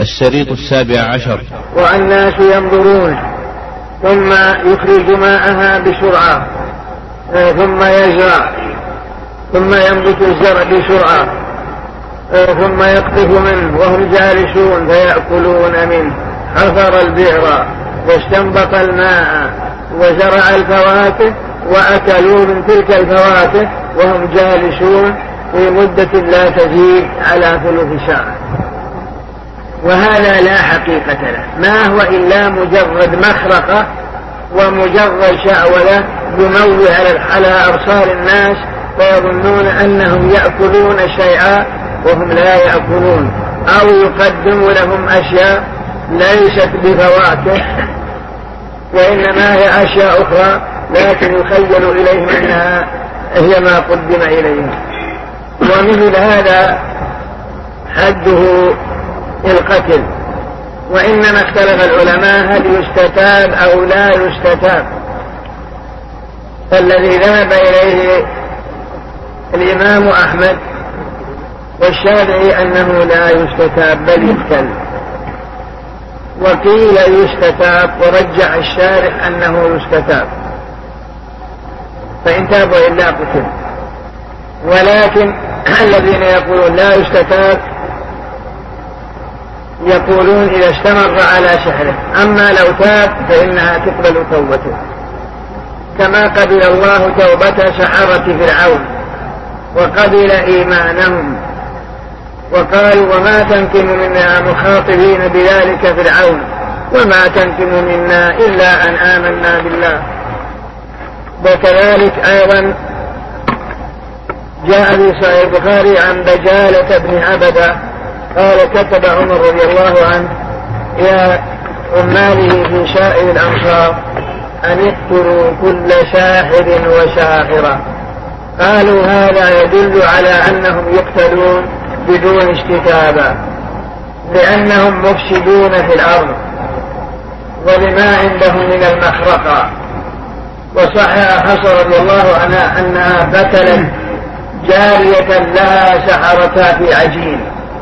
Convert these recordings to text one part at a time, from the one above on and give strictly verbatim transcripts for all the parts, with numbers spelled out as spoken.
الشريط السابع عشر. والناس ينظرون ثم يخرج ماءها بسرعة ثم يزرع ثم ينبت الزرع بسرعة ثم يقطف منه وهم جالسون فيأكلون منه. حفر البئر واستنبط الماء وزرع الفواكه وأكلوا من تلك الفواكه وهم جالسون في مدة لا تزيد على ثلث ساعة. وهذا لا حقيقة له، ما هو إلا مجرد مخرقة ومجرد شعوذة يموه على أبصار الناس فيظنون أنهم يأكلون شيئا وهم لا يأكلون، أو يقدم لهم أشياء ليست بفواكه وإنما هي أشياء أخرى لكن يخيل إليهم أنها هي ما قدم إليهم. ومثل هذا حده القتل. وإنما اختلف العلماء هل يستتاب أو لا يستتاب. فالذي ذهب إليه الإمام أحمد والشافعي أنه لا يستتاب بل يقتل، وقيل يستتاب ورجع الشارح أنه يستتاب، فإن تابوا إلا قتل. ولكن الذين يقولون لا يستتاب يقولون إذا استمر على سحره، أما لو تاب فإنها تقبل توبته، كما قبل الله توبة سحرة فرعون وقبل إيمانهم. وقالوا وما تنكم منا مخاطبين بذلك فرعون وما تنكم منا إلا أن آمنا بالله. وكذلك أيضا جاء في صحيح البخاري عن بجالة بن عبدة قال كتب عمر رضي الله عنه إلى عماله في سائر الأمصار أن يقتلوا كل ساحر وساحرة. قالوا هذا يدل على أنهم يقتلون بدون استتابة لأنهم مفسدون في الأرض ولما عندهم من المخرقة. وصحح حصر رضي الله عنها أنها قتلت جارية لها سحرتا في عجين،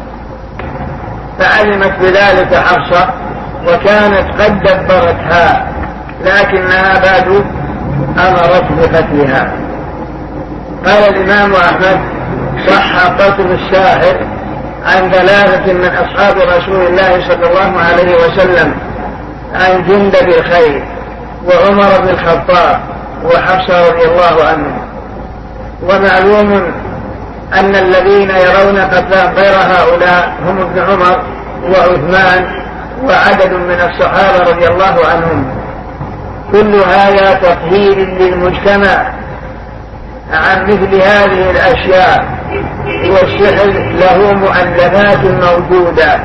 فعلمت بذلك حفصة وكانت قد دبرتها لكنها بعد أمرت بقتلها. قال الإمام أحمد صح قتل الساحر عن ثلاثة من أصحاب رسول الله صلى الله عليه وسلم، عن جندب الخير وعمر بن الخطاب وحفصة رضي الله عنه. ومعلوم أن الذين يرون قتلهم غير هؤلاء هم ابن عمر وعثمان وعدد من الصحابة رضي الله عنهم. كل هذا تطهير للمجتمع عن مثل هذه الأشياء. والسحر له مؤلفات موجودة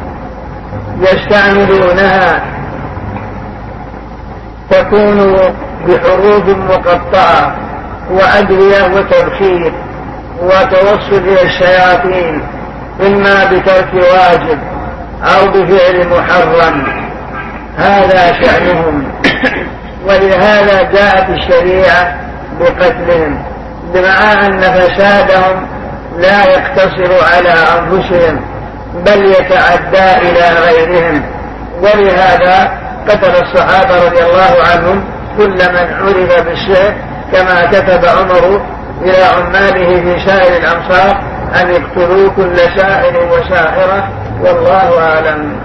يستعملونها تكون بحروف مقطعة وأدوية وتبخير وتوصل إلى الشياطين إما بترك واجب أو بفعل محرم، هذا شأنهم. ولهذا جاءت الشريعة بقتلهم، بمع أن فسادهم لا يقتصر على أنفسهم بل يتعدى إلى غيرهم. ولهذا قتل الصحابة رضي الله عنهم كل من عرف بالسحر، كما كتب عمر إلى عماله في سائر الأمصار أن يقتلوا كل ساحر وساحرة والله أعلم.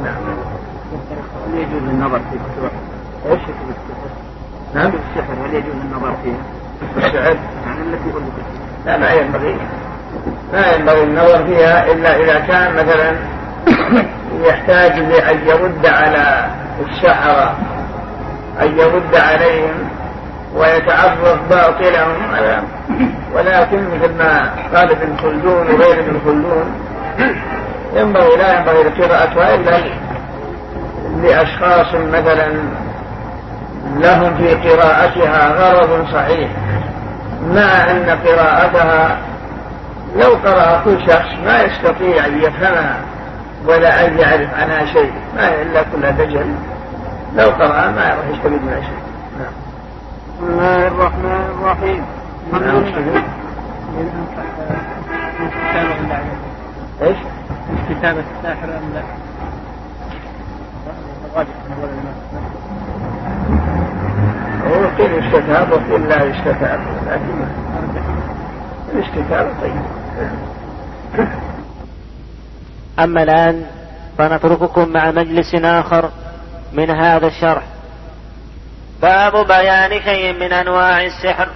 هل يجوز النظر في السحر؟ نعم السحر هل يجوز النظر فيها؟ السحر يعني التي يقول لا ما ينبغي ما ينبغي النظر فيها إلا إذا كان مثلا يحتاج لأن يرد على السحرة أن يرد عليهم ويتعرف باطلهم. ولكن مثل ما قال ابن خلدون وغير ابن خلدون ينبغي لا ينبغي قراءتها إلا لأشخاص مثلا لهم في قراءتها غرض صحيح، مع أن قراءتها لو قرأ كل شخص ما يستطيع أن يفهمها ولا أن يعرف عنها شيء، ما إلا كلها دجل، لو قرأ ما راح يستفيد منها شيء. نعم. بسم الله الرحمن الرحيم. نعم. إيش؟ كتابة الساحر أم لا؟ هو قيل يستتاب وقيل لا يستتاب، لكن الاستتاب طيب. أما الآن فنترككم مع مجلس آخر من هذا الشرح. باب بيان شيء من أنواع السحر.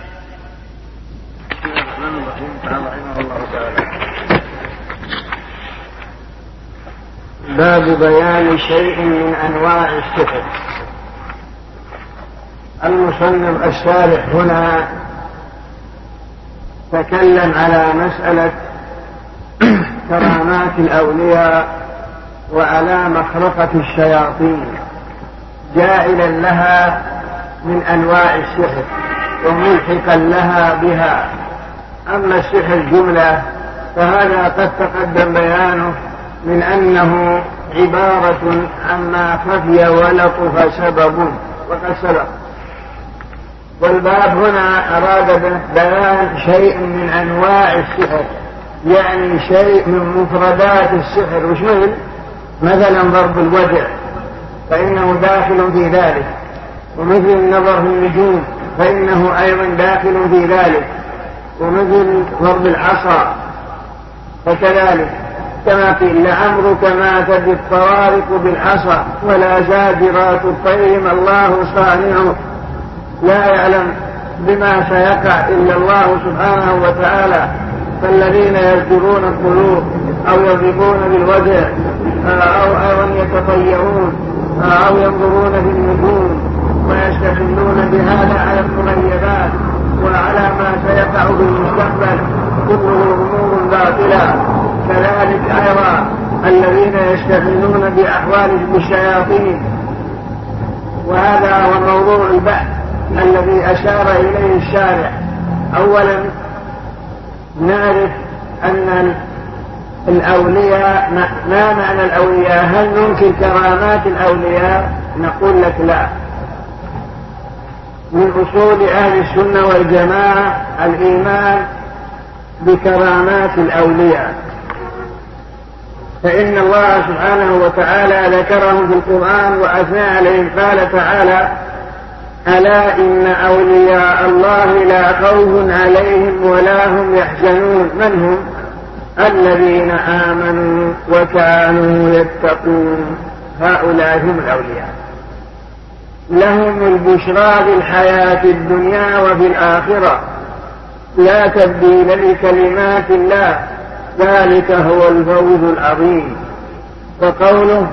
باب بيان شيء من أنواع السحر. المصنف الشارح هنا تكلم على مسألة كرامات الأولياء وعلى مخرقة الشياطين، جائلا لها من أنواع السحر وملحقا لها بها. أما السحر جملة فهذا قد تقدم بيانه من أنه عبارة عما خفي ولطف سبب وقد سبق. والباب هنا أراد بيان شيء من أنواع السحر، يعني شيء من مفردات السحر. وش مثل؟ مثلا ضرب الوجع فإنه داخل في ذلك، ومثل النظر في النجوم فإنه أيضا داخل في ذلك، ومثل ضرب العصا فكذلك. كما قيل لعمرك ما تجد الطوارق بالعصا ولا زاجرات الطير ما الله صانعه. لا يعلم بما سيقع إلا الله سبحانه وتعالى. فالذين يزجرون القلوب أو يضربون بالوجع أو أو يتطيرون أو ينظرون في النجوم ويستدلون بهذا على المغيبات وعلى ما سيقع في المستقبل، كله أمور باطلة. كذلك أيضا الذين يستدلون بأحوال الشياطين. وهذا هو موضوع البحث الذي أشار إليه الشارع. أولا نعرف أن الأولياء، ما معنى الأولياء؟ هل ننكر كرامات الأولياء؟ نقول لك لا. من أصول أهل السنة والجماعة الإيمان بكرامات الأولياء، فإن الله سبحانه وتعالى ذكرهم في القرآن وأثنى عليهم. قال تعالى: ألا إن أولياء الله لا خوف عليهم ولا هم يحزنون. من هم؟ الذين آمنوا وكانوا يتقون. هؤلاء هم الأولياء، لهم البشرى في الحياة الدنيا وفي الآخرة، لا تبديل لكلمات الله، ذلك هو الفوز العظيم. وقوله: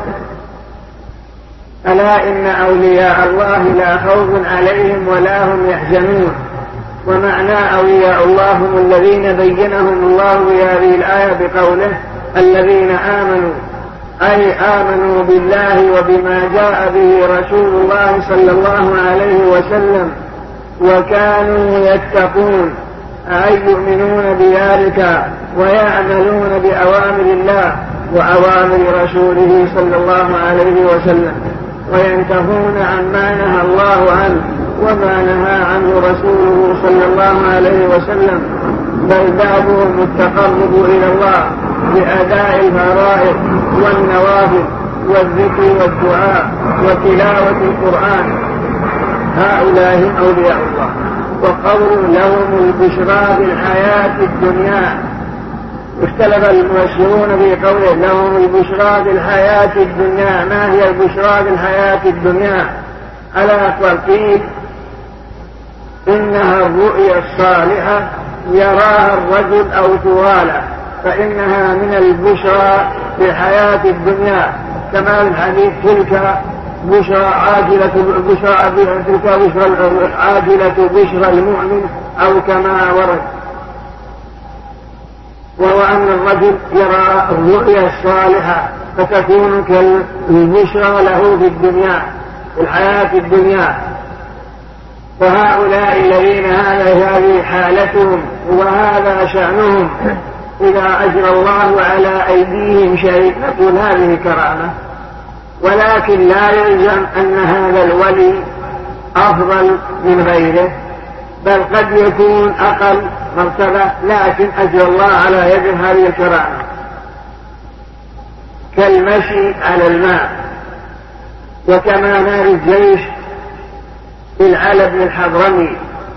ألا إن أولياء الله لا خوف عليهم ولا هم يحزنون. ومعنى أولياء الله هم الذين بينهم الله في هذه الآية بقوله: الذين آمنوا، أي آمنوا بالله وبما جاء به رسول الله صلى الله عليه وسلم وكانوا يتقون، أي يؤمنون بذلك ويعملون بأوامر الله وأوامر رسوله صلى الله عليه وسلم، وينتهون عما نهى الله عنه وما نهى عنه رسوله صلى الله عليه وسلم. بل بعضهم التقرب إلى الله بأداء الفرائض والنوافل والذكر والدعاء وتلاوة القرآن. هؤلاء هم أولياء الله. وقول لهم البشرى في الحياة الدنيا، اختلف المفسرون في قوله لهم البشرى في الحياة الدنيا. ما هي البشرى في الحياة الدنيا؟ على أقوال قيل إنها الرؤيا الصالحة يراها الرجل أو طواله، فإنها من البشرى في الحياة الدنيا، كما الحديث: تلك بشرى عاجلة بشرى تلك بشرى عاجلة بشرى المؤمن، أو كما ورد. وهو أن الرجل يرى الرؤيا الصالحة فتكون كالبشرى له في الدنيا في الحياة الدنيا. فهؤلاء الذين هذه حالتهم وهذا شأنهم إذا أجرى الله على أيديهم شيء نقول هذه كرامة، ولكن لا يلزم أن هذا الولي أفضل من غيره، بل قد يكون أقل مرتبة، لكن أجرى الله على يد هذه الكرامة. كالمشي على الماء، وكما نار الجيش بالعلى بن الحضرمي،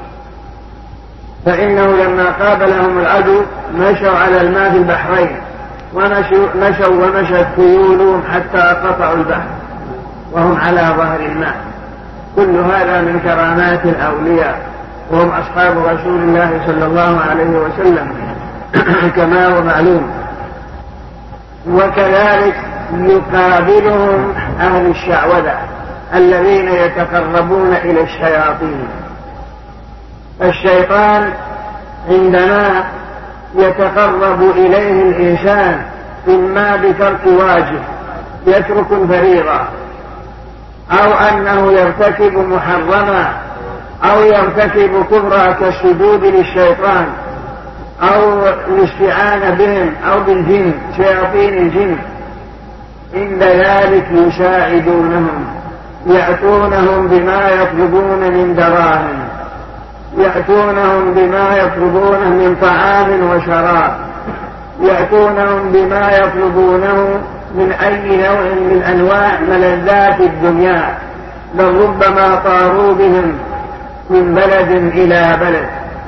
فإنه لما قابلهم العدو مشوا على الماء في البحرين، ومشوا مشوا ومشت خيولهم حتى قطعوا البحر وهم على ظهر الماء. كل هذا من كرامات الأولياء، وهم أصحاب رسول الله صلى الله عليه وسلم كما هو معلوم. وكذلك يقابلهم أهل الشعوذة الذين يتقربون إلى الشياطين. الشيطان عندما يتقرب إليه الإنسان إما بترك واجب يترك فريضة، أو أنه يرتكب محرما، أو يرتكب كفرا كالسجود للشيطان، أو الاستعانة بهم، أو بالجن شياطين الجن، عند ذلك يساعدونهم، يأتونهم بما يطلبون من دراهم، يأتونهم بما يطلبونه من طعام وشراب، يأتونهم بما يطلبونه من أي نوع من أنواع ملذات الدنيا، بل ربما طاروا بهم من بلد إلى بلد،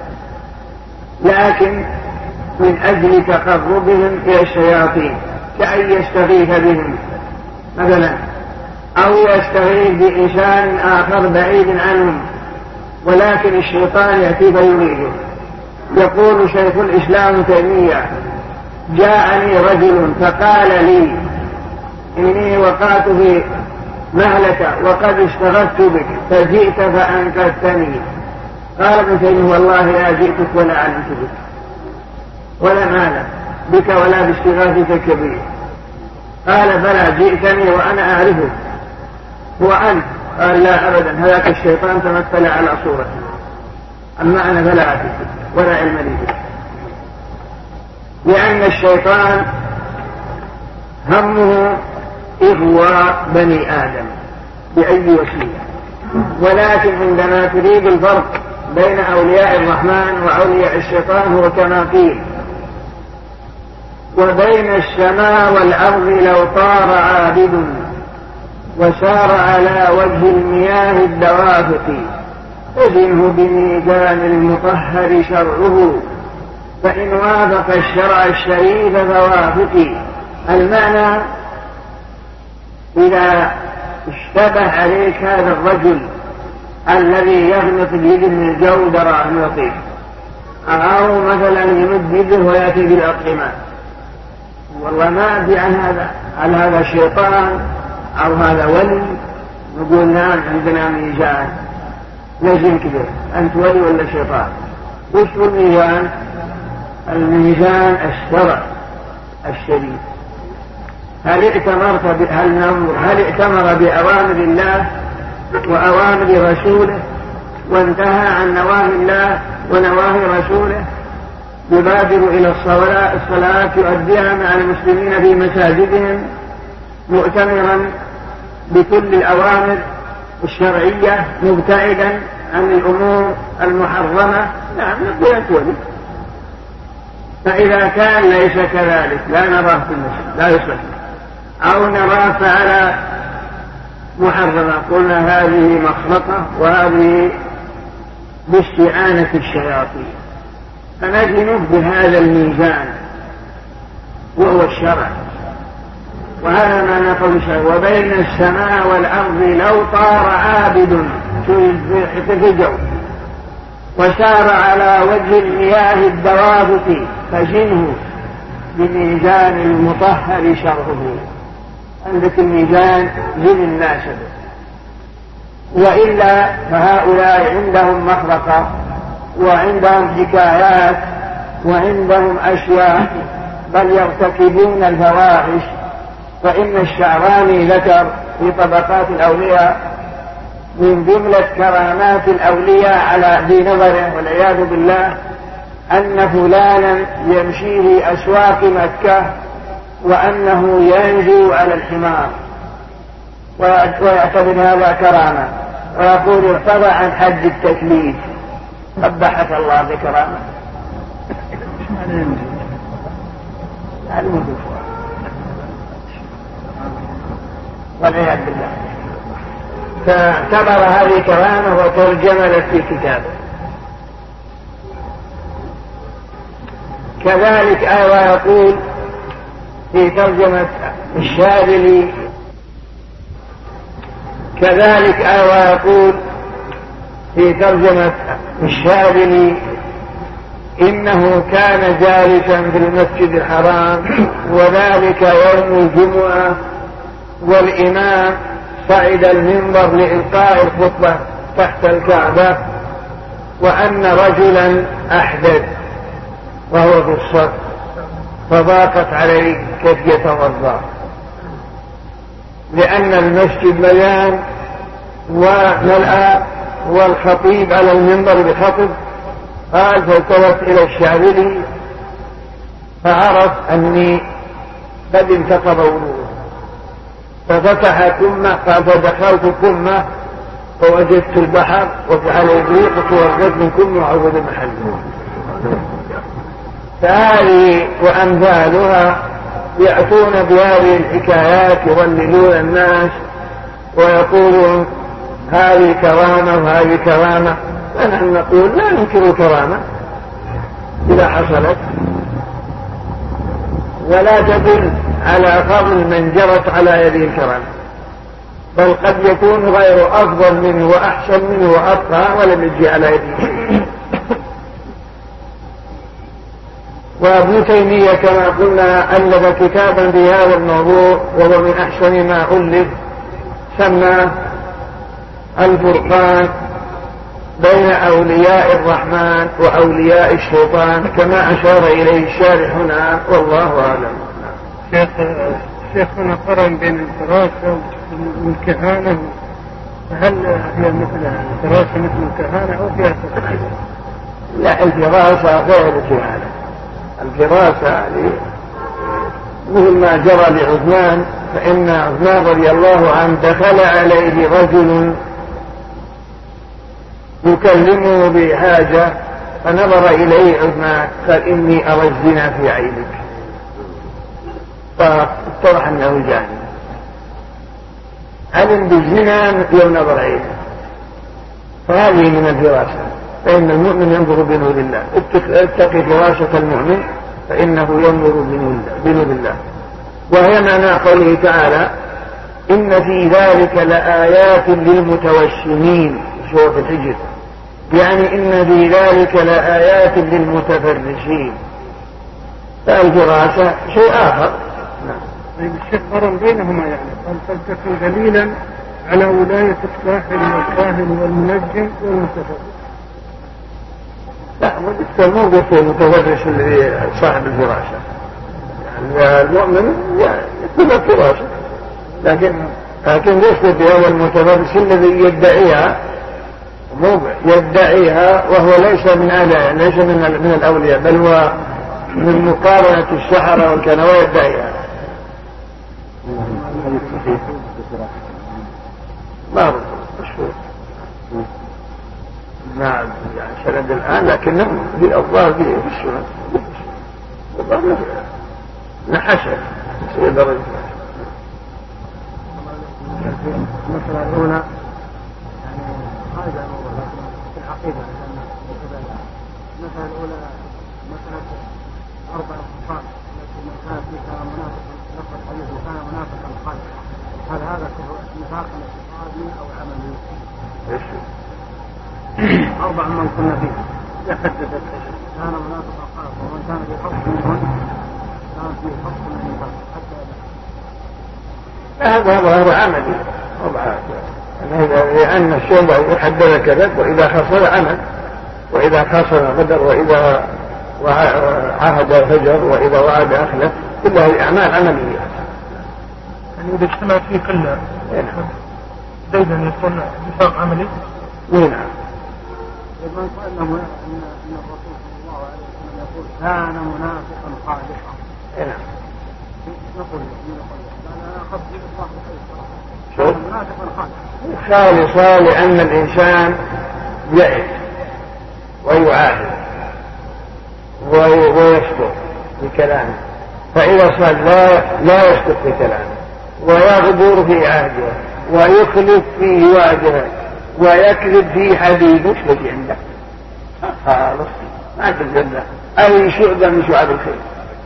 لكن من أجل تقربهم إلى الشياطين، كأن يستغيث بهم مثلا، أو يستغيث بإنسان آخر بعيد عنهم، ولكن الشيطان يأتي فيريده. يقول شيخ الإسلام تيمية: جاءني رجل فقال لي إني وقعت في مهلكة وقد اشتغلت بك فجئت فأنقذتني. قال ابن تيمية: والله لا جئتك ولا علمت بك ولا مالا بك ولا باستغاثتك الكبير. قال: بلى جئتني وأنا أعرفك، هو أنت. قال: لا أبدا، هذاك الشيطان تمثل على صورته، أما أنا فلا أعرفك ولا علم لي بك. لأن الشيطان همه إغواء بني آدم بأي وسيلة، ولكن عندما تريد الفرق بين أولياء الرحمن وأولياء الشيطان هو كما قيل: وبين السماء والأرض لو طار عابد وسار على وجه المياه الدوافق فزنه بميزان المطهر شرعه فإن وافق الشرع الشريف فوافقي. المعنى: إذا اشتبه عليك هذا الرجل الذي يغمط بيده من الجو دراهم لطيف، أو مثلا يمد يده ويأتي بالأطعمة، والله ما أدري عن هذا، هل هذا شيطان أو هذا ولي؟ نقول: نعم، عندنا ميزان لازم كده، أنت ولي ولا شيطان؟ وش هو الميزان؟ الميزان الشرع الشريف. هل ائتمرت ب... هل ننظر هل ائتمر بأوامر الله وأوامر رسوله وانتهى عن نواهي الله ونواهي رسوله؟ يبادر إلى الصلاة, الصلاة يؤديها مع المسلمين في مساجدهم مؤتمرا بكل الأوامر الشرعية مبتعدا عن الأمور المحرمة. نعم، نقول ولي. فإذا كان ليس كذلك لا نراه في المسجد لا يصلي، أو نراه فعلى محرمة، قلنا هذه مخلطة وهذه باستعانة الشياطين، فنزنه بهذا الميزان وهو الشرع. وهذا ما نقول شيء: وبين السماء والأرض لو طار عابد في الجو وسار على وجه المياه الدوافق فزنه بميزان المطهر شرعه. عندك الميزان زن الناس، وإلا فهؤلاء عندهم مخرقة وعندهم حكايات وعندهم أشياء، بل يرتكبون الفواحش. فإن الشعراني ذكر في طبقات الأولياء من جملة كرامات الأولياء على ذي نظره والعياذ بالله أن فلانا يمشي في أسواق مكة وأنه ينزو على الحمار ويعتبر هذا كرامة، ويقول ارتضى عن حج التكليف. قبحك الله بكرامة. والعياذ بالله. فاعتبر هذه كرامة وترجم له في كتابه. كذلك أيضا يقول في ترجمة الشاذلي كذلك أيضا يقول في ترجمة الشاذلي إنه كان جالسا في المسجد الحرام وذلك يوم الجمعة والإمام صعد المنبر لإلقاء الخطبة تحت الكعبة وأن رجلا أحدث وهو في الصف فضاقت عليه كيف يتوضأ لأن المسجد مليان وملأ والخطيب على المنبر بخطب. قال فالتفت إلى الشاذلي فعرف أني قد انتقض وضوءه ففتح كمه. قال فدخلت كمه فوجدت البحر وفعل وضوء فتوردت من كمه وعود محله. فهذه وأمثالها يأتون بهذه الحكايات يضللون الناس ويقولون هذه كرامة وهذه كرامة. فنحن نقول لا ننكر كرامة إذا حصلت ولا تدل على فضل من جرت على يده الكرامة، بل قد يكون غير أفضل منه وأحسن منه وأبقى ولم يجي على يده. وابن تيمية كما قلنا ألف كتابا بهذا الموضوع وهو من أحسن ما ألف سماه الفرقان بين أولياء الرحمن وأولياء الشيطان كما أشار إليه الشارح هنا والله أعلم. شيخ شيخنا قرن بين الفراسة والكهانة، هل هي مثل الفراسة مثل الكهانة أو فيها تفصيل؟ لا، الفراسة غير الكهانة. الفراسة مثل ما جرى لعثمان، فإن عثمان رضي الله عنه دخل عليه رجل يكلمه بحاجة فنظر إليه عثمان قال إني أرى الزنا في عينك، فاتضح أنه جاني، علم بالزنا يوم نظر إليه. فهذه من الفراسة، فإن المؤمن ينظر بنور الله. اتقي فراسة المؤمن فإنه ينظر بنور الله. وهي معنى قوله تعالى إن في ذلك لآيات للمتوسمين سورة الحجر، يعني إن في ذلك لآيات للمتفرسين. فالفراسة شيء آخر. طيب الشيخ قرن بينهما، يعني قال فلتكن دليلا على ولاية الساحر والكاهن والمنجم والمتفرس. لا، مو قلت المتفرس الذي صاحب الفراسة، يعني المؤمن يكون الفراسة، لكن لكن ليس بها المتفرس الذي يدعيها، مو يدعيها وهو ليس من أهل، ليس من من الأولياء، بل هو من مقارنة السحرة والكهنة ويدعيها. ما أعرف مشهور نعم يعني سند الآن، لكنه في الظاهر به في السنة والله نحسن في درجة. المسألة الأولى يعني خارج عن الموضوع لكن في العقيدة، المسألة الأولى مسألة أربع صفات التي من كان فيها منافقا لقد قلت وكان منافقا خالصا، هل هذا نفاق اعتقادي أو عملي؟ أربع من كنا فيه يحدد كان منافقا خالصا، ومن كان في حق منهم كان في حق من النفاق حتى هذا ظاهر عملي طبعا، لأن الشيء يحدد كذب، وإذا حصل عمل، وإذا حصل غدر، وإذا عهد فجر، وإذا وعد أخلف، كل هذه أعمال عملية. يعني إذا اجتمعت فيه كلها دايما يكون نفاق عملي. نعم. من قال أن الرسول صلى الله عليه وسلم يقول كان منافقا خالصا. نعم. نقول نقول أنا أخذت الله بخير منافقا خالصا. خالصا لأن الإنسان يعرف ويعاهد ويصدق بكلامه، فإذا صار لا لا يصدق بكلامه ويغدر في عهده ويخلف في وعده ويكذب في حديثه وش بقي عنده؟ خلاص ما تجد أي شعبة من شعب الخير.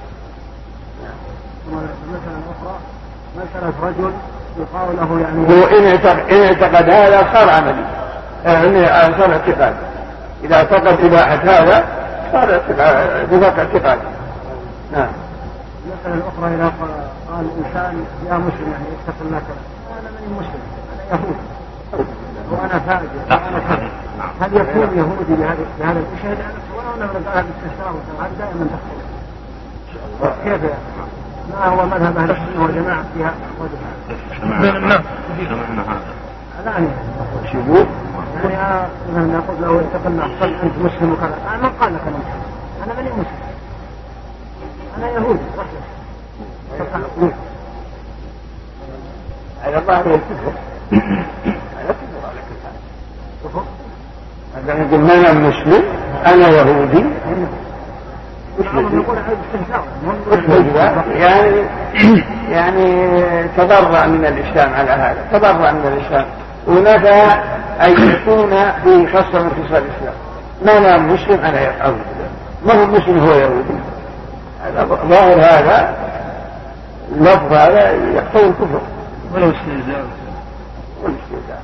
مثلا أخرى مسألة رجل يقال له يعني هو إن اعتقد هذا صار عملي، يعني صار اعتقاد. إذا اعتقد إباحة هذا صار اتفاق اعتقاد. نعم. المسألة الأخرى إذا قال إنسان يا مسلم يعني اتق الله أنا من مسلم أنا يهودي وأنا فاجر وأنا كافر، هل يكون يهودي بهذا بهذا الشيء؟ ولو أنه قال باستهتار وهذا دائما تحصل. كيف ما هو مذهب أهل السنة والجماعة فيها وجه الناس؟ الآن شبوه يعني مثلا نقول له اتق الله صل أنت مسلم وكذا، أنا من قال لك أنا مسلم؟ أنا من مسلم؟ أنا يهودي صحيح. على الله يكفر على كفر على كفر هذا يقول أنا مسلم أنا يهودي يعني يعني تضرع من الإسلام على هذا، تضرع من الإسلام ونفى أن يكون في خاصة من خصال الإسلام. ما أنا مسلم أنا يهودي، ما هو مسلم هو يهودي. ظاهر هذا اللفظ هذا يقتضي الكفر ولو استهزاء والاستهزاء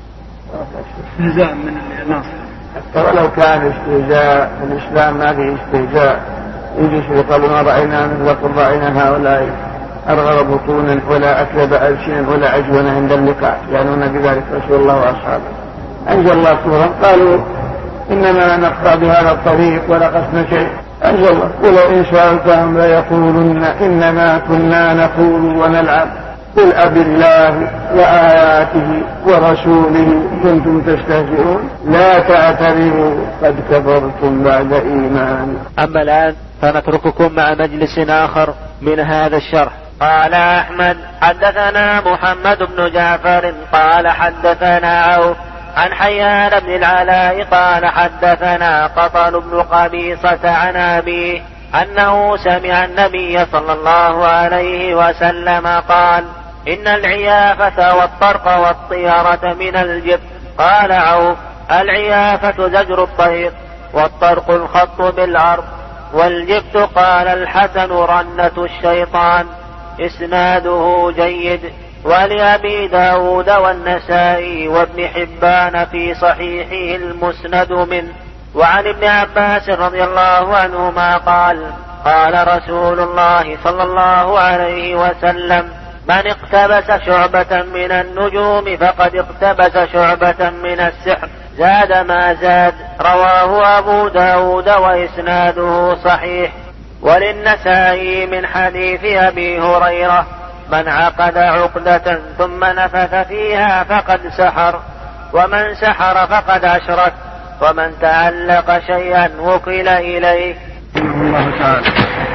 استهزاء من الناس. حتى ولو كان استهزاء الإسلام ما فيه استهزاء، يجلس يقول ما رأينا مثل قل رأينا هؤلاء أرغب بطونا ولا أكذب ألسنا ولا عجونا عند اللقاء يعنون بذلك رسول الله وأصحابه. أنزل الله سورة قالوا إنما نقطع بهذا الطريق ولا قصنا شيء. أنزل الله ولو إن سألتهم ليقولن إنما كنا نقول ونلعب قل أب الله وآياته ورسوله كنتم تستهزئون لا تعتذروا قد كفرتم بعد إيمان. أما الآن فنترككم مع مجلس آخر من هذا الشرح. قال أحمد حدثنا محمد بن جعفر قال حدثنا عوف عن حيان بن العلاء قال حدثنا قطن بن قبيصة عن أبيه أنه سمع النبي صلى الله عليه وسلم قال إن العيافة والطرق والطيرة من الجبت. قال عوف العيافة زجر الطير والطرق الخط بالأرض والجبت قال الحسن رنة الشيطان. إسناده جيد. ولأبي داود والنسائي وابن حبان في صحيحه المسند منه. وعن ابن عباس رضي الله عنهما قال قال رسول الله صلى الله عليه وسلم من اقتبس شعبة من النجوم فقد اقتبس شعبة من السحر زاد ما زاد. رواه أبو داود وإسناده صحيح. وللنسائي من حديث أبي هريرة من عقد عقدة ثم نفث فيها فقد سحر ومن سحر فقد أشرك ومن تعلق شيئا وكل إليه. الله تعالى.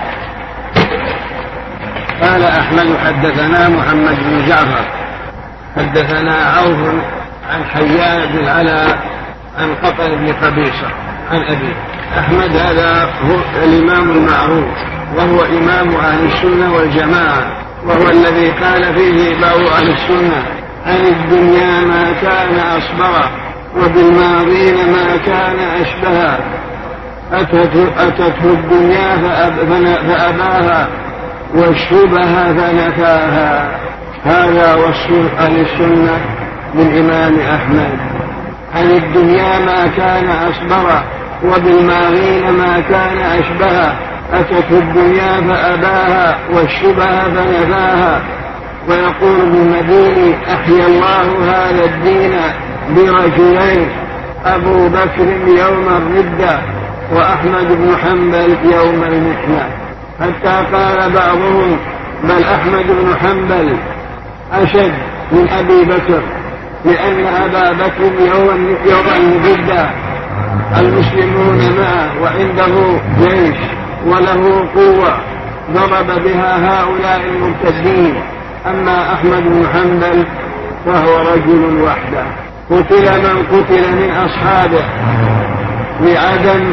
قال أحمد حدثنا محمد بن جعفر حدثنا عوف عن حيان بن العلاء عن قطن بن قبيصة عن أبيه. أحمد هذا هو الإمام المعروف وهو إمام أهل السنة والجماعة، وهو الذي قال فيه بعض أهل السنة عن الدنيا ما كان أصبرا وبالماضين ما كان أشبها أتته الدنيا فأباها والشبه فنفاها. هذا وصف أهل السنة للإمام أحمد. عن الدنيا ما كان أصبرا وبالماضين ما كان أشبها أتته الدنيا فأباها والشبه فنفاها. ويقول ابن المديني أحيا الله هذا الدين برجلين أبو بكر يوم الردة وأحمد بن حنبل يوم المحنة. حتى قال بعضهم بل أحمد بن حنبل أشد من أبي بكر لأن أبا بكر يوم الردة المسلمون معه وعنده جيش وله قوة ضرب بها هؤلاء المرتدين. أما أحمد بن حنبل فهو رجل وحده. قتل من قتل من أصحابه لعدم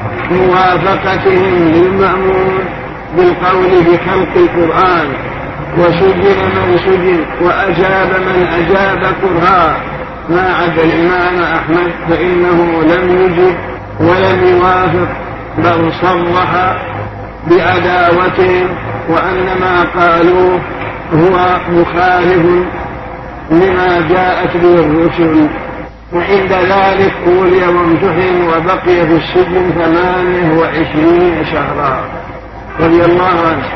موافقتهم للمأمون بالقول بخلق القرآن وسجن من سجن وأجاب من أجاب كرها ما عدا الإمام أحمد فإنه لم يجب ولم يوافق بل صرح بعداوتهم وأن ما قالوه هو مخالف لما جاءت به الرسل. وعند ذلك أولي وامتحن وبقي في السجن ثمانية وعشرين شهرا رضي الله عنه.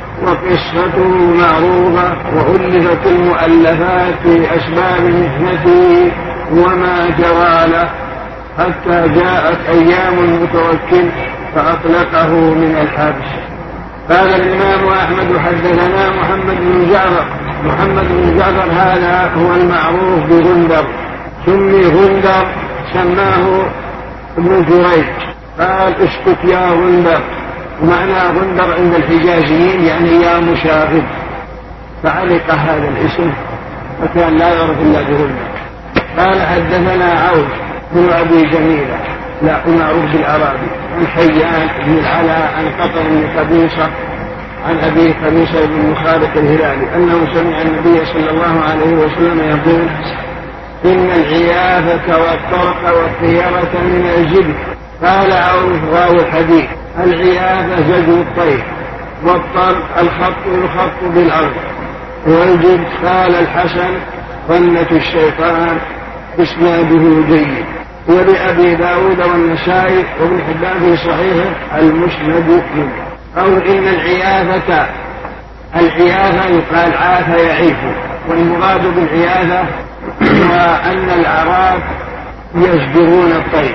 وقصته معروفة وألفت المؤلفات في أسباب محنته وما جرى له حتى جاءت أيام المتوكل فأطلقه من الحبس. قال الإمام أحمد حدثنا محمد بن جعفر. محمد بن جعفر هذا هو المعروف بغندر، سمي غندر سماه ابن جريج قال اسكت يا غندر، ومعنى غندر عند الحجازيين يعني يا مشاغب، فعلق هذا الاسم فكان لا يعرف إلا بغندر. قال حدثنا عوف بن أبي جميلة لا معروف بالعربي عن حيان بن العلاء عن قطر بن قبيصة عن أبي قبيصة بن مخالق الهلالي أنه سمع النبي صلى الله عليه وسلم يقول إن العيافة والطرق والطيرة من الجبن. قال عوف راوي الحديث العيافة زجو الطير والطرق الخط الخط بالأرض والجبن. قال الحسن ظنة الشيطان إسناده جيد. ولأبي داود والنسائي وابن حبان في صحيحه المسند منه. أو إن العيافة العيافة يقال عاف يعيف، والمراد بالعيافة وأن الأعراب يزجرون الطير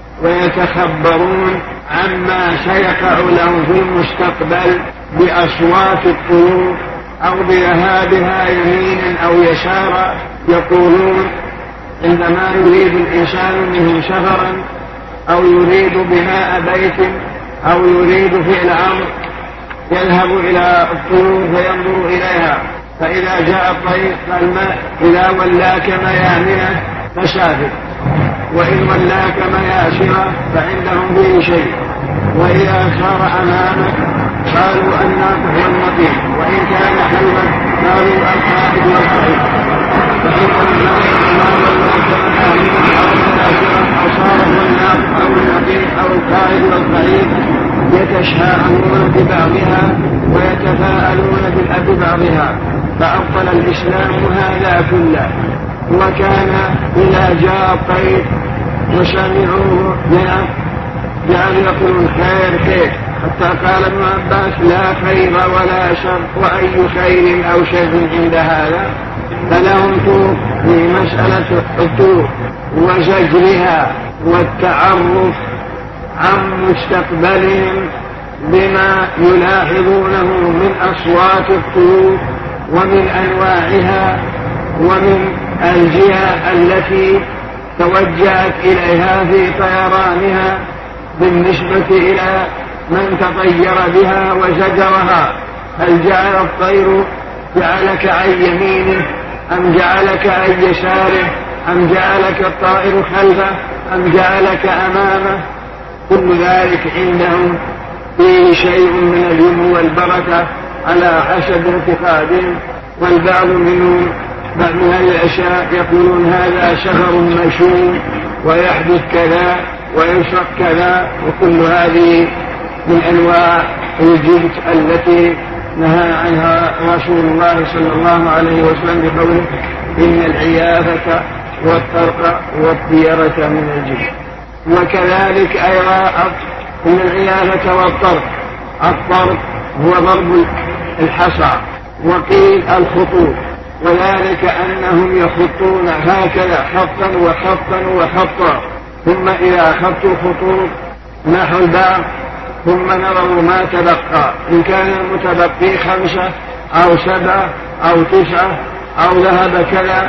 ويتخبرون عما سيقع لهم في المستقبل بأصوات الطيور أو بذهابها يمينا أو يسارا. يقولون عندما يريد الإنسان منه سفرا أو يريد بناء بيت أو يريد فعل أمر يذهب إلى الطيور فينظر إليها، فإذا جاء الطير قال ما إذا ولاك ميامنة فسافر، وإن ولاك مياسرة فعندهم به شيء، وإذا صار أمامك قالوا الناقح والنقيق، وإن كان حلوا قالوا القائد والقائد. فإن أو صار الناقح أو النقيق أو القائد والقائد يتشاءمون ببعضها ويتفاءلون ببعضها، فأبطل الإسلام هذا كله. وكان إذا جاء الطير وسمعوه جعل يقولون خير خير، حتى قال ابن عباس لا خير ولا شر، وأي خير أو شر عند هذا. فلهم طور في مسألة الطور وزجرها والتعرف عن مستقبلهم بما يلاحظونه من أصوات الطيور ومن أنواعها ومن الجهة التي توجهت إليها في طيرانها بالنسبة إلى من تطير بها وزجرها. هل جعل الطير جعلك عن يمينه أم جعلك عن يساره أم جعلك الطائر خلفه أم جعلك أمامه؟ كل ذلك عندهم فيه شيء من اليمن والبركة على حسب اعتقادهم. والبعض منهم بعض هذه الأشياء يقولون هذا سفر مشؤوم ويحدث كذا ويشرق كذا، وكل هذه من أنواع الجبت التي نهى عنها رسول الله صلى الله عليه وسلم بقوله إن العيافة والطرق والطيرة من الجبت. وكذلك أيضا إن العيافة والطرق، الطرق هو ضرب الحصى، وقيل الخطوط، وذلك أنهم يخطون هكذا خطا وخطا وخطا، ثم إذا خطوا خطوط نحو الباب ثم نروا ما تبقى، إن كان المتبقي خمسة أو سبعة أو تسعة أو ذهب كذا،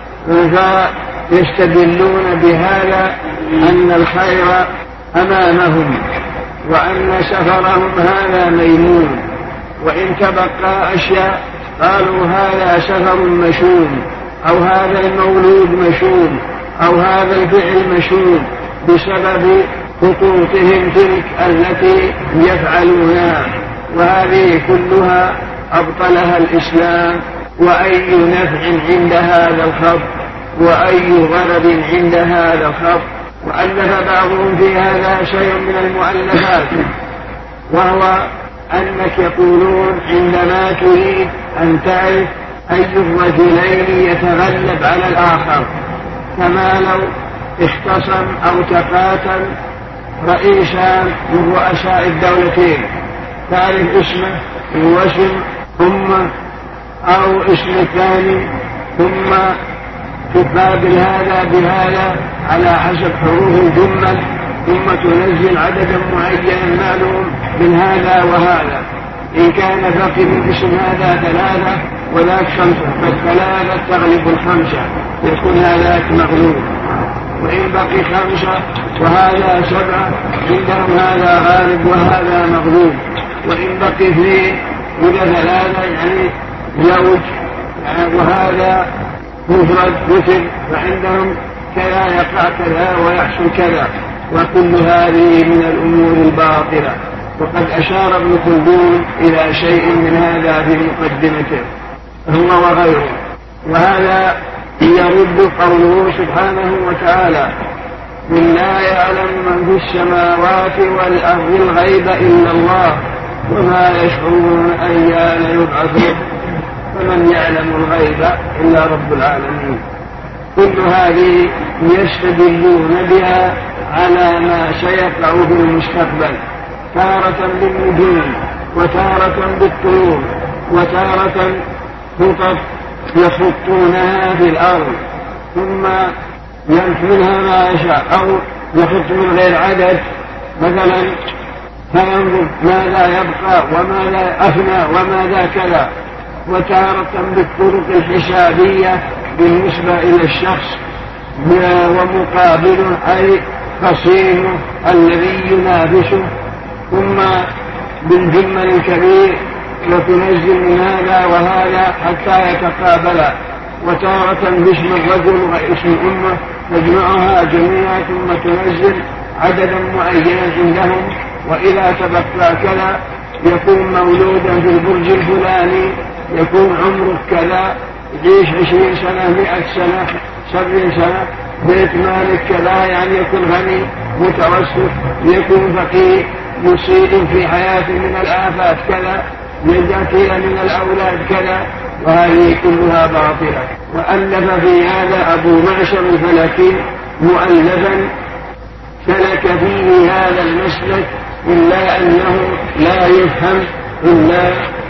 فيستدلون بهذا أن الخير أمامهم وأن سفرهم هذا ميمون. وإن تبقى أشياء قالوا هذا سفر مشؤوم أو هذا المولود مشؤوم أو هذا الفعل مشؤوم بسبب خطوطهم تلك التي يفعلونها. وهذه كلها أبطلها الإسلام، وأي نفع عند هذا الخط وأي غرض عند هذا الخط. وألف بعضهم في هذا شيء من المؤلفات، وهو أنك يقولون عندما تريد أن تعرف أي الرجلين يتغلب على الآخر، كما لو اختصم أو تقاتل رئيسان من رؤساء الدولتين، تعرف اسمه واسم ثم أو اسم الثاني ثم تقابل هذا بهذا على حسب حروف الجمل، ثم تنزل عددا معينا معلوم من هذا وهذا. إن كان بقي من اسم هذا ثلاثة وذاك خمسة فالثلاثة تغلب الخمسة يكون هذاك مغلوب، وإن بقي خمسة وهذا سبعة عندهم هذا غالب وهذا مغلوب، وإن بقي اثنين ولا ثلاثة يعني زوج وهذا مفرد وتر، فعندهم كذا يقع كذا ويحصل كذا. وكل هذه من الأمور الباطلة، وقد أشار ابن خلدون إلى شيء من هذا في مقدمته هو وغيره. وهذا يرد قوله سبحانه وتعالى: قل لا يعلم من في السماوات والأرض الغيب إلا الله وما يشعرون أيان يبعثون فمن يعلم الغيب إلا رب العالمين. كل هذه يستدلون بها على ما سيقع في المستقبل، تارة بالنجوم وتارة بالطيور وتارة خطط يخطونها في الأرض ثم ينفذها ما يشاء، أو يخط من غير عدد مثلا فينظر ماذا يبقى وماذا أفنى وماذا كذا. وتارة بالطرق الحسابية بالنسبة إلى الشخص ومقابله أي خصيمه الذي ينافسه، ثم بالجمل الكبير وتنزل من هذا وهذا حتى يتقابلا. وتارة باسم الرجل واسم الأمة تجمعها جميعا ثم تنزل عددا معينا عندهم، وإذا تبقى كذا يكون مولودا في البرج الفلاني، يكون عمره كذا، يعيش عشرين سنة مئة سنة سبعين سنة، بيت مالك كذا يعني يكون غني متوسط، يكون فقير، يصيب في حياته من الآفات كذا، يجاتي من الأولاد كذا. وهذه كلها باطلة. وألف في هذا أبو معشر الفلكي مؤلفا سلك فيه هذا المسلك، إلا أنه لا يفهم إلا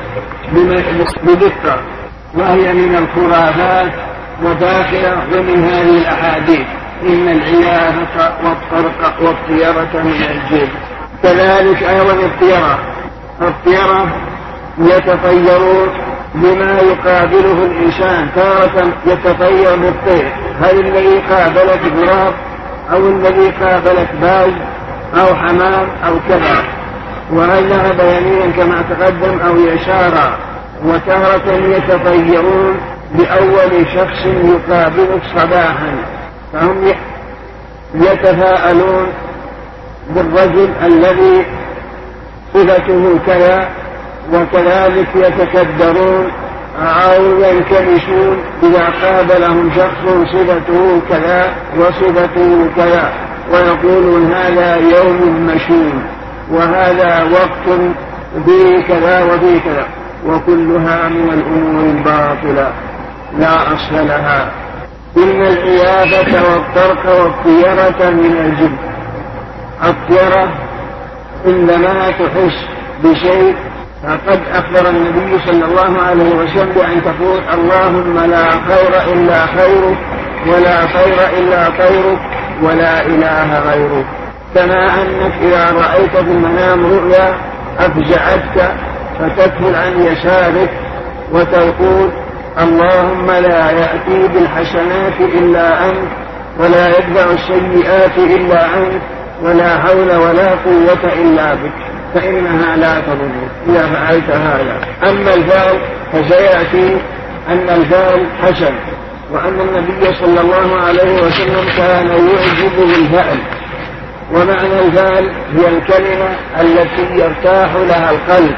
بدقة، وهي من الخرافات وداخلة ومن هذه الأحاديث إن العيافة والطرق والطيرة من الجن. كذلك أيضا الطيرة الطيرة يتطيرون بما يقابله الإنسان، تارة يتطير بالطير، هل الذي قابلك غراب أو الذي قابلك باز أو حمام أو كذا، وهل ذهب يمينا كما تقدم أو يسارا. وتارة يتطيرون بأول شخص يقابلك صباحا، فهم يتفاءلون بالرجل الذي صفته كذا، وكذلك يتكدرون أو ينكمشون إذا قابلهم شخص صفته كذا وصفته كذا، ويقولون هذا يوم مشون وهذا وقت به كذا وبه كذا. وكلها من الأمور الباطلة لا أصل لها. إن العيادة والطرق والطيرة من الجن. الطيرة عندما تحس بشيء، فقد أخبر النبي صلى الله عليه وسلم بأن تقول اللهم لا خير إلا خيرك ولا خير إلا خيرك ولا إله غيرك. كما أنك إذا رأيت في المنام رؤيا أفزعتك فتدخل عن يسارك وتقول اللهم لا يأتي بالحسنات إلا أنت ولا يدفع السيئات إلا أنت ولا حول ولا قوة إلا بك، فإنها لا تضر إذا فعلت هذا. أما الفعل فسيأتي أن الفعل حسن، وأن النبي صلى الله عليه وسلم كان يعجبه الفعل. ومعنى الفعل هي الكلمة التي يرتاح لها القلب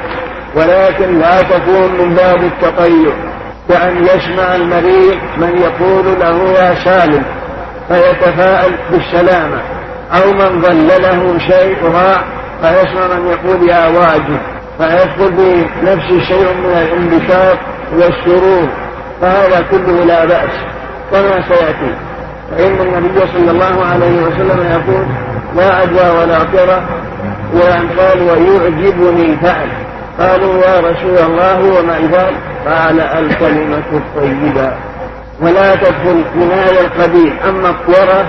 ولكن لا تكون من باب التطير، كأن يسمع المريض من يقول له يا سالم فيتفاءل بالسلامة، أو من ظل له شيء راع فيسمع من يقول يا واجب فيدخل بنفسه شيء من الانبساط والسرور، فهذا كله لا بأس كما سيأتي. فإن النبي صلى الله عليه وسلم يقول لا أدوى ولا قرى، وأن قال ويعجبني فعل، قالوا يا رسول الله وما الفعل؟ قال الكلمة الطيبة. ولا تدخل بناية القبيل. أما الطورة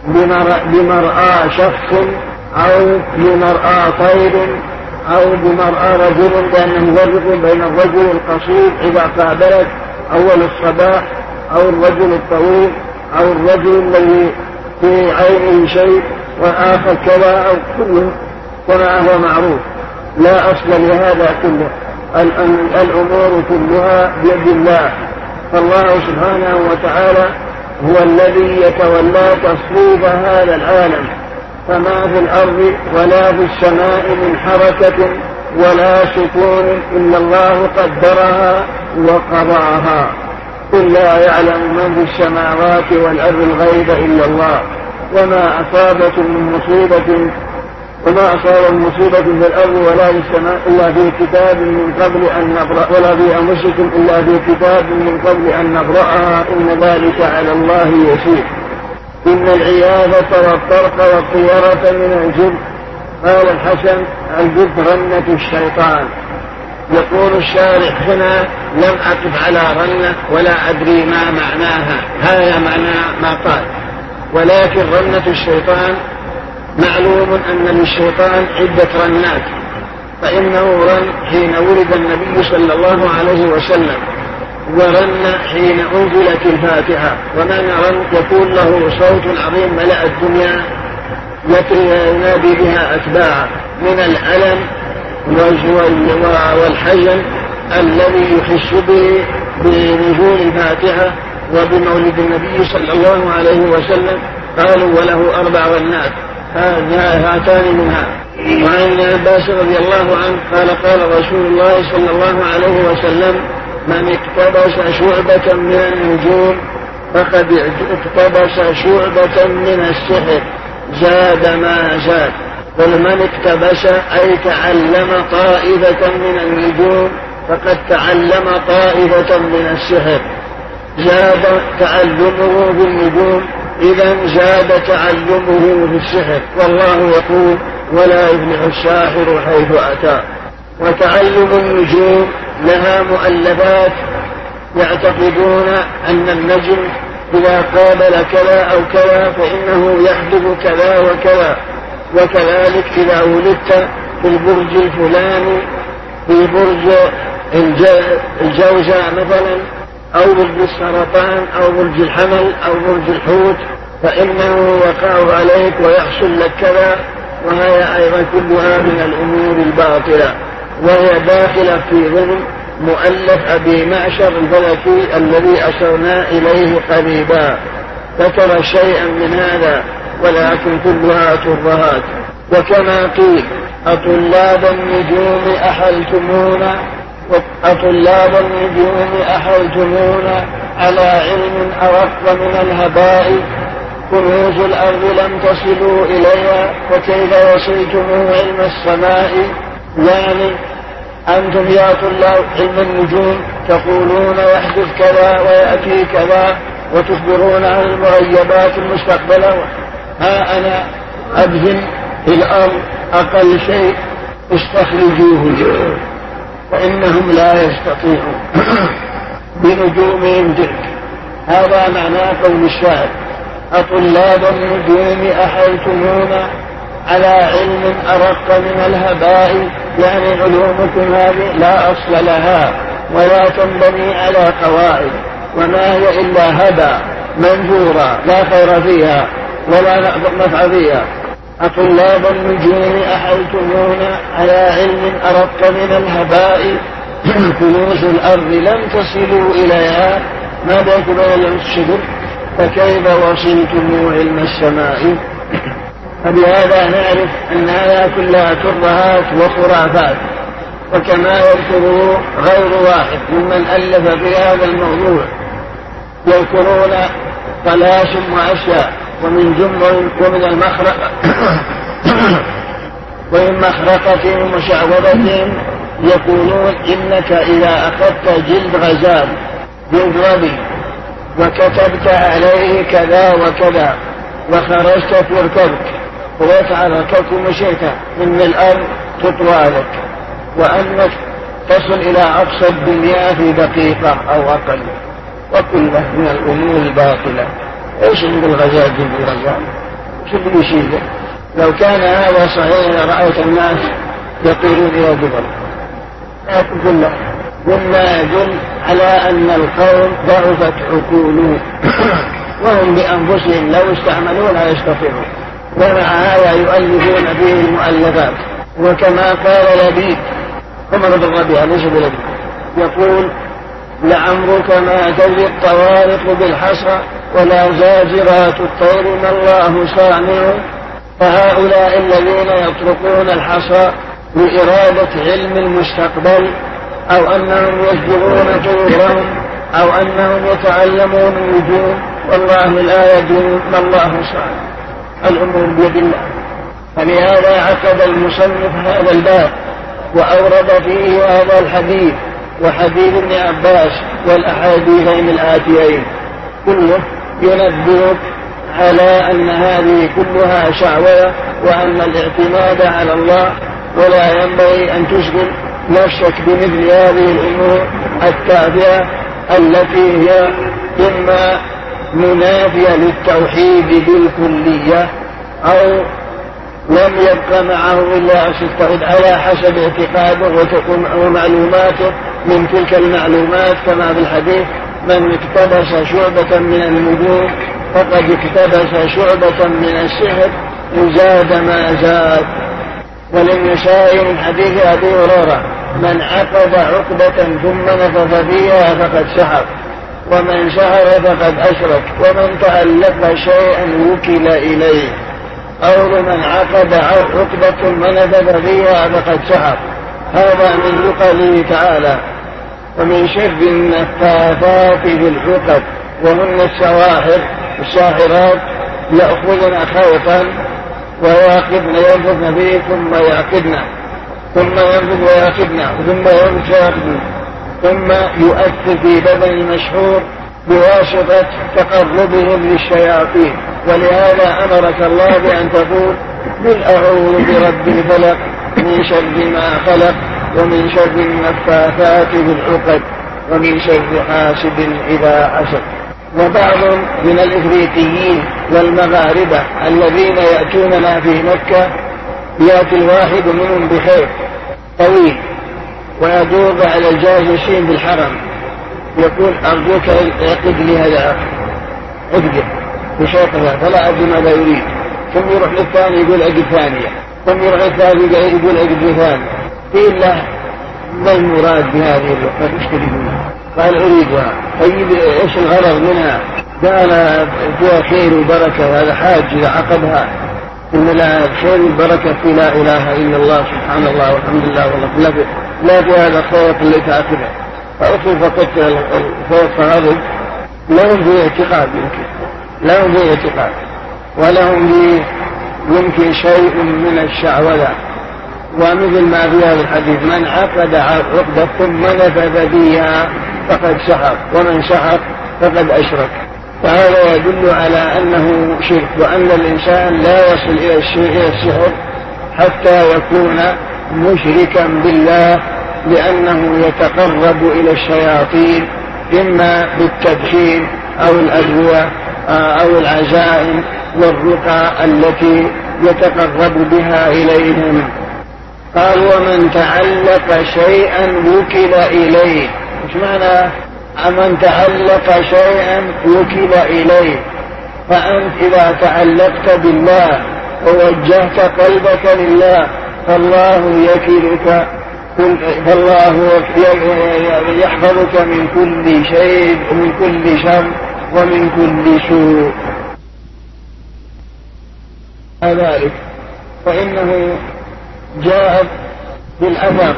بمرأى شخص أو بمرأى طير أو بمرأى رجل، لأنه يفرق بين الرجل القصير إذا قابلت أول الصباح، أو الرجل الطويل، أو الرجل الذي في عينه شيء وآخر كذا، أو كله كما هو معروف. لا أصل لهذا كله، الأمور كلها بيد الله، فالله سبحانه وتعالى هو الذي يتولى تصريف هذا العالم، فما في الأرض ولا في السماء من حركة ولا سكون إلا الله قدرها وقضاها. قل لا يعلم من في السماوات والأرض الغيب إلا الله، وما أصابت من مصيبة وما أصاب مصيبة في الأرض ولا في السماء إلا في كتاب من قبل أن نبرأ ولا في أنفسكم إلا في كتاب من قبل أن نبرأها إن ذلك على الله يسير. إن العياذة والطرق والطيرة من الجن. قال الحسن الجن رنة الشيطان. يقول الشارح هنا لم أقف على رنة ولا أدري ما معناها، هذا معنى ما قال، ولكن رنة الشيطان معلوم أن للشيطان عدة رنات، فإنه رن حين ولد النبي صلى الله عليه وسلم، ورن حين أنزلت الفاتحة، ومن رن يكون له صوت عظيم ملأ الدنيا ينادي بها أتباعه من الألم والحزن الذي يحس به بنزول الفاتحة وبمولد النبي صلى الله عليه وسلم. قالوا وله أربع رنات، هاتان منها. وعن عباس رضي الله عنه قال قال رسول الله صلى الله عليه وسلم من اقتبس شعبة من النجوم فقد اقتبس شعبة من السحر زاد ما زاد. ومن اقتبس أي تعلم طائفة من النجوم فقد تعلم طائفة من السحر زاد تعلمه بالنجوم، إذا زاد تعلمه في السحر. والله يقول ولا يفلح الساحر حيث أتى. وتعلم النجوم لها مؤلفات يعتقدون أن النجم إذا قابل كذا أو كذا فإنه يحدث كذا وكذا، وكذلك إذا ولدت في البرج الفلاني في برج الجوزاء مثلا أو برج السرطان أو برج الحمل أو برج الحوت فإنه يقع عليك ويحصل لك كذا. وهي أيضا كلها من الأمور الباطلة، وهي داخلة في ضمن مؤلف أبي معشر الفلكي الذي أشرنا إليه قريبا، ذكر شيئا من هذا ولكن كلها ترهات. وكما قيل أطلاب النجوم أحلتمونا أطلاب النجوم أحلتمونا على علم أرق من الهباء كنوز الأرض لم تصلوا إليها وكيف وصلتم علم السماء. يعني أنتم يا طلاب علم النجوم تقولون يحدث كذا ويأتي كذا وتخبرون عن المغيبات المستقبلة، ها أنا أبذل في الأرض أقل شيء استخرجوه فإنهم لا يستطيعون بنجومهم تلك. هذا معنى قول الشاعر أطلاب النجوم أحلتمونا على علم أرق من الهباء. يعني علومكم هذه لا أصل لها ولا تنبني على قواعد، وما هي إلا هباء منثورا لا خير فيها ولا نفع فيها. أطلاب النجوم أحلتمونا على علم أرق من الهباء كنوز الأرض لم تصلوا إليها. ماذا يكون لم تصلوا فكيف وصلتم علم السماء. فبهذا نعرف أن هذا كلها ترهات وخرافات، وكما يذكره غير واحد ممن ألف في هذا الموضوع، يذكرون طلاسم وأشياء، ومن جمل ومن المخرقة ومن مخرقتهم وشعوذتهم يقولون إنك إذا أخذت جلد غزال جلد ربي وكتبت عليه كذا وكذا وخرجت في ركبك ويسعى ركبك مشيت من الأرض تطوى لك، وأنك تصل إلى أقصى الدنيا في دقيقة أو أقل، وكله من الأمور الباطلة. إيش عند الغزال جلد الغزال؟ شو اللي يشيله؟ لو كان هذا صحيح لرأيت الناس يطيرون إلى دبر، لكن كله مما يدل على أن القوم ضعفت عقولهم وهم بأنفسهم لو استعملوا لا يستطيعون، ومع هذا يؤلفون فيه المؤلفات. وكما قال لبيد عمر بن ربيعة ليس بلبيد يقول لعمرك ما تجري الطوارق بالحصى ولا زاجرات الطير ما الله صانع. فهؤلاء الذين يطرقون الحصى لإرادة علم المستقبل أو أنهم يسجرون طيورهم أو أنهم يتعلمون النجوم، والله لا يدري ما الله صانع، الأمور بيد الله. فلهذا عقد المصنف هذا الباب وأورد فيه هذا الحديث وحديث ابن عباس والأحاديثين الآتيين، كله ينبهك على أن هذه كلها شعوذة، وأن الاعتماد على الله ولا ينبغي أن تشغل نفسك بمثل هذه الأمور التابعة التي هي إما منافية للتوحيد بالكلية أو لم يبقى معه إلا أن يستعد على حسب اعتقاده ومعلوماته من تلك المعلومات، كما في الحديث من اقتبس شعبة من النجوم فقد اقتبس شعبة من السحر وزاد ما زاد. وللنسائي من حديث أبي هريرة من عقد عقدة ثم نفث فيها فقد سحر، ومن سحر فقد أشرك، ومن تعلق شيئا وكل إليه. أو من عقد عقدة ثم نفث فيها فقد سحر، هذا من قوله تعالى ومن شر النفاثات في العقد وهن السواحر الساحرات يأخذن خيطا ويعقدن ينفثن فيه ثم يعقدن ثم ينفث ويعقدن ثم ينفث ثم يؤثر في بدن المشحور بواسطة تقربهم للشياطين. ولهذا أمرك الله بأن تقول قل أعوذ برب الفلق من شر ما خلق ومن شر النفاثات في العقد ومن شر حاسد إذا حسد. وبعض من الإفريقيين والمغاربة الذين يأتوننا في مكة يأتي الواحد منهم بخير طويل ويدور على الجالسين بالحرم يقول أرجوك اعقد لي هذا عقده بشوطها فلا أدري ماذا يريد، ثم يروح للثاني يقول عقد ثانية، ثم يروح للثالث يقول عقد ثانية. قيل له ما المراد بهذه العقد؟ ايش تريدونها؟ قال أريدها. طيب ايش الغرض منها؟ قال فيها خير وبركة، هذا حاج إذا عقدها إن لا خير والبركة في لا إله إلا الله سبحان الله والحمد لله والله لا, لا في هذا الخيط اللي تعقده. فأخذ فقلت الخيط فغضب. لهم في اعتقاد يمكن لهم في اعتقاد ولهم في يمكن شيء من الشعوذة. ومثل ما في هذا الحديث من عقد عقدة ثم نفذ فيها فقد سحر، ومن سحر فقد أشرك. فهذا يدل على أنه شرك، وأن الإنسان لا يصل إلى السحر حتى يكون مشركا بالله، لأنه يتقرب إلى الشياطين إما بالتدخين أو الأدوية أو العزائم والرقى التي يتقرب بها إليهم. قال ومن تعلق شيئا وكل إليه. مش معنى من تعلق شيئا وكل إليه؟ فأنت إذا تعلقت بالله ووجهت قلبك لله فالله يكلك، فالله يحفظك من كل شيء ومن كل شر ومن كل سوء. ذلك فإنه جاء بالأثر،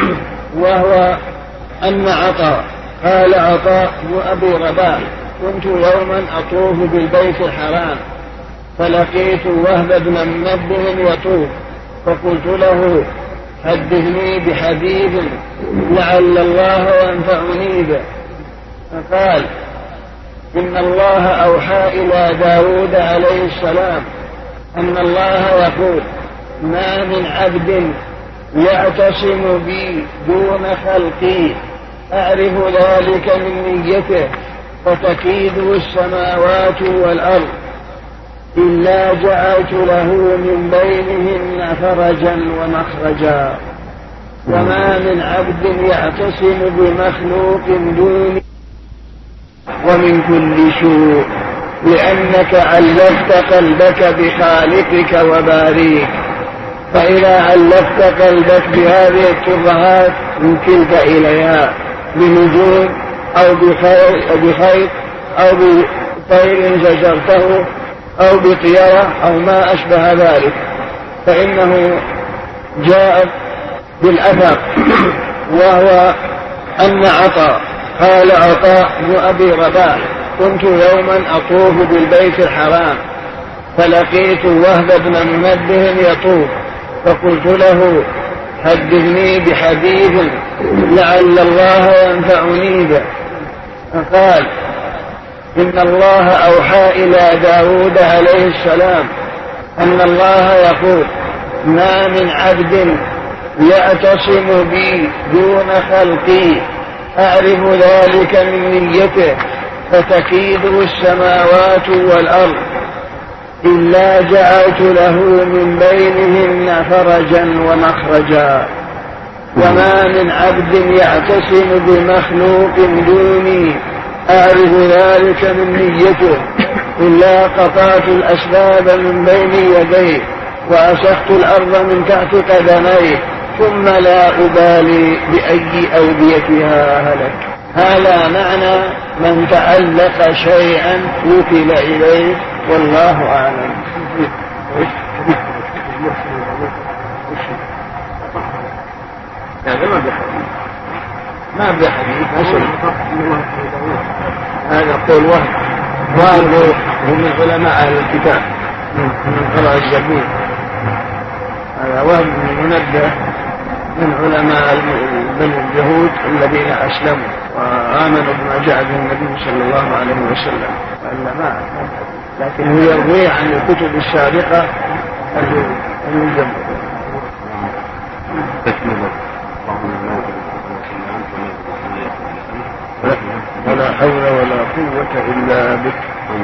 وهو أن عطاء قال عطاء بن أبي رباح: كنت يوما أطوف بالبيت الحرام فلقيت وهب بن منبه يطوف، فقلت له: حدثني بحديث لعل الله ينفعني به. فقال: إن الله أوحى إلى داود عليه السلام أن الله يقول: ما من عبد يعتصم بي دون خلقي أعرف ذلك من نيته فتكيده السماوات والأرض إلا جعلت له من بينهن فرجا ومخرجا. وما من عبد يعتصم بمخلوق دوني ومن كل سوء، لأنك علقت قلبك بخالقك وباريك، فإذا علقت قلبك بهذه الترهات وكلت إليها بنجوم أو بخيط أو بطير زجرته أو بطيرة أو ما أشبه ذلك، فإنه جاء بالأثر، وهو أن عطاء قال عطاء بن أبي رباح: كنت يوما أطوف بالبيت الحرام فلقيت وهب بن منبه يطوف، فقلت له: حدثني بحديث لعل الله ينفعني به. فقال: إن الله أوحى إلى داود عليه السلام أن الله يقول: ما من عبد يعتصم بي دون خلقي أعرف ذلك من نيته فتكيده السماوات والأرض إلا جعلت له من بينهن فرجا ومخرجا. وما من عبد يعتصم بمخلوق دوني أعرف ذلك من نيته إلا قطعت الأسباب من بين يديه وأسخت الأرض من تحت قدميه ثم لا أبالي بأي أوديتها هلك. هذا معنى من تعلق شيئا وكل إليه، والله أعلم. ما بحديث أصل هذا قول وهم، وهو هم من علماء أهل الكتاب من قراء الزبور، هذا وهم منبه من علماء بني اليهود الذين أسلموا وآمنوا بما جاء به النبي صلى الله عليه وسلم، وإلا ما لكن هو يروي عن الكتب السابقة الملزمة. ولا حول ولا قوة إلا بك.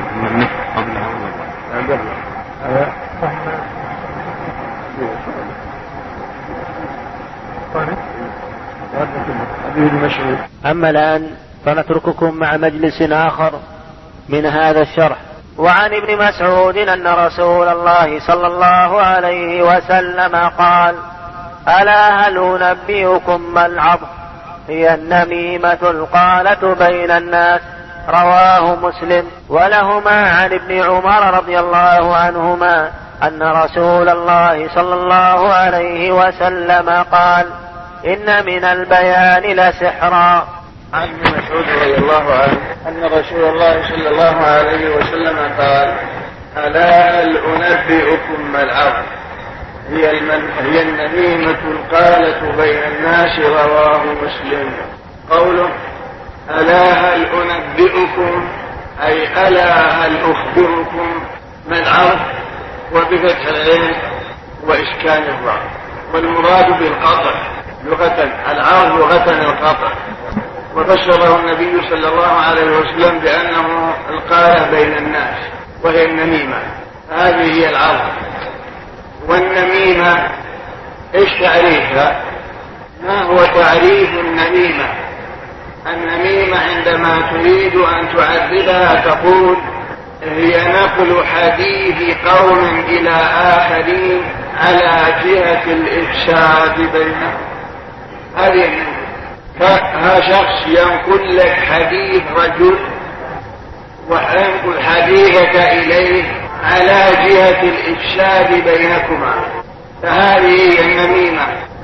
أما الآن فنترككم مع مجلس آخر من هذا الشرح. وعن ابن مسعود أن رسول الله صلى الله عليه وسلم قال: ألا هل أنبئكم ما العظم؟ هي النميمة القالة بين الناس. رواه مسلم. ولهما عن ابن عمر رضي الله عنهما أن رسول الله صلى الله عليه وسلم قال: إن من البيان لسحرا. عن ابن مسعود رضي الله عنه أن رسول الله صلى الله عليه وسلم قال: ألا هل أنبئكم ما العظم؟ هي, هي النميمة القالة بين الناس. رواه مسلم. قوله ألا هل أنبئكم أي ألا هل أخبركم ما العظم، وبفتح العين وإسكان الراء، والمراد بالقطع لغة العظم لغة القطع، وفسره النبي صلى الله عليه وسلم بأنه القالة بين الناس وهي النميمة. هذه هي العظم. والنميمة ايش تعريفها؟ ما هو تعريف النميمة؟ النميمة عندما تريد أن تعدلها تقول هي نقل حديث قوم إلى آخرين على جهة الإفساد بينهم. هذه ها شخص ينقل لك حديث رجل وينقل حديثك إليه على جهة الإفساد بينكما، فهذه هي النميمة.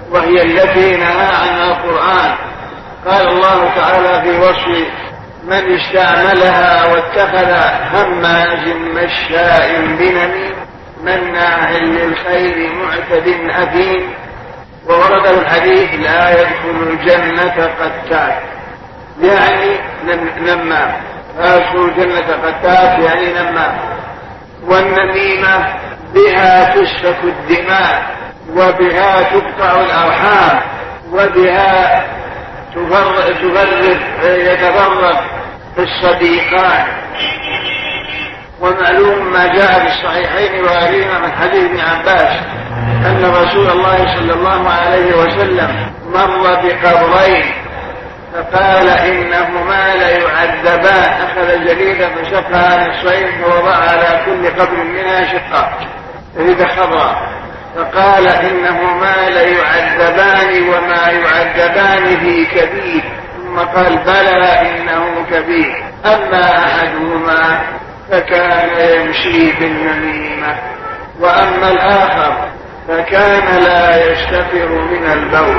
وهي التي نهى عنها القرآن. قال الله تعالى في وصف من استعملها واتخذ هماز مشاء بنميم مناع للخير معتد أثيم. وورد الحديث لا يدخل الجنة قتات يعني نمام، لا يدخل الجنة قتات يعني نمام. والنميمة بها تسفك الدماء وبها تقطع الأرحام وبها تفرق يتفرق الصديقان. ومعلوم ما جاء في الصحيحين وغيرهما من حديث ابن عباس أن رسول الله صلى الله عليه وسلم مر بقبرين فقال إنهما ليعذبان، أخذ جريدة فشقها نصفين ووضع على كل قبر منها شقة جريدة خضراء، فقال إنهما ليعذبان وما يعذبان في كبير، ثم قال بلى إنه كبير، أما أحدهما فكان يمشي بالنميمة وأما الآخر فكان لا يستتر من البول.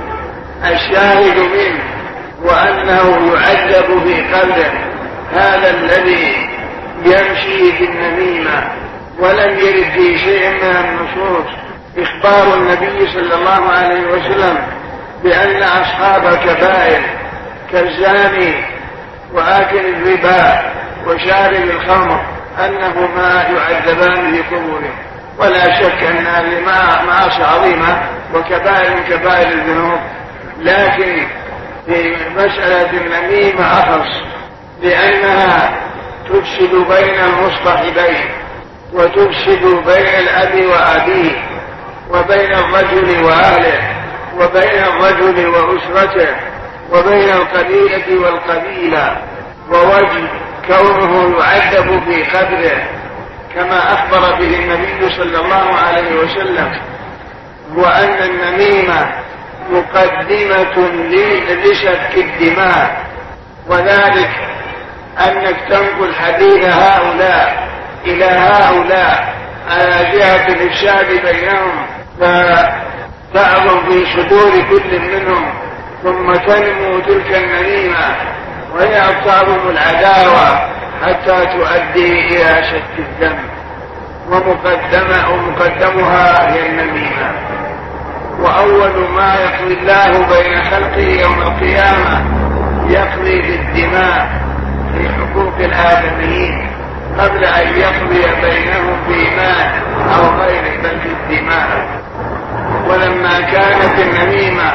الشاهد منه وأنه يعذب في قلبه هذا الذي يمشي بالنميمة. ولم يرد في شيء من النصوص إخبار النبي صلى الله عليه وسلم بأن أصحاب الكبائر كالزاني وآكل الربا وشارب الخمر أنهما يعذبان في قبورهم. ولا شك أن هذه معاصي عظيمة وكبائر من كبائر الذنوب، لكن في مسألة النميمة أخص لأنها تفسد بين المصطحبين وتفسد بين الأب وأبيه وبين الرجل وأهله وبين الرجل وأسرته وبين القبيلة والقبيلة. ووجه كونه يعذب في قبره كما أخبر به النبي صلى الله عليه وسلم وأن النميمة مقدمة لسفك الدماء، وذلك أنك تنقل حديث هؤلاء إلى هؤلاء على جهة الإفساد بينهم فتعظم في صدور كل منهم ثم تنمو تلك النميمة وهي تعظم العداوة حتى تؤدي إلى شك الدم. ومقدمة ومقدمها هي النميمة. وأول ما يقضي الله بين خلقه يوم القيامة يقضي بالدماء في حقوق الآدميين قبل أن يقضي بينهم بمال أو غيره بل بالدماء. ولما كانت النميمة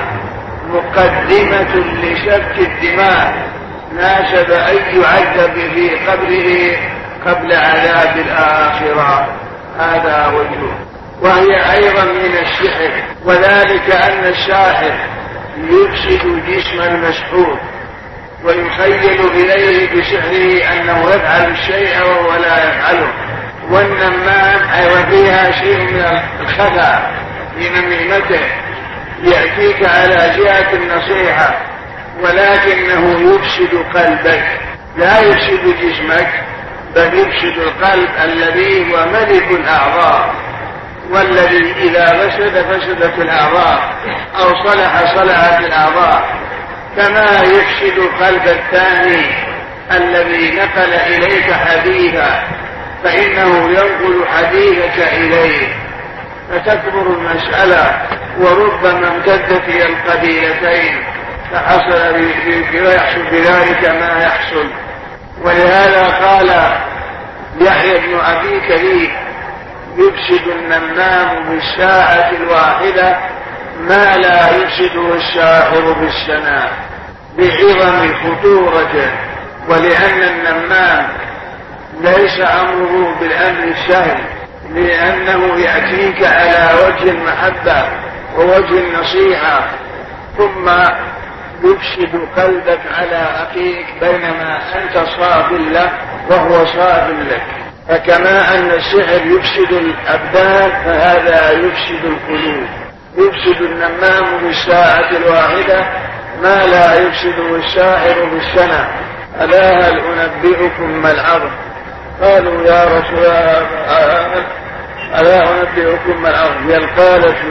مقدمة لسفك الدماء ناسب أن يعذب في قبره قبل عذاب الآخرة. هذا وجهه. وهي أيضا من السحر، وذلك أن الساحر يفسد جسم المسحور ويخيل إليه بسحره أنه يفعل الشيء وهو لا يفعله. والنمام أيضا فيها شيء من الخفا في نميمته، يأتيك على جهة النصيحة ولكنه يفسد قلبك، لا يفسد جسمك بل يفسد القلب الذي هو ملك الأعضاء، والذي إذا فسد فسدت الأعضاء أو صلح صلحت الأعضاء. كما يفسد قلب الثاني الذي نقل إليك حديثا فإنه ينقل حديثك إليه فتكبر المسألة وربما امتدت إلى القبيلتين فحصل يحصل بذلك ما يحصل. ولهذا قال يحيى بن أبي كثير يفسد النمام بالساعة الواحدة ما لا يفسده الساحر بالسنة بعظم خطورته. ولأن النمام ليس أمره بالأمر السهل، لأنه يأتيك على وجه المحبة ووجه النصيحة ثم يفسد قلبك على أخيك بينما أنت صاب له وهو صاب لك. فكما أن السحر يفسد الأبدان فهذا يفسد القلوب. يفسد النمام بالساعة الواحدة ما لا يفسده الساحر بالسنة. ألا هل أنبئكم ما العرض؟ قالوا يا رسول الله ألا أنبئكم ما العرض؟ هي القالة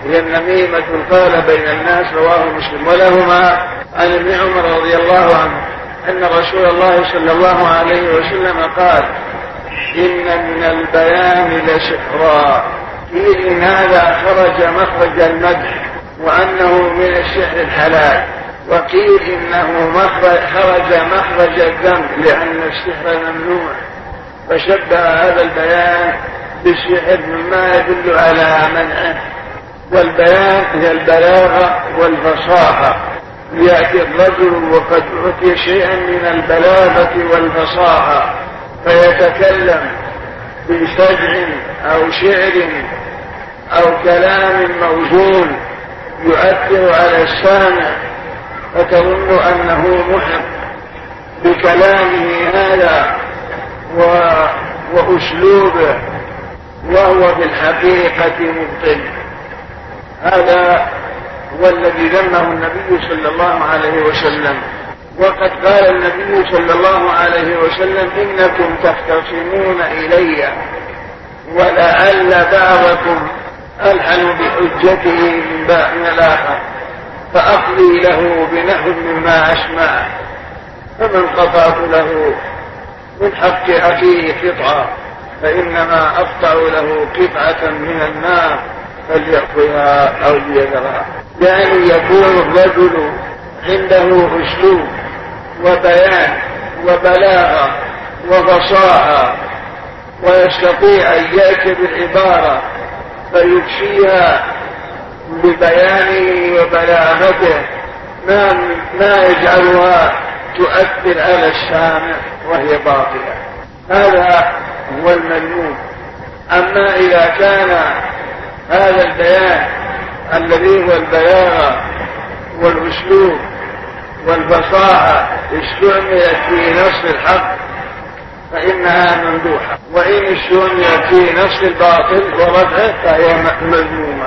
هي النميمة القال بين الناس، رواه مسلم. ولهما عن ابن عمر رضي الله عنه أن رسول الله صلى الله عليه وسلم قال: إن من البيان لسحرا. قيل إن هذا خرج مخرج المدح وأنه من السحر الحلال، وقيل إنه مخرج خرج مخرج الذنب لأن السحر ممنوع، فشبه هذا البيان بالسحر مما يدل على منعه. والبيان هي البلاغة والفصاحة. يأتي الرجل وقد أعطي شيئا من البلاغة والفصاحة فيتكلم بسجع أو شعر أو كلام موزون يؤثر على السامع، فتظن أنه محق بكلامه هذا وأسلوبه، وهو بالحقيقة مبطل. هذا هو الذي ذمه النبي صلى الله عليه وسلم. وقد قال النبي صلى الله عليه وسلم: إنكم تختصمون إلي ولعل بعضكم ألحن بحجته من الآخر، فأقضي له بنحو مما أسمع، فمن قطعت له من حق أخيه قطعة فإنما أقطع له قطعة من النار فليأخذها أو ليذرها. يعني يكون الرجل عنده أسلوب وبيان وبلاغة وفصاحة، ويستطيع أن يأتي بالعبارة فيكشيها ببيانه وبلاغته ما, ما يجعلها تؤثر على السامع وهي باطلة. هذا هو المذموم. أما إذا كان هذا البيان الذي هو البلاغة والأسلوب والفصاحة استعملت في نص الحق فإنها ممدوحة، وإن استعملت في نص الباطل ورفعه فهي مذمومة.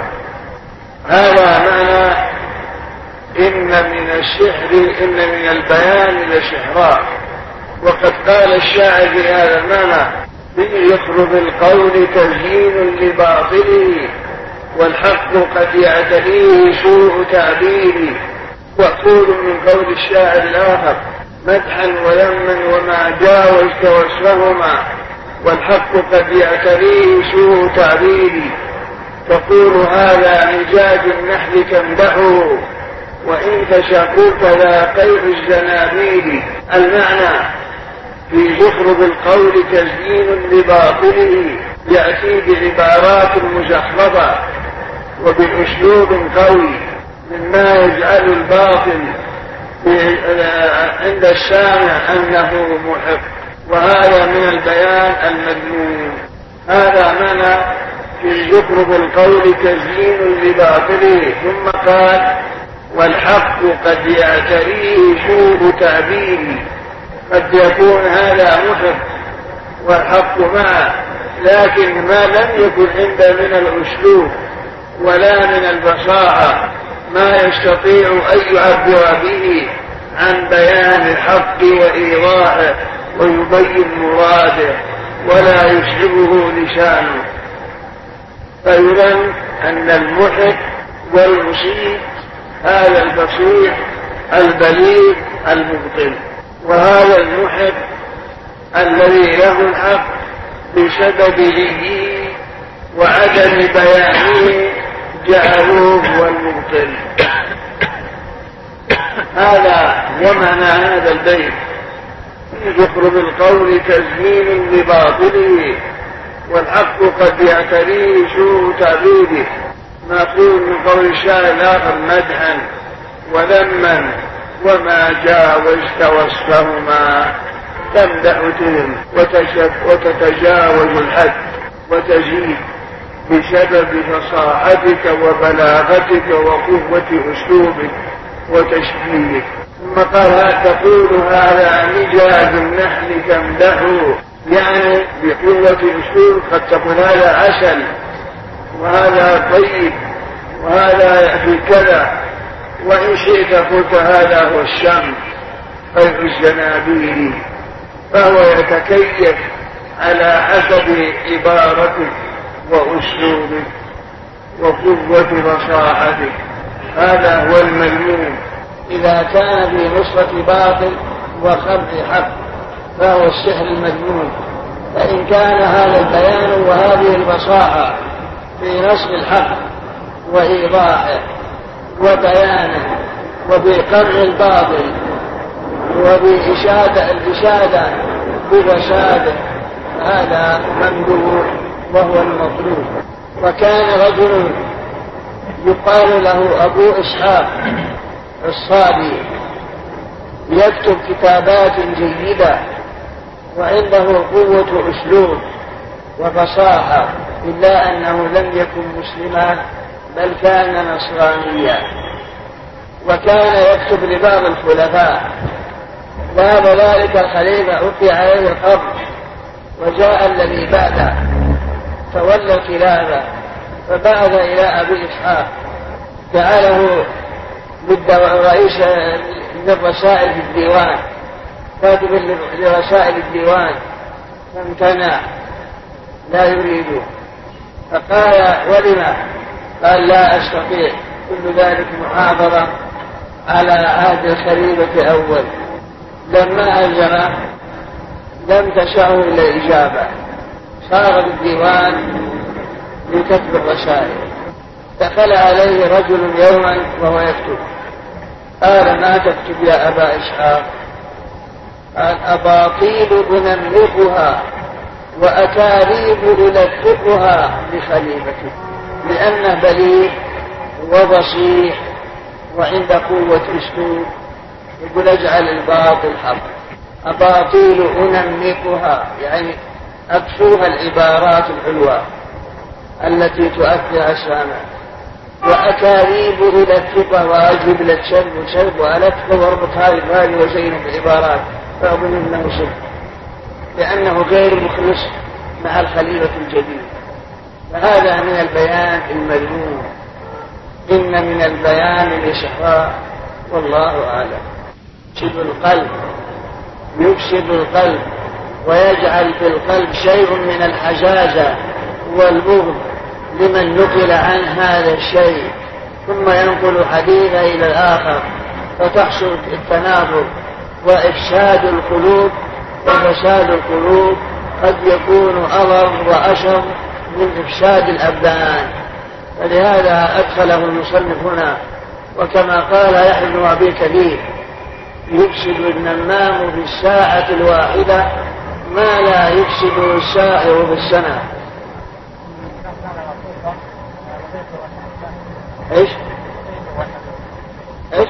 هذا معنى إن من السحر إن من البيان لسحرا. وقد قال الشاعر في هذا المعنى: يخرب القول تزيين لباطله والحق قد يعتريه سوء تعبيره. وأقول من قول الشاعر الآخر: مدحا وذما وما جاوزت وصفهما والحق قد يعتريه سوء تعبيري. تقول هذا نجاج النحل تمدحه وإن تشاقوك ذا قيء الزنابيل. المعنى في زخرف القول تزيين لباطله، يأتي بعبارات مزخرفة وبأسلوب قوي مما يجعل الباطل عند السامع أنه محق، وهذا من البيان المذموم. هذا معنى في زخرف القول تزيين لباطله. ثم قال: والحق قد يعتريه سوء تعبيري. قد يكون هذا محق والحق معه، لكن ما لم يكن عنده من الأسلوب ولا من الفصاحة ما يستطيع أن يعبر به عن بيان الحق وإيضاحه ويبين مراده ولا يسلبه لسانه، فيظن أن المحق والمصيب هذا البصير البليغ المبطل. وهذا المحق الذي له الحق بسبب ليه وعدم بيانه جعلوه هو المبطل. هذا ومعنى هذا البيت: زخرف القول تزيين لباطله والحق قد يعتريه سوء تعبيره. نقول من قول الشاعر الآخر: مدحا وذما وما جاوزت وصفهما. تمدح تهم وتتجاوز الحد وتزيد بسبب فصاحتك وبلاغتك وقوة أسلوبك وتشبيهك. ثم قال: تقول هذا نجاج النحل تمدحه، يعني بقوة أسلوب. قد تقول هذا عسل وهذا طيب وهذا في كذا، وإن شئت قلت هذا هو الشم قيء الزنابيل. فهو يتكيف على حسب عبارتك وأسلوبك. وقوة بصاحته. هذا هو المذموم. إذا كان في نصرة باطل وخبط حق فهو السحر المذموم. فإن كان هذا البيان وهذه البصاحة في نصر الحق وإيضاحه وبيانه وفي قرع الباطل وبإشادة الإشادة بفساده هذا ممدوح وهو المطلوب. وكان رجل يقال له أبو إسحاق الصابي يكتب كتابات جيدة وعنده قوة أسلوب وفصاحة، إلا أنه لم يكن مسلما بل كان نصرانيا. وكان يكتب لبعض الخلفاء. ذهب ذلك الخليفة ألقي عليه القبض وجاء الذي بعده تولى الخلافة فبعث إلى أبي إسحاق جعله رئيس للرسائل في الديوان كاتب لرسائل الديوان فامتنع لا يريده. فقال ولما؟ قال لا أستطيع، كل ذلك محاضرة على عهد الخليفة أول. لما أجر لم تشعه إلا الإجابة، صار بالديوان لكتب الرسائل. دخل عليه رجل يوما وهو يكتب، قال ما تكتب يا أبا إسحاق؟ قال أباطيل أنمقها وأكاذيب ألفقها لخليفتي، لأنه بليغ وبصيح وعند قوة أسلوب. يقول اجعل الباطل حق. أباطيل أنمقها يعني أكسوها العبارات الحلوة التي تؤثر أسامة، وأكاذيب ألفقها وأجيب لك شرب وشرب وألفقها واربط هذه بهذه وزينة العبارات فأظن أنه شرب، لأنه غير مخلص مع الخليفة الجديد. فهذا من البيان المذموم. إن من البيان الإشحاء والله أعلم. يفسد القلب يفسد القلب ويجعل في القلب شيء من الحجاجة والبغض لمن نقل عن هذا الشيء، ثم ينقل حديثا إلى الآخر فتحصل التنافر وإفساد القلوب. وفساد القلوب قد يكون أضر وأشر من إفساد الأبدان، فلهذا أدخله المصنف هنا. وكما قال يحيى بن أبي كثير يفسد النمام في الساعة الواحدة ما لا يفسد السائر في السنة. ايش ايش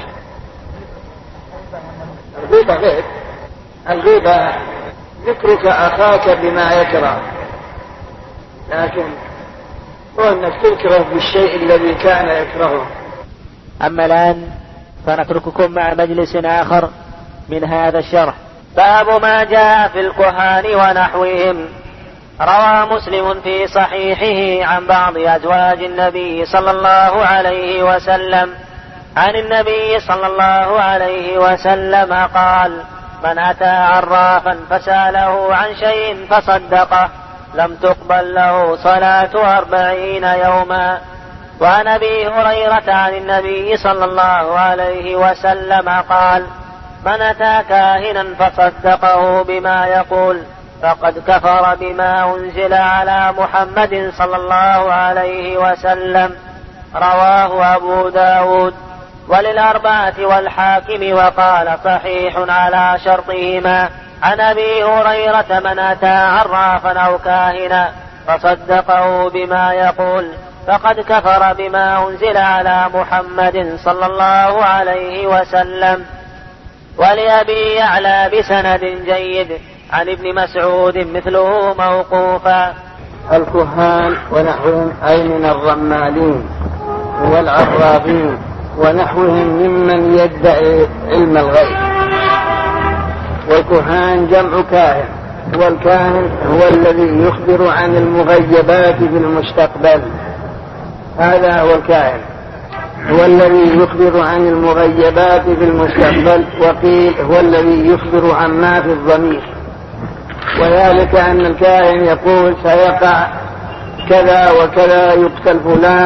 الغيبة غير الغيبة ذكرك أخاك بما يكره، لكن هو أنك تذكره بالشيء الذي كان يكرهه. أما الآن فنترككم مع مجلس آخر من هذا الشرح. باب ما جاء في الكهان ونحوهم. روى مسلم في صحيحه عن بعض أزواج النبي صلى الله عليه وسلم عن النبي صلى الله عليه وسلم قال: من أتى عرافا فسأله عن شيء فصدقه لم تقبل له صلاة أربعين يوما. وعن أبي هريرة عن النبي صلى الله عليه وسلم قال: من أتى كاهنا فصدقه بما يقول فقد كفر بما أنزل على محمد صلى الله عليه وسلم. رواه أبو داود وللأربعة والحاكم وقال صحيح على شرطهما. عن أبي هريرة: من أتى عرافا أو كاهنا فصدقه بما يقول فقد كفر بما أنزل على محمد صلى الله عليه وسلم. ولأبي يعلى بسند جيد عن ابن مسعود مثله موقوفا. الكهان ونحوهم أي من الرمالين والعرافين ونحوهم ممن يدعي علم الغيب. والكهان جمع كاهن، والكاهن هو الذي يخبر عن المغيبات في المستقبل. هذا هو الكاهن، هو الذي يخبر عن المغيبات في المستقبل. وقيل هو الذي يخبر عما في الضمير، وذلك أن الكاهن يقول سيقع كذا وكذا، يقتل فلان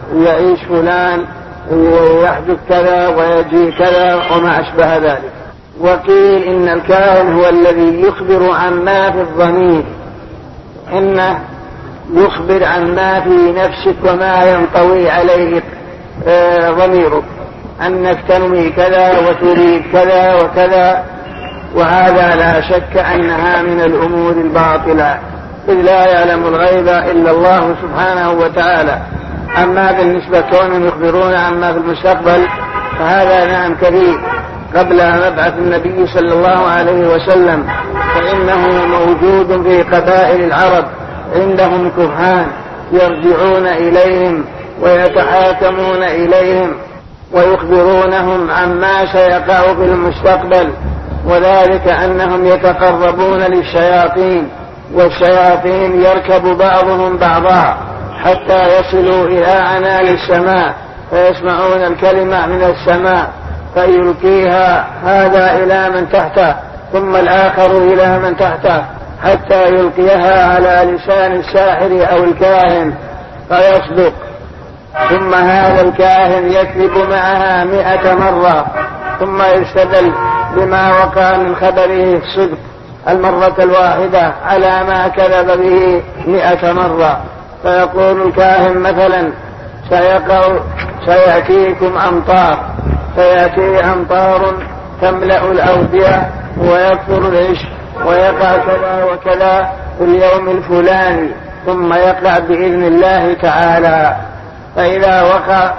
يعيش فلان يحدث كذا ويجي كذا وما أشبه ذلك. وقيل إن الكاهن هو الذي يخبر عما في الضمير، إنه يخبر عما في نفسك وما ينطوي عليه ضميرك، أنك تنوي كذا وتريد كذا وكذا، وهذا لا شك أنها من الأمور الباطلة، إذ لا يعلم الغيب إلا الله سبحانه وتعالى. أما بالنسبة كونهم يخبرون عما في المستقبل فهذا نعم كثير. قبل مبعث النبي صلى الله عليه وسلم فإنه موجود في قبائل العرب عندهم كهان يرجعون إليهم ويتحاكمون إليهم ويخبرونهم عما سيقع في المستقبل، وذلك أنهم يتقربون للشياطين، والشياطين يركب بعضهم بعضا حتى يصلوا إلى عنان السماء فيسمعون الكلمة من السماء فيلقيها هذا إلى من تحته ثم الآخر إلى من تحته حتى يلقيها على لسان الساحر أو الكاهن فيصدق، ثم هذا الكاهن يكذب معها مئة مرة ثم يستدل بما وقع من خبره الصدق المرة الواحدة على ما كذب به مئة مرة. فيقول الكاهن مثلا سيقع سيأتيكم أمطار، سيأتي أمطار تملأ الأودية ويكثر العشب ويقع كذا وكذا في اليوم الفلاني، ثم يقع بإذن الله تعالى. فإذا وقع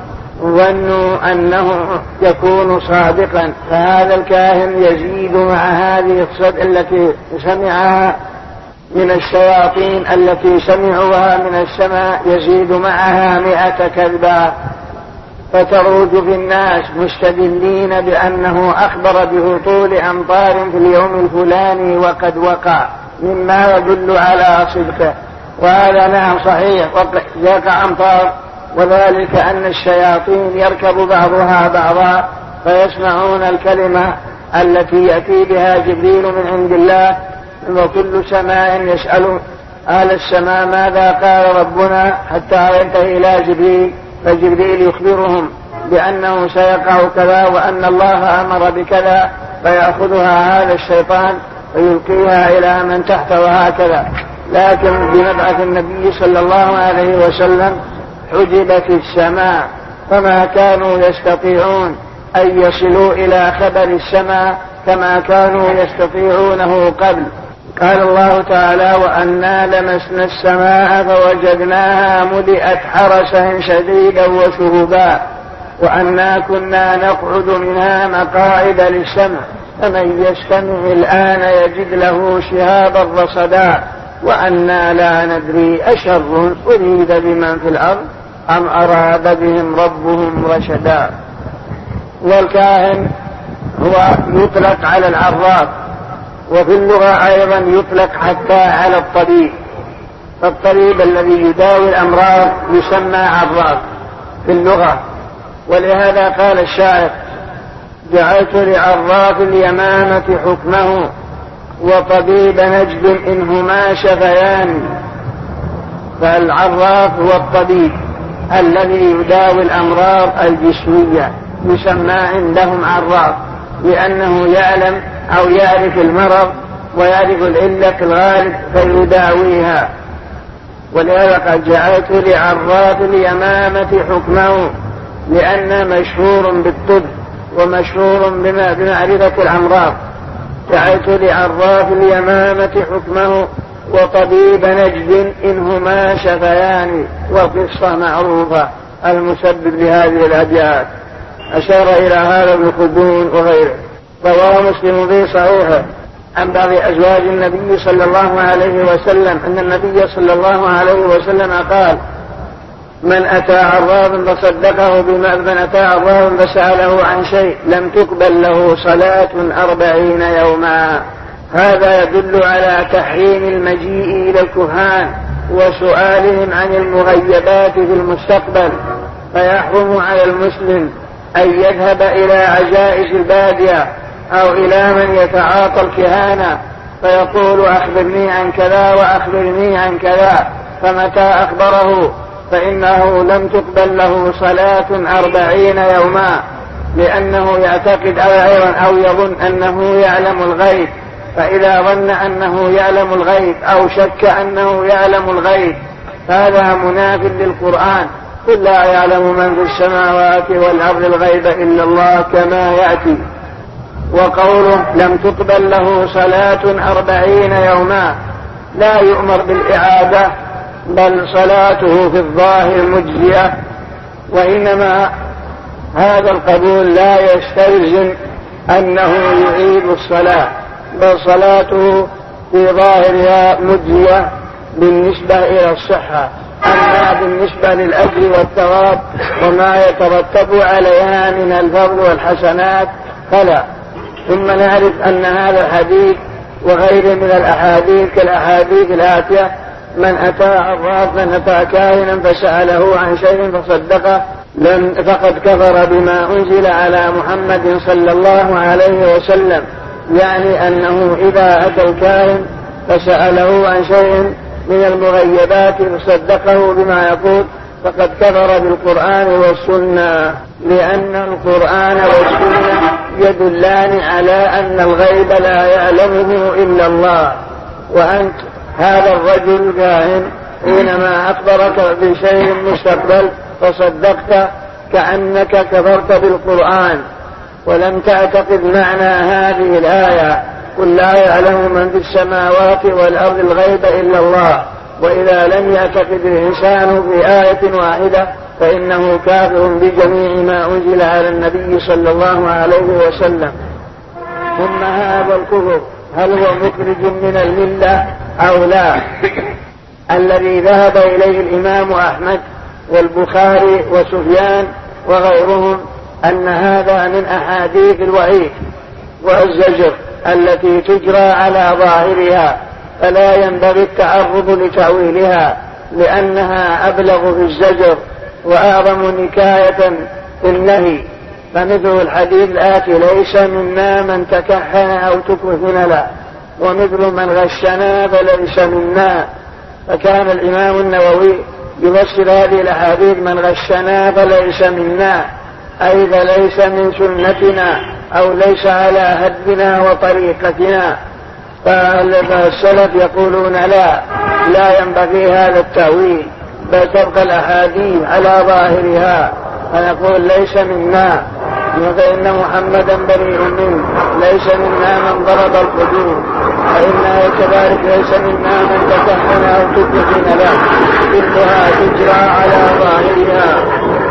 ظنوا أنه يكون صادقا، فهذا الكاهن يزيد مع هذه الصدق التي سمعها من الشياطين التي سمعوها من السماء، يزيد معها مئة كذبة، فتروج في الناس مستدلين بأنه أخبر بهطول أمطار في اليوم الفلاني وقد وقع، مما يدل على صدقه. وهذا نعم صحيح، وقع أمطار، وذلك أن الشياطين يركب بعضها بعضا فيسمعون الكلمة التي يأتي بها جبريل من عند الله، وكل سماء يسأل أهل السماء ماذا قال ربنا حتى ينتهي إلى جبريل، فجبريل يخبرهم بأنه سيقع كذا وأن الله أمر بكذا، فيأخذها هذا الشيطان ويلقيها إلى من تحت وهكذا. لكن بمبعث النبي صلى الله عليه وسلم حجبت السماء، فما كانوا يستطيعون أن يصلوا إلى خبر السماء كما كانوا يستطيعونه قبل. قال الله تعالى وأنا لمسنا السماء فوجدناها ملئت حرسا شديدا وشهبا وأنا كنا نقعد منها مقاعد للسمع فمن يستمع الآن يجد له شهابا رصدا وأنا لا ندري أشر أريد بمن في الأرض أم أراد بهم ربهم رشدا. والكاهن هو يطلق على العراف، وفي اللغة أيضا يطلق حتى على الطبيب، فالطبيب الذي يداوي الأمراض يسمى عراف في اللغة. ولهذا قال الشاعر جعلت لعراف اليمامة حكمه وطبيب نجد إنهما شفيان. فالعراف هو الطبيب الذي يداوي الأمراض الجسمية، يسمى عندهم عراف لأنه يعلم أو يعرف المرض ويعرف العلة في الغالب فيداويها. ولهذا قد جعلت لعراف اليمامة حكمه، لأن مشهور بالطب ومشهور بمعرفة الأمراض. جعلت لعراف اليمامة حكمه وطبيب نجد إنهما شفيان. وقصة معروفة المسبب لهذه الأبيات أشار إلى هذا ابن خلدون وغيره. رواه مسلم في صحيحه عن بعض أزواج النبي صلى الله عليه وسلم أن النبي صلى الله عليه وسلم قال من أتى عرافا فصدقه بما من أتى عرافا فسأله عن شيء لم تقبل له صلاة أربعين يوما. هذا يدل على تحريم المجيء إلى الكهان وسؤالهم عن المغيبات في المستقبل، فيحرم على المسلم أن يذهب إلى عجائز البادية أو إلى من يتعاطى الكهانة فيقول أخبرني عن كذا وأخبرني عن كذا، فمتى أخبره فإنه لم تقبل له صلاة أربعين يوما، لأنه يعتقد أو يظن أنه يعلم الغيب، فإذا ظن أنه يعلم الغيب أو شك أنه يعلم الغيب هذا مناف للقرآن. قل لا يعلم من في السماوات والأرض الغيب إلا الله كما يأتي. وقوله لم تقبل له صلاة أربعين يوما لا يؤمر بالإعادة، بل صلاته في الظاهر مجزية، وإنما هذا القبول لا يستلزم أنه يعيد الصلاة، بل صلاته في ظاهرها مجزية بالنسبة إلى الصحة. أما بالنسبة للأجر والثواب وما يترتب عليها من الفضل والحسنات فلا. ثم نعرف أن هذا الحديث وغيره من الأحاديث كالأحاديث الآتية: من أتى عراف من أتى كاهنا فسأله عن شيء فصدقه لم فقد كفر بما أنزل على محمد صلى الله عليه وسلم، يعني أنه إذا أتى الكاهن فسأله عن شيء من المغيبات فصدقه بما يقول فقد كفر بالقرآن والسنة، لأن القرآن والسنة يدلان على أن الغيب لا يعلمه إلا الله. وأنت هذا الرجل كاهن حينما أخبرك بشيء مستقبل فصدقت كأنك كفرت بالقرآن ولم تعتقد معنى هذه الآية: قل لا يعلم من في السماوات والأرض الغيب إلا الله. وإذا لم يعتقد الإنسان في آية واحدة فإنه كافر بجميع ما أنزل على النبي صلى الله عليه وسلم. ثم هذا الكفر هل هو مخرج من الملة أو لا؟ الذي ذهب إليه الإمام أحمد والبخاري وسفيان وغيرهم أن هذا من أحاديث الوعيد والزجر التي تجرى على ظاهرها، فلا ينبغي التعرض لتأويلها، لأنها أبلغ في الزجر وأعظم نكاية في النهي. فمثل الحديث الآتي: ليس منا من تكهن أو تكهن له، ومثل من غشنا فليس منا. فكان الإمام النووي يفسر هذه الأحاديث: من غشنا فليس منا، أي فليس من سنتنا أو ليس على هدنا وطريقتنا. فالسلف يقولون لا لا ينبغي هذا التأويل، بل تبقى الأحاديث على ظاهرها، فنقول ليس منا، فإن محمدا بريء منه، ليس منا من ضرب الحدود، فإنها كذلك ليس منا من تكهن أو تكهن له، كلها تجرى على ظاهرها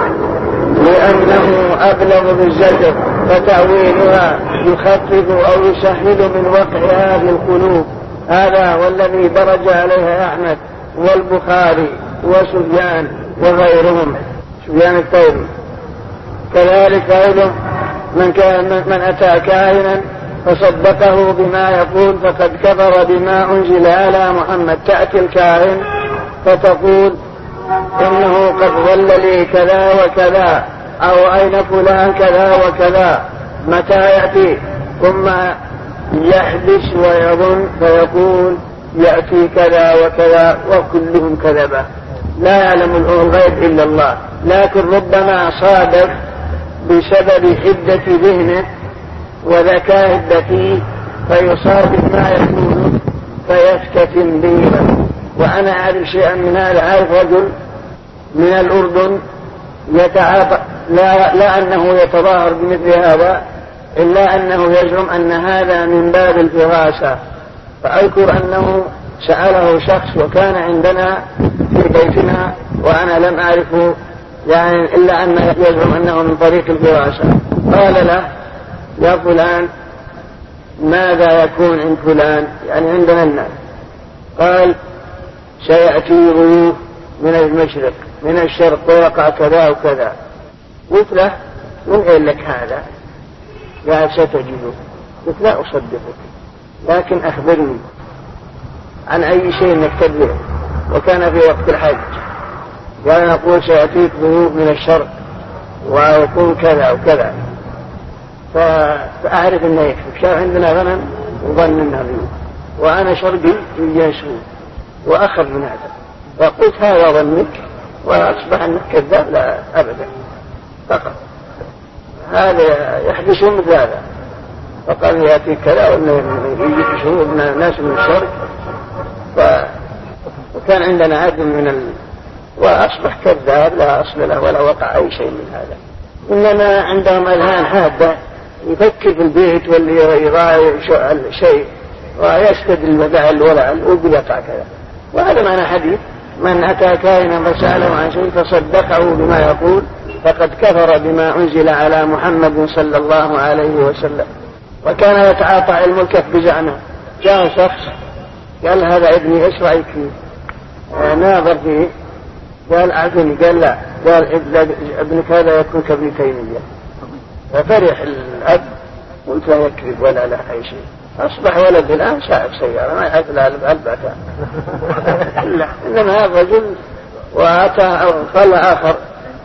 لأنه أبلغ بالزجر، فتأويلها يخفف أو يسهل من وقعها في القلوب. هذا والذي درج عليه أحمد والبخاري وسفيان وغيرهم، سفيان الثوري. كذلك قوله: من, كان من أتى كاهنا فصدقه بما يقول فقد كفر بما أنزل على محمد. تأتي الكاهن فتقول: إنه قد ظل لي كذا وكذا، أو أين فلان كذا وكذا. متى يأتي؟ ثم يحدث ويظن فيقول يأتي كذا وكذا، وكلهم كذبة. لا يعلم الغيب إلا الله، لكن ربما صادف بسبب حدة ذهنه وذكاء الذكي فيصادف ما يقول فيفتتن به. وأنا أعرف شيئا من هذا. أعرف رجل من الأردن يتعاطى، لا, لا أنه يتظاهر بمثل هذا، إلا أنه يزعم أن هذا من باب الفراسة. فأذكر أنه سأله شخص وكان عندنا في بيتنا وأنا لم أعرفه، يعني إلا أنه يزعم أنه من طريق الفراسة. قال له: يا فلان ماذا يكون عند فلان؟ يعني عندنا الناس. قال: سيأتي ضيوف من المشرق من الشرق ويقع كذا وكذا. قلت له: من أين لك هذا؟ قال: ستجده. قلت: لا أصدقك، لكن أخبرني عن أي شيء نكتب له. وكان في وقت الحج. قال: نقول سيأتيك ضيوف من الشرق ويكون كذا وكذا. فأعرف أنه يكتب. شاف عندنا غنم وظن أنها ضيوف، وأنا شرقي يجي يسوي وأخذ من هذا. فقلت: هذا ظنك، وأصبح أنه كذاب لا أبدا فقط. هذا يحدثون مثل هذا، فقال يأتي كذا ويجي شهور من الناس من الشرك، وكان عندنا عدل من ال... وأصبح كذاب لا أصل له ولا وقع أي شيء من هذا. إنما عندهم أذهان حادة، يفكر في البيت واللي يراعي شيء ويستدل بدعل ولعل وبيقع كذا. وهذا معنى حديث: من أتى كائنا فسأله عن شيء فصدقه بما يقول فقد كفر بما أنزل على محمد صلى الله عليه وسلم. وكان يتعاطى الملك بزعمه. جاء شخص قال: هذا ابني ايش رأيك فيه؟ ناظر فيه قال: أعطني. قال: لا. قال: ابنك هذا يكون كابن تيمية. ففرح الأب قلت لا يكذب ولا لا أي شيء. أصبح ولد الآن سائق سيارة ما يعرف لا البعثة. لا، إنما هذا الرجل وأتى قال آخر: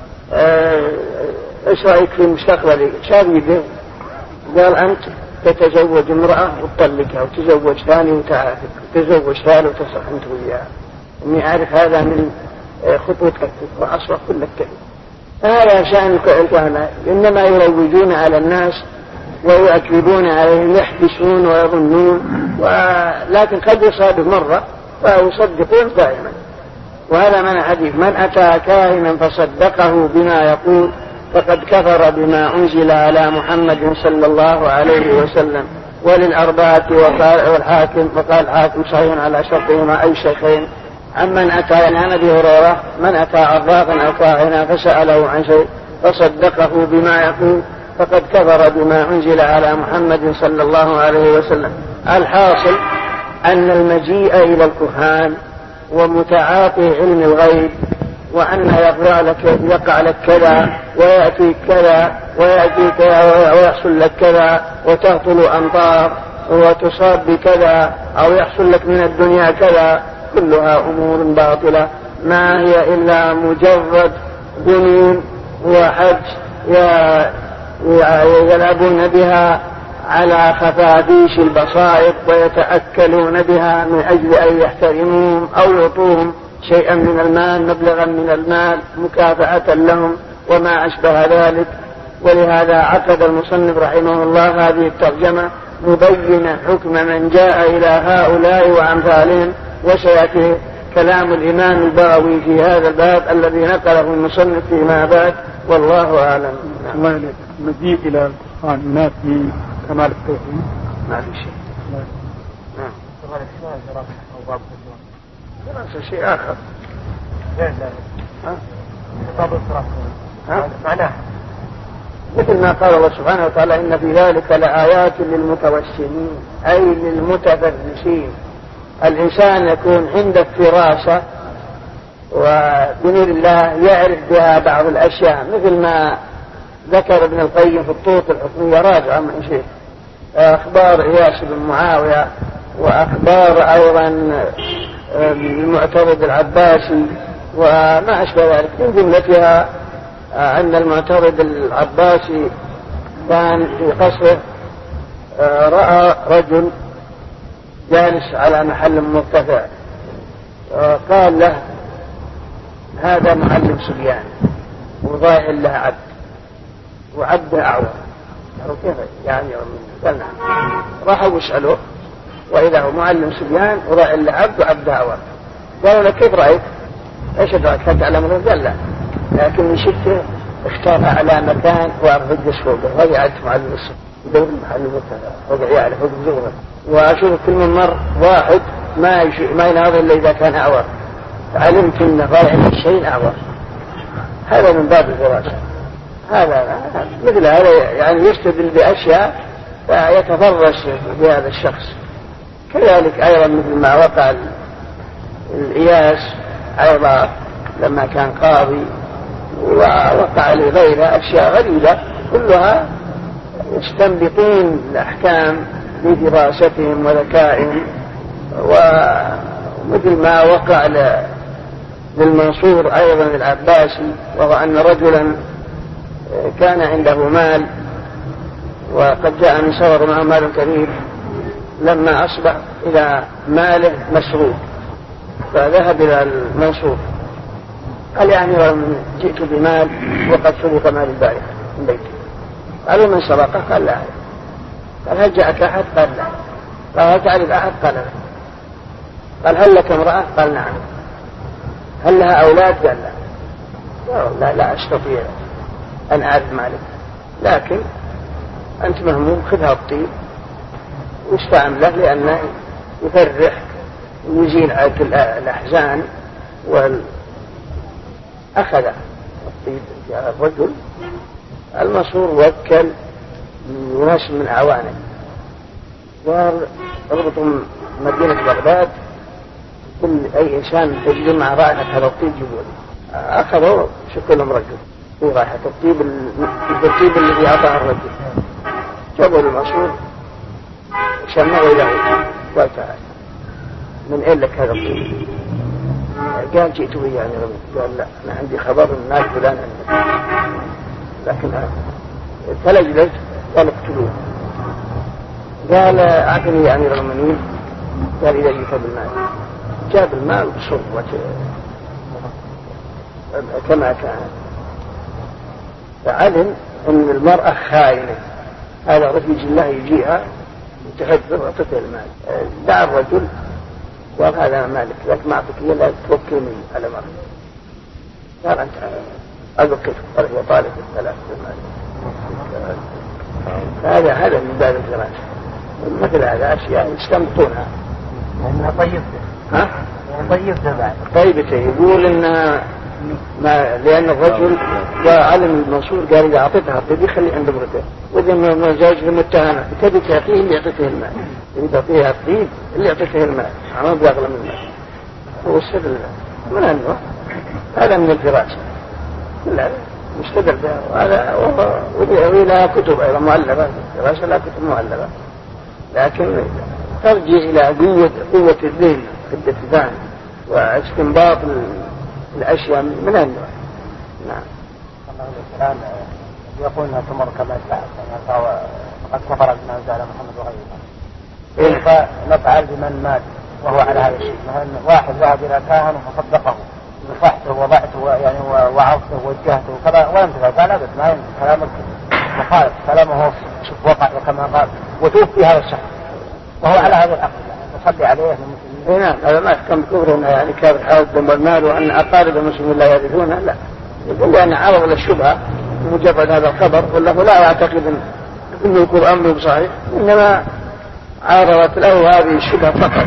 ايش رأيك في مستقبلي؟ شاب قال: أنت تتزوج امرأة وتطلقها وتزوج ثاني وتعافك وتزوج ثالث وتصح أنت وياها. إني أعرف هذا من خطوتك وأصبح كل الكلمة. هذا شأن الكهنة، إنما يروجون على الناس ويؤكدون عليهم، يحدثون ويظنون، ولكن قد يصادف مرة فيصدقون دائما. وهذا من حديث: من أتى كاهنا فصدقه بما يقول فقد كفر بما أنزل على محمد صلى الله عليه وسلم. وللأربعة والحاكم، وقال الحاكم صحيح على شرطهما أي شيخين. عمن أتى عن أبي هريرة: من أتى عرافا أو كاهنا فسأله عن شيء فصدقه بما يقول فقد كفر بما أنزل على محمد صلى الله عليه وسلم. الحاصل أن المجيء إلى الكهان ومتعاطي علم الغيب، وأن يقع لك, يقع لك كذا ويأتي كذا ويأتي كذا ويحصل لك كذا وتهطل أمطار وتصاب بكذا أو يحصل لك من الدنيا كذا، كلها أمور باطلة ما هي إلا مجرد جنون وحج يلعبون بها على خفافيش البصائر ويتأكلون بها من أجل أن يحترموهم أو يعطوهم شيئا من المال، مبلغا من المال مكافأة لهم وما أشبه ذلك. ولهذا عقد المصنف رحمه الله هذه الترجمة مبينا حكم من جاء إلى هؤلاء وأمثالهم، وسيأتي كلام الإمام البغوي في هذا الباب الذي نقله المصنف فيما بعد، والله أعلم. المجيء إلى القرآن الناس في كمال التوحيد ما في شيء. نعم. دراسة شيء آخر. لا لا. ها؟ خطاب الصراحة. معناه. مثل ما قال الله سبحانه وتعالى: إن في ذلك لآيات للمتوسمين أي للمتفرسين. الإنسان يكون عنده فراسة وبنور الله يعرف بها بعض الأشياء، مثل ما ذكر ابن القيم في الطرق الحكمية راجعة من شيء أخبار إياس بن معاوية وأخبار أيضا المعترض العباسي وما أشبه ذلك. من جملتها أن المعترض العباسي كان في قصره رأى رجل جالس على محل مرتفع، قال له: هذا معلم صبيان وضائع له عبد وعبده أعور. كيف يعني؟ قال: نعم. راحوا وسألوه وإذا هو معلم صبيان وضائع له عبد وعبده أعور. قالوا له: كيف رأيك؟ ايش ادراك؟ هل تعلم؟ قال: لا، لكن شفته اختار على مكان وارفجس فوقه وقعد معلم الصبيان يدور المحل مرتفع وقع يعرف فوق زغره، واشوف كل من مر واحد ما ما يناظر الا اذا كان اعور، علمت انه ضايع الشيء اعور. هذا من باب الفراسة. هذا مثل هذا يعني يستدل باشياء فيتفرس بهذا الشخص. كذلك ايضا مثل ما وقع الإياس ايضا لما كان قاضي ووقع لغيره اشياء غريبه كلها يستنبطون الأحكام بدراستهم وذكائهم. ومثل ما وقع للمنصور أيضا العباسي، وهو أن رجلا كان عنده مال وقد جاء من صور معه مال كبير، لما أصبح إلى ماله مسروق فذهب إلى المنصور قال يعني جئت بمال وقد سرق مال البارحة من بيتي. قالوا من سرقه؟ قال لا. قال هل جاءك أحد؟ قال لا. قال هل تعرف أحد؟ قال لا. قال هل لك امرأة؟ قال نعم. هل لها أولاد؟ قال لا. لا لا أستطيع أن أعرف مالك، لكن أنت مهموم، خذها الطيب واستعمل له لأنه يفرح ويزيل عنك الأحزان. وأخذ الطيب جاء الرجل المسرور وكل ناس من أعوانه قال اربطوا مدينة بغداد، كل أي إنسان تجد مع رائحة هذا الطيب جبول. أخذوا شكلهم رجل في رائحة الطيب الطيب الذي أعطاه الرجل، جابوا المسرور شمعوا له قال تعال من أين لك هذا الطيب؟ قال جئت به يعني رمي. قال لا أنا عندي خبر من ناس فلان عندك، لكن فلجلج قال اقتلوه. قال أعطني يا أمير المؤمنين. قال إذا جئت بالمال. جاب المال بصرة كما كان، فعلم أن المرأة خائنة، هذا رفيج الله يجيها وتحذر وتعطيه المال. دعا الرجل قال هذا مالك لكن ما أعطيك إياه لا توكلني على مرة. قال أنت أذكر. قال هي طالب الثلاث بالمال. هذا هذا من باب الفراش. مثل هذا أشياء يستمطونها لأنها طيبة. ها؟ طيبة بعد. طيبة يقول إن ما لأن الرجل وعلم المنصور قال إذا أعطيتها الطيب يخلي عند امرته، وإذا ما زوج المتهمة تبي تعطيه اللي يعطيه المال، إذا تعطيها الطيب اللي يعطيه المال ما بيغلى من المال. هو السر من أنه هذا من الفراش. لا مستدر بها. وهذا وإلى كتب أيضا مؤلفة. الفراش لا كتب مؤلفة، لكن ترجع إلى قوة قوة الذهن قدة الذهن واستنباط الأشياء من النوع. نعم. الله الكلام يقول أنها تمر كما شاءت فهو فقد كفر بما أنزل على محمد وغيره. كيف نفعل بمن مات وهو على هذا الشيء؟ مثلا واحد ذهب إلى كاهن فصدقه نصحته ووضعته يعني ووعظته ووجهته وكذا ولم تفعل. قال أبد ما يمكن كلامك مخالف كلامه شوف وقع كما قال وتوفي هذا الشخص وهو على هذا العقل نصلي عليه المسلمين. نعم هذا ما كان كفر يعني كافر حاول دم المال وأن أقارب المسلمين لا يرثونه. لا يقول لأن عرض للشبهة مجرد هذا الخبر والله لا يعتقد أن القرآن به صحيح، إنما عارضت له هذه الشبهة فقط،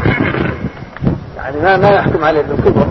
يعني ما ما يحكم عليه بالكفر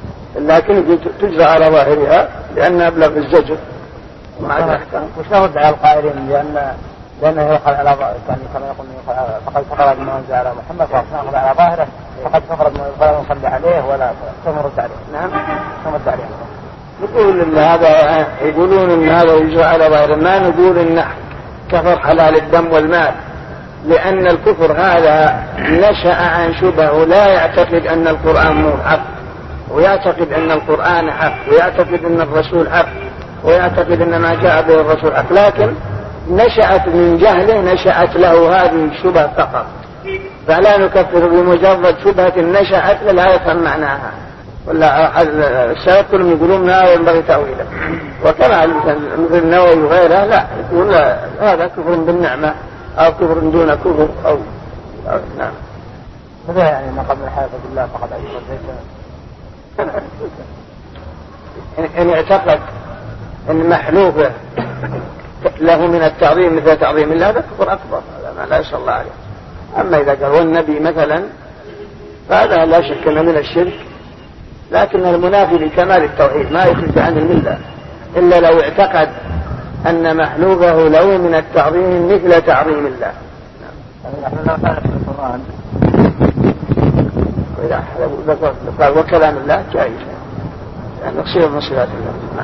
لكن تجرى على ظاهرها لأن أبلغ الزجر مع الأحكام. وش نرد على القائلين لأن لأنه يقال على يعني كما يقول فقد كفر بما أنزل على محمد ونأخذ على ظاهره فقد كفر بما لا نصلي عليه ولا نرد عليه. نعم نرد عليه. نقول إن هذا يقولون إن هذا يجرى على ظاهره، ما نقول إن كفر حلال الدم والمال، لأن الكفر هذا نشأ عن شبهه لا يعتقد أن القرآن مو حق ويعتقد أن القرآن حق ويعتقد أن الرسول حق ويعتقد أن ما جاء به الرسول حق، لكن نشأت من جهله نشأت له هذه الشبهة فقط، فلا نكفر بمجرد شبهة نشأت لا يفهم معناها. ولا السلف كلهم يقولون لا ينبغي تأويله، وكما مثل النووي وغيره لا يقول هذا كفر بالنعمة أو كفر دون كفر أو, أو نعم. هذا يعني ما قبل الحياة بالله فقد أجل زيت إن اعتقد أن محلوفه له من التعظيم مثل تعظيم الله هذا كفر أكبر، هذا ما لا يشاء الله عليه. أما إذا قال والنبي مثلا فهذا لا شك أنه من الشرك، لكن المنافي لكمال التوحيد ما يخرج عن الملة إلا لو اعتقد أن محلوبه له من التعظيم مثل تعظيم الله. نحن لا نعرف القرآن وإذا قال وكلام الله جائز يعني نصير من صفات الله.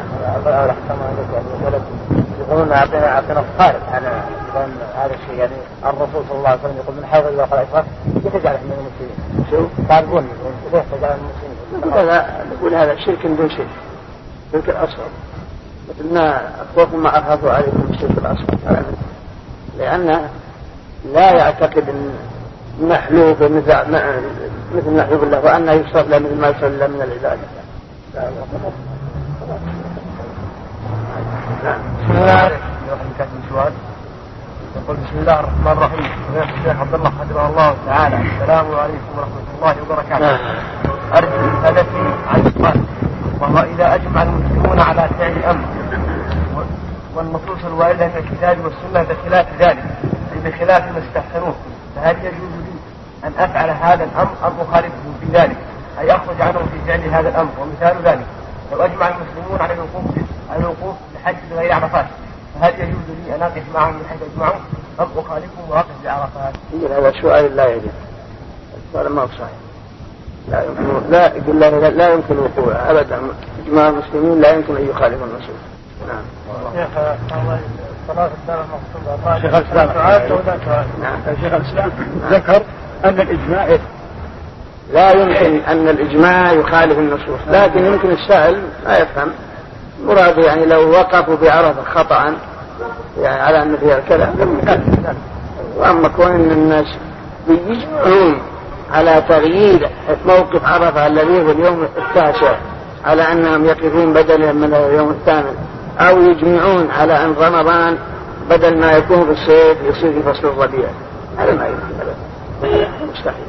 يقولون أعطينا أعطينا الخارج على هذا الشيء، يعني الرسول صلى الله عليه وسلم يقول من حيث إذا قال إشراك يتجعل من المسلمين. شو؟ تعرفون كيف تجعل المسلمين؟ هذا نقول هذا شرك دون شرك، شرك الأصغر مثل ما أخوكم ما أرهبوا عليكم الشرك الأصغر، لأنه لا يعتقد أن محلوب مثل مثل محلوب الله وأنه يصرف له مثل ما يصرف له من العبادة. بسم الله الرحمن الرحيم. يقول بسم الله الرحمن الرحيم. الشيخ عبد الله حفظه الله تعالى. السلام عليكم ورحمة الله وبركاته. أرجو إفادتي عن السؤال، وهو إذا أجمع المسلمون على فعل الأمر والنصوص الواردة في الكتاب والسنة بخلاف ذلك، أي بخلاف ما استحسنوه، فهل يجوز لي أن أفعل هذا الأمر أم أخالفه في ذلك، أي أخرج عنه في فعل هذا الأمر؟ ومثال ذلك لو أجمع المسلمون على الوقوف على الوقوف لحج بغير عرفات، فهل يجوز لي أن أقف معهم من حيث أجمعوا أم أخالفهم وأقف بعرفات؟ هذا سؤال لا يجوز، السؤال ما هو صحيح. لا يمكن لا يقول لا, لا يمكن وقوعه أبدا. إجماع المسلمين لا يمكن أن يخالف النصوص. نعم. شيخ صلاة الدار المقصودة. شيخ الإسلام. نعم. شيخ الإسلام ذكر أن الإجماع لا يمكن أن الإجماع يخالف النصوص، لكن يمكن السائل لا يفهم مراد، يعني لو وقفوا بعرفة خطأ يعني على أن فيها الكلام. وأما كون أن الناس يجمعون على تغيير موقف عرفة الذي هو اليوم التاسع على أنهم يقفون بدلا من اليوم الثامن، أو يجمعون على أن رمضان بدل ما يكون في الصيف يصير في فصل الربيع، هذا ما يمكن أبدا، مستحيل.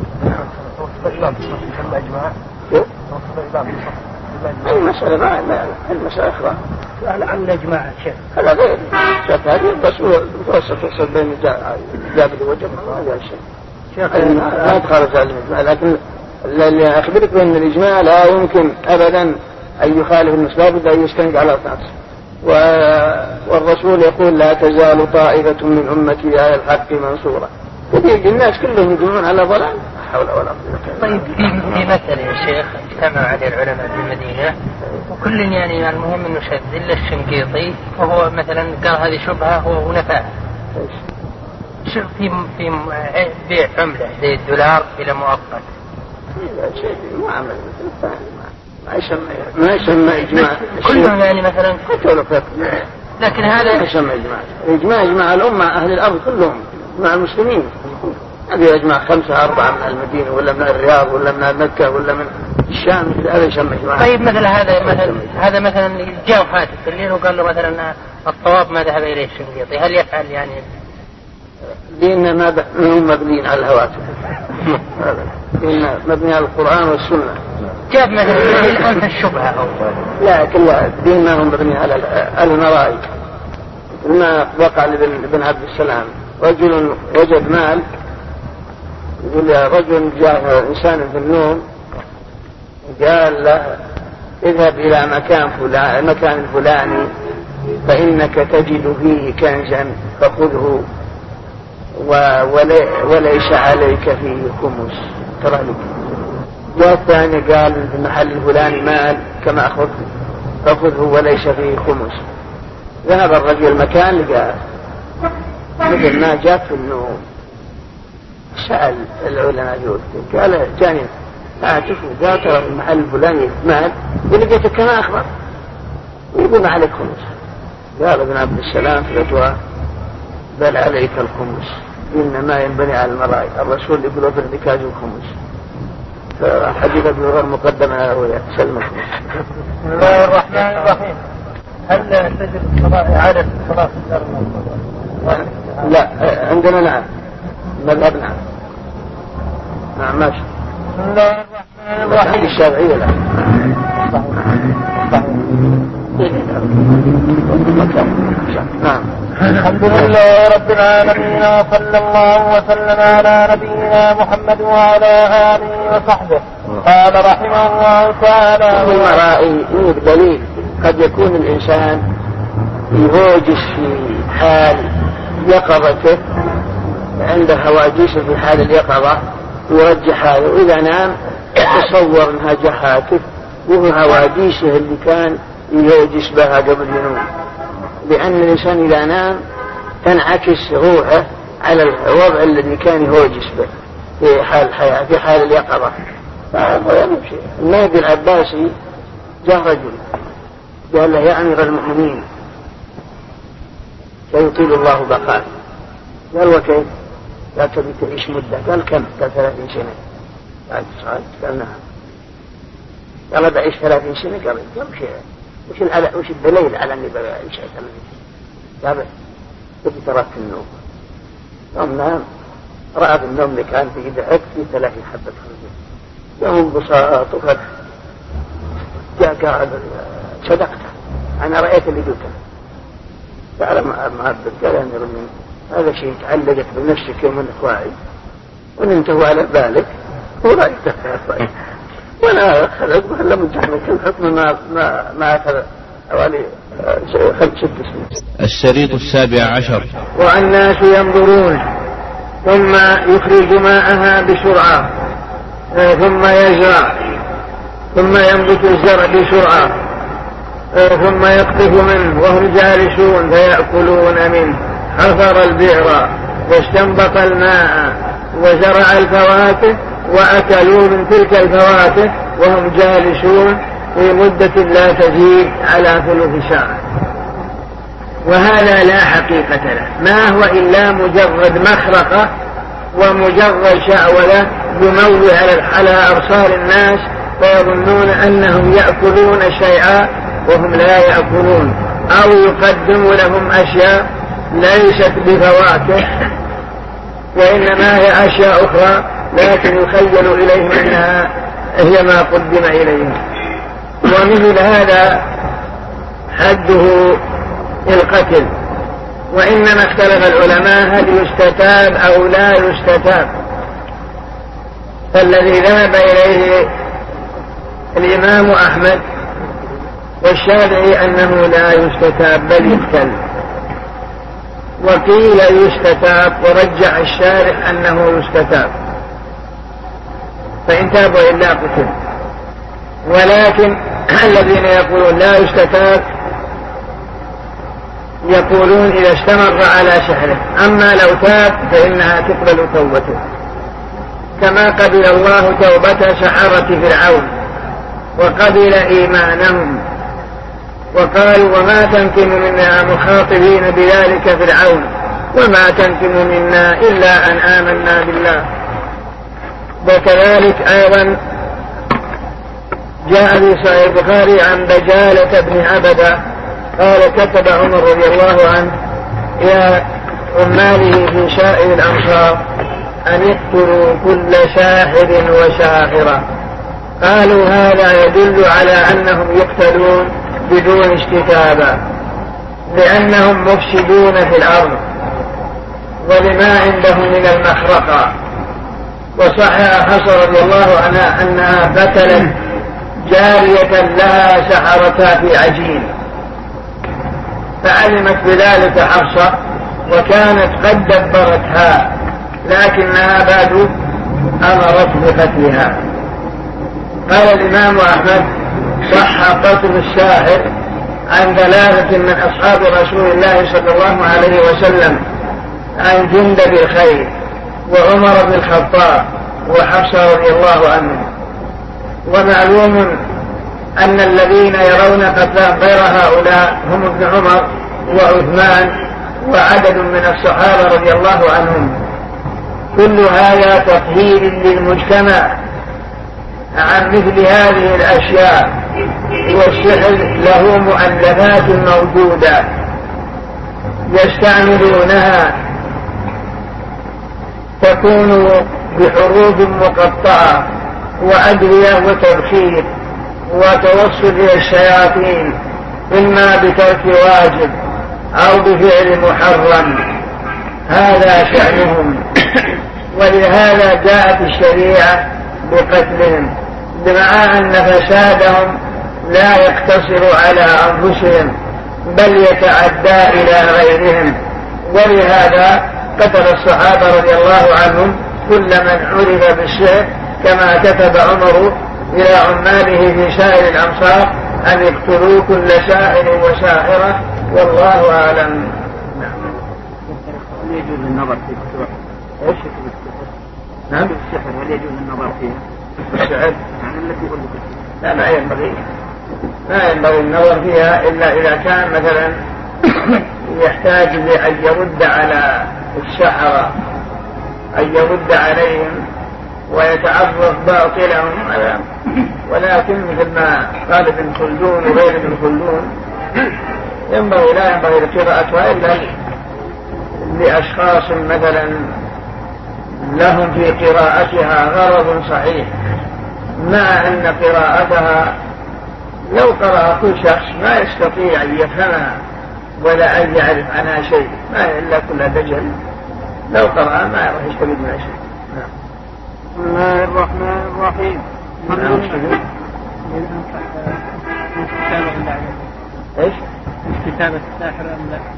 المسألة ما المسألة أخرى عن الإجماع شيخ هذا غير شيخ، هذه بس هو متوسط يصل بين جاب الوجه ما هذا الشيء شيخ ما يتخرج على الإجماع. لكن اللي أخبرك بأن الإجماع لا يمكن أبدا أن يخالف النص، لا بد أن يستند على النص. والرسول يقول لا تزال طائفة من أمتي على الحق منصورة، كثير الناس كلهم يجمعون على ضلال حول ولا قوة. طيب في في مسألة يا شيخ اجتمع عليه العلماء في المدينة وكل يعني المهم انه شذ الا الشنقيطي، وهو مثلا قال هذه شبهة هو ونفاها. شوف في في بيع عملة زي الدولار إلى مؤقت. شيء معاملة ما يسمى ما يسمى إجماع. كلهم يعني مثلا. لكن هذا ما يسمى إجماع. إجماع إجماع الأمة أهل الأرض كلهم مع المسلمين. هذا يجمع خمسة أربعة من المدينة ولا من الرياض ولا من مكة ولا من الشام، هذا يسمى إجماع. طيب مثلا هذا مثلا هذا مثلا جاء فاتح الليل وقال له مثلا الطواف ما ذهب إليه الشنقيطي، هل يفعل يعني؟ ديننا ما هم مبنيين على الهواتف، ديننا مبني على القرآن والسنة. جاب مثلا أنت الشبهة أو لا كلها ديننا هم مبني على المرائي. ما وقع لابن عبد السلام رجل وجد مال، يقول يا رجل جاء إنسان في النوم قال له اذهب إلى مكان فلان مكان الفلاني فإنك تجد فيه كنزا فخذه وليس عليك فيه خمس. ترى لك. جاء الثاني قال في المحل الفلاني مال كما أخذ فخذه وليس فيه خمس. ذهب الرجل المكان لقاه مثل ما جاء في النوم، سأل العلماء يقول قال جاني أعتفوا قال ترى المحل الفلاني مال ولقيته كما أخبر ويقول عليك خمس. قال ابن عبد السلام في الأجواء بل عليك الخمس، إنما ينبني على المرائي. الرسول يقول في ارتكاز الخمس، فحديث ابن غير مقدم على رؤية سلم الخمس. بسم الله الرحمن الرحيم. هل تجب الصلاة إعادة الصلاة في الدار المقصودة؟ لا عندنا نعم مذهب نعم نعم ماشي. بسم الله الرحمن الرحيم. الشافعية لا نعم. الحمد لله رب العالمين وصلى الله وسلم على نبينا محمد وعلى آله وصحبه. قال رحمه الله تعالى المرائي بدليل قد يكون الإنسان يهوجس في حال يقظته عند هواجيس في حال اليقظة يوجه حاله، وإذا نام يتصور أنها جهاته وهو هواجيسه اللي كان يهوجس بها قبل ينوم، لأن الإنسان إذا نام تنعكس روحه على الوضع الذي كان يهوجس به في حال الحياة في حال اليقظة. النبي العباسي جاء رجل قال له يا أمير المؤمنين سيطيل الله بقاء. قال وكيف؟ قال تبي تعيش مدة. قال كم؟ قال ثلاثين سنة. قال سعد؟ قال نعم. قال بعيش ثلاثين سنة. قال كم شيء؟ وش وش الدليل على أني بإنشاء ثلاثة؟ قال كنت تركت النوم. يوم نام رأى في النوم اللي كان في يده عد في ثلاثين حبة خنزير. يوم بساط وفتح جاء قاعد صدقته أنا رأيت اللي قلته. قال ما أبدأ قال يا أمير المؤمنين هذا شيء تعلقت بنفسك يوم أنك واعي وننتهى على بالك ورأيته طيب. وأنا خلق لم يجعلك الحكم ما ما ما أخذ حوالي خمس ست سنين. الشريط السابع عشر. والناس ينظرون ثم يخرج ماءها بسرعة ثم يزرع ثم ينبت الزرع بسرعة ثم يقطف منه وهم جالسون فيأكلون منه. حفر البئر واستنبط الماء وزرع الفواكه وأكلوا من تلك الفواكه وهم جالسون في مدة لا تزيد على ثلث ساعة. وهذا لا حقيقة له، ما هو إلا مجرد مخرقة ومجرد شعوذة يموه على أبصار الناس فيظنون أنهم يأكلون شيئا وهم لا يأكلون، أو يقدم لهم أشياء ليست بفواكه وإنما هي أشياء أخرى لكن يخيل إليهم أنها هي ما قدم إليهم. ومثل هذا حده القتل. وإنما اختلف العلماء هل يستتاب أو لا يستتاب. فالذي ذهب إليه الإمام أحمد والشافعي أنه لا يستتاب بل يقتل، وقيل يستتاب ورجع الشارح أنه يستتاب فإن تابوا إلا قتل. ولكن الذين يقولون لا يستتاب يقولون إذا استمر على سحره، أما لو تاب فإنها تقبل توبته كما قبل الله توبة سحرة فرعون وقبل إيمانهم. وقالوا وما تنكم منا مخاطبين بذلك فرعون وما تنكم منا إلا أن آمنا بالله. وكذلك أيضا جاء في صحيح البخاري عن بجالة بن عبدة قال كتب عمر رضي الله عنه إلى عماله في سائر الأمصار أن يقتلوا كل ساحر وساحرة. قالوا هذا يدل على أنهم يقتلون بدون استتابة لأنهم مفسدون في الأرض ولما عندهم من المخرقة. وصحح حفصة رضي الله عنها أنها قتلت جارية لها سحرتها في عجين فعلمت بذلك حفصة وكانت قد دبرتها لكنها بعد أمرت بقتلها. قال الإمام أحمد صح قتل الساحر عن ثلاثة من أصحاب رسول الله صلى الله عليه وسلم عن جندب الخير وعمر بن الخطاب وحفصة رضي الله عنه. ومعلوم أن الذين يرون قتلهم غير هؤلاء هم ابن عمر وعثمان وعدد من الصحابة رضي الله عنهم. كل هذا تطهير للمجتمع عن مثل هذه الأشياء. والسحر له مؤلفات موجودة يستعملونها تكون بحروف مقطعة وأدوية وتبخير وتوصل إلى الشياطين إما بترك واجب أو بفعل محرم، هذا شأنهم. ولهذا جاءت الشريعة بقتلهم مع أن فسادهم لا يقتصر على أنفسهم بل يتعدى إلى غيرهم. ولهذا قتل الصحابة رضي الله عنهم كل من عرف بالسحر كما كتب عمر إلى عماله في سائر الأمصار أن يقتلوا كل ساحر وساحرة والله أعلم. هل يجوز النظر في السحر؟ ايش نعم السحر هل يجوز النظر فيها؟ السحر يعني التي يقول لا ما ينبغي ما ينبغي النظر فيها إلا إذا كان مثلا يحتاج لأن يرد على السحرة أن يرد عليهم ويتعرف باطلهم. ولكن مثل ما قال ابن خلدون وغير ابن خلدون ينبغي لا ينبغي قراءتها إلا لأشخاص مثلا لهم في قراءتها غرض صحيح، مع أن قراءتها لو قرأ كل شخص ما يستطيع أن يفهمها ولا أن يعرف عنها شيء، ما إلا كل دجل لو قرأ ما يروح يستفيد منها شيء. نعم. بسم الله الرحمن الرحيم. نعم. ايش؟ كتابة الساحر أم لا؟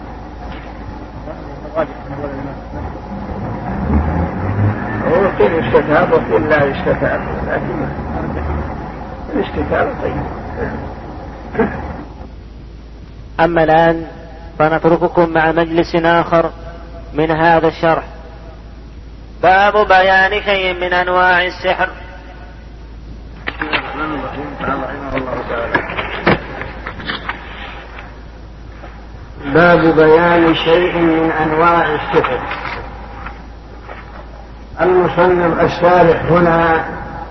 هو قيل يستتاب وقيل لا يستتاب، لكن الاستتاب طيب. أما الآن فنترككم مع مجلس آخر من هذا الشرح. باب بيان شيء من أنواع السحر. باب بيان شيء من أنواع السحر. المصنف الشارح هنا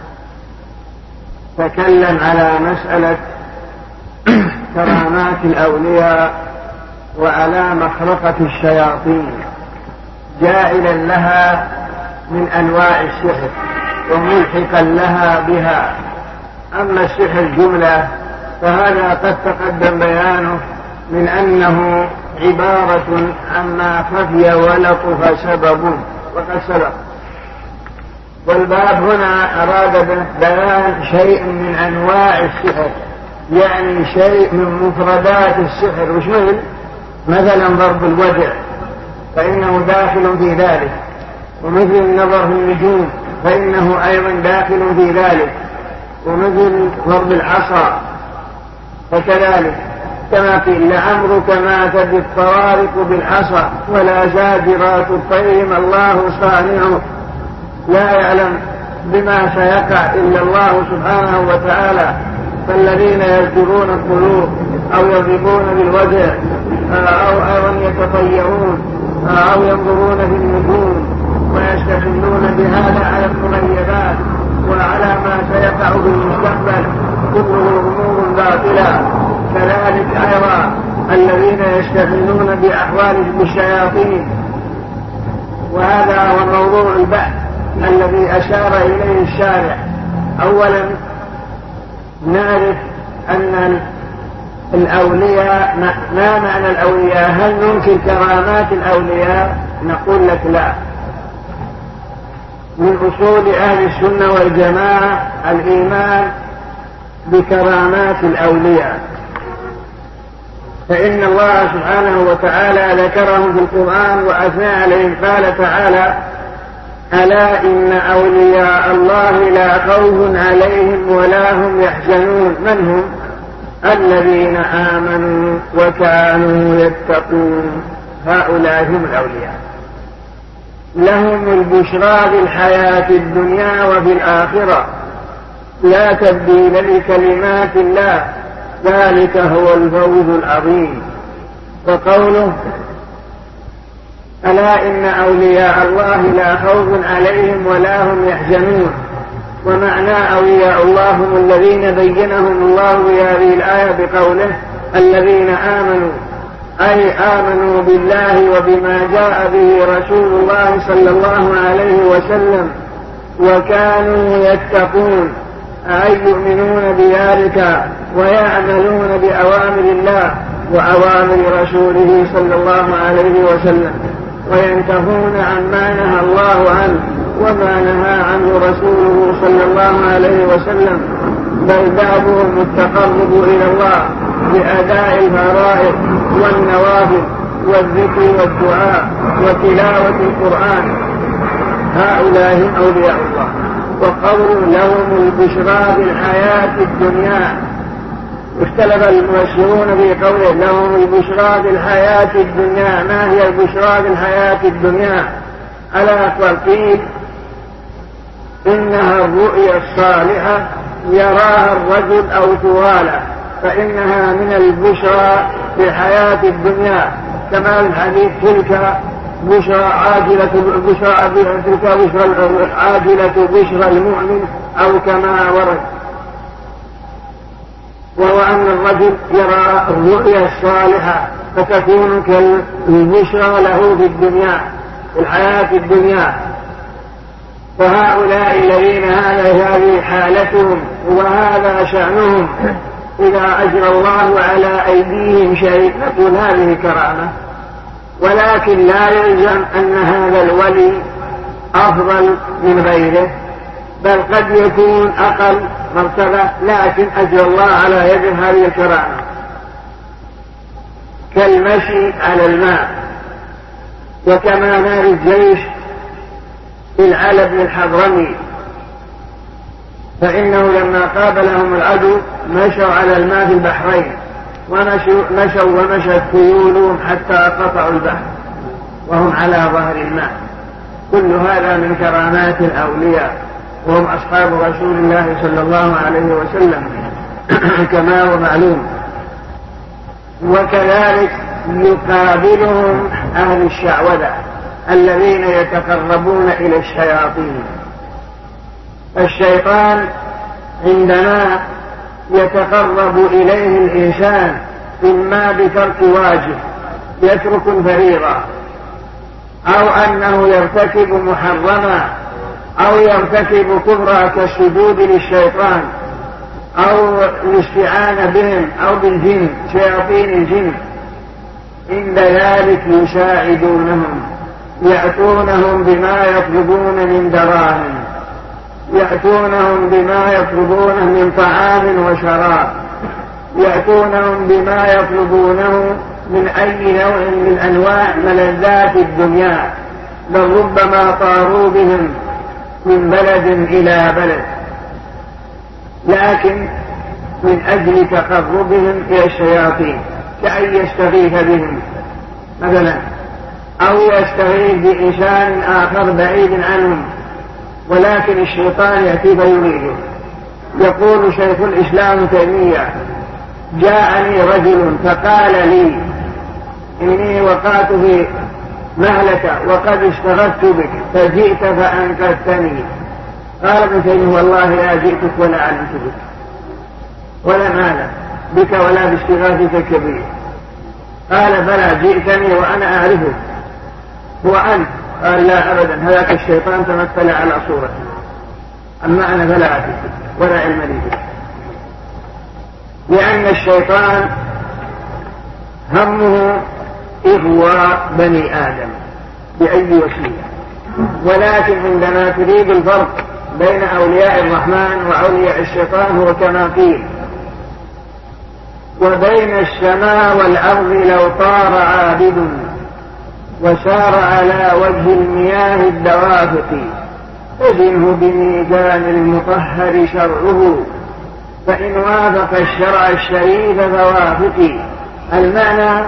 تكلم على مسألة كرامات الأولياء وعلى مخرقة الشياطين، جائلا لها من أنواع السحر وملحقا لها بها. أما السحر جملة فهذا قد تقدم بيانه من أنه عبارة عما خفي ولطف سبب وقد سبق. والباب هنا أراد بيان شيء من أنواع السحر، يعني شيء من مفردات السحر. وش مثل؟ مثلا ضرب الوجع فإنه داخل في ذلك، ومثل النظر في النجوم فإنه أيضا داخل في ذلك، ومثل ضرب العصا فكذلك. كما قيل لعمرك ماتت الطوارق بالعصا ولا زاجرات الطير ما الله صانعه. لا يعلم بما سيقع إلا الله سبحانه وتعالى. فالذين يزجرون القلوب أو يضربون بالوجع أو أيضا يتطيرون أو ينظرون في النجوم ويستدلون بهذا على المغيبات وعلى ما سيقع في المستقبل، كله أمور باطلة. كذلك أيضا الذين يستدلون بأحوال الشياطين. وهذا هو موضوع البحث الذي أشار إليه الشارع. أولا نعرف أن الأولياء، ما معنى الأولياء؟ هل ننكر كرامات الأولياء؟ نقول لك لا. من أصول أهل السنة والجماعة الإيمان بكرامات الأولياء، فإن الله سبحانه وتعالى ذكرهم في القرآن وأثنى عليهم. قال تعالى: ألا إن أولياء الله لا خوف عليهم ولا هم يحزنون. من هم؟ الذين آمنوا وكانوا يتقون. هؤلاء هم الأولياء، لهم البشرى في الحياة الدنيا وفي الآخرة، لا تبديل لكلمات الله، ذلك هو الفوز العظيم. وقوله: ألا إن أولياء الله لا خوف عليهم ولا هم يحزنون. ومعنى أولياء الله هم الذين بينهم الله في هذه الآية بقوله: الذين آمنوا، أي آمنوا بالله وبما جاء به رسول الله صلى الله عليه وسلم، وكانوا يتقون، أي يؤمنون بذلك ويعملون بأوامر الله وأوامر رسوله صلى الله عليه وسلم، وينتهون عما نهى الله عنه وما نهى عنه رسوله صلى الله عليه وسلم. بل بعضهم التقرب إلى الله بأداء الفرائض والنوافل والذكر والدعاء وتلاوة القرآن. هؤلاء هم أولياء الله. وقول لهم البشرى في الحياة الدنيا، اختلف المفسرون في قوله لهم البشرى في الحياة الدنيا. ما هي البشرى في الحياة الدنيا؟ على أقوال. قيل إنها الرؤيا الصالحة يراها الرجل أو طوالا، فإنها من البشرى في الحياة الدنيا، كما الحديث: تلك بشرى عاجلة بشرى تلك بشرى عاجلة بشرى المؤمن، أو كما ورد. وهو أن الرجل يرى الرؤيا الصالحة فتكون كالبشرى له في الدنيا في الحياة الدنيا. فهؤلاء الذين هذه حالتهم وهذا شأنهم إذا أجرى الله على أيديهم شيء نقول هذه كرامة، ولكن لا يلزم أن هذا الولي أفضل من غيره، بل قد يكون أقل مرتبة لكن أجرى الله على يد هذه الكرامة، كالمشي على الماء، وكما نار الجيش العلى بن الحضرمي، فإنه لما قابلهم العدو مشوا على الماء في البحرين، ومشوا ومشت خيولهم حتى قطعوا البحر وهم على ظهر الماء. كل هذا من كرامات الأولياء، وهم أصحاب رسول الله صلى الله عليه وسلم كما هو معلوم. وكذلك يقابلهم أهل الشعوذة الذين يتقربون إلى الشياطين. الشيطان عندما يتقرب إليه الإنسان إما بترك واجب يترك فريضة، أو أنه يرتكب محرما، أو يرتكب كفرا كالسجود للشيطان، أو الاستعانة بهم أو بالجن شياطين الجن، عند ذلك يساعدونهم، يأتونهم بما يطلبون من دراهم، يأتونهم بما يطلبونه من طعام وشراب، يأتونهم بما يطلبونه من أي نوع من أنواع ملذات الدنيا، بل ربما طاروا بهم من بلد إلى بلد، لكن من أجل تقربهم إلى الشياطين، كأن يستغيث بهم مثلا، أو يستغيث بإنسان آخر بعيد عنهم، ولكن الشيطان يأتي فيريده. يقول شيخ الإسلام تيمية: جاءني رجل فقال لي إني وقعت في مهلكة وقد اشتغلت بك فجئت فأنقذتني. قال ابن تيمية: والله لا جئتك ولا علمت بك ولا ماذا بك ولا باشتغالك الكبير. قال: بلى جئتني وأنا أعرفك هو أنت. قال: لا أبدا، هذاك الشيطان تمثل على صورته، أما أنا فلا أعرفك ولا علم لي بك. لأن الشيطان همه إغواء بني آدم بأي وسيلة، ولكن عندما تريد الفرق بين أولياء الرحمن وأولياء الشيطان هو كما قيل: وبين السماء والأرض لو طار عابد وسار على وجه المياه الدوافق فزنه بميزان المطهر شرعه فإن وافق الشرع الشريف فوافقي. المعنى: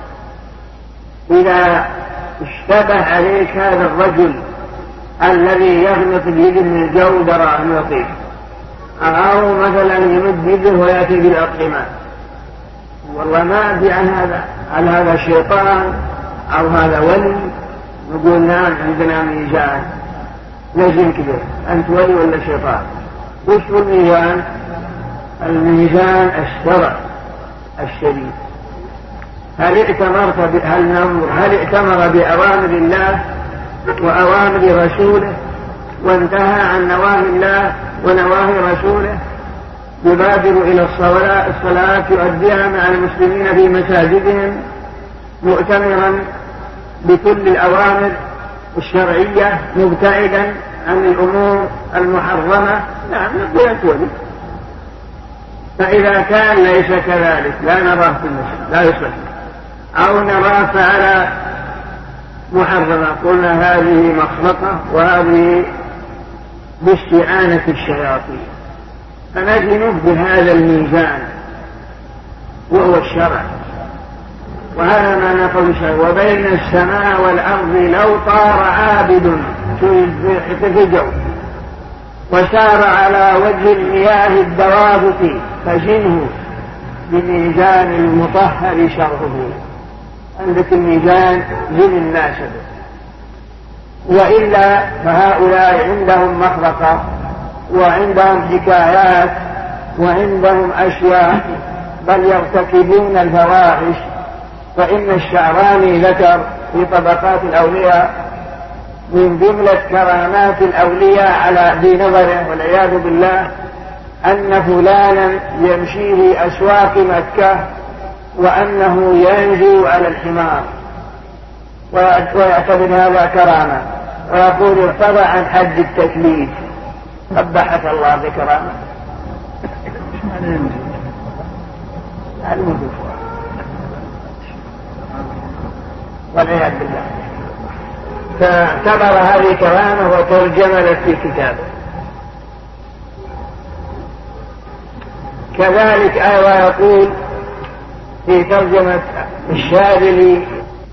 إذا اشتبه عليك هذا الرجل الذي يغمط بيده من الجو دراهم لطيف، أو مثلا يمد يده ويأتي بالأطعمة، والله ما أدري عن هذا، هل هذا شيطان أو هذا ولي؟ نقول: نعم عندنا ميزان لازم كده، أنت ولي ولا شيطان؟ وش هو الميزان؟ الميزان الشرع الشريف. هل ائتمرت هل ننظر هل ائتمر بأوامر الله وأوامر رسوله وانتهى عن نواهي الله ونواهي رسوله؟ يبادر إلى الصلاة يؤديها مع المسلمين في مساجدهم مؤتمرا بكل الأوامر الشرعية مبتعدا عن الأمور المحرمة. نعم نقول ولي. فإذا كان ليس كذلك لا نراه في المسجد لا يصلح، أو نراه فعلى محرمة، قلنا هذه مخلطة وهذه باستعانة الشياطين، فنجنب بهذا الميزان وهو الشرع. وهذا ما نقول شيء: وبين السماء والأرض لو طار عابد في الجو وسار على وجه المياه الدوافق فزنه بميزان المطهر شرعه. عندك الميزان زن الناس، وإلا فهؤلاء عندهم مخرقة وعندهم حكايات وعندهم أشياء بل يرتكبون الفواحش. فإن الشعراني ذكر في طبقات الأولياء من جملة كرامات الأولياء على ذي نظره والعياذ بالله أن فلانا يمشي في أسواق مكة وأنه ينجو على الحمار ويعتبر هذا كرامة، ويقول ارتضى عن حد التكليف. قبحك الله بكرامة المدفوع والعياذ بالله. فاعتبر هذه كرامة وترجم لك في كتابه. كذلك أيضا يقول في ترجمة الشاذلي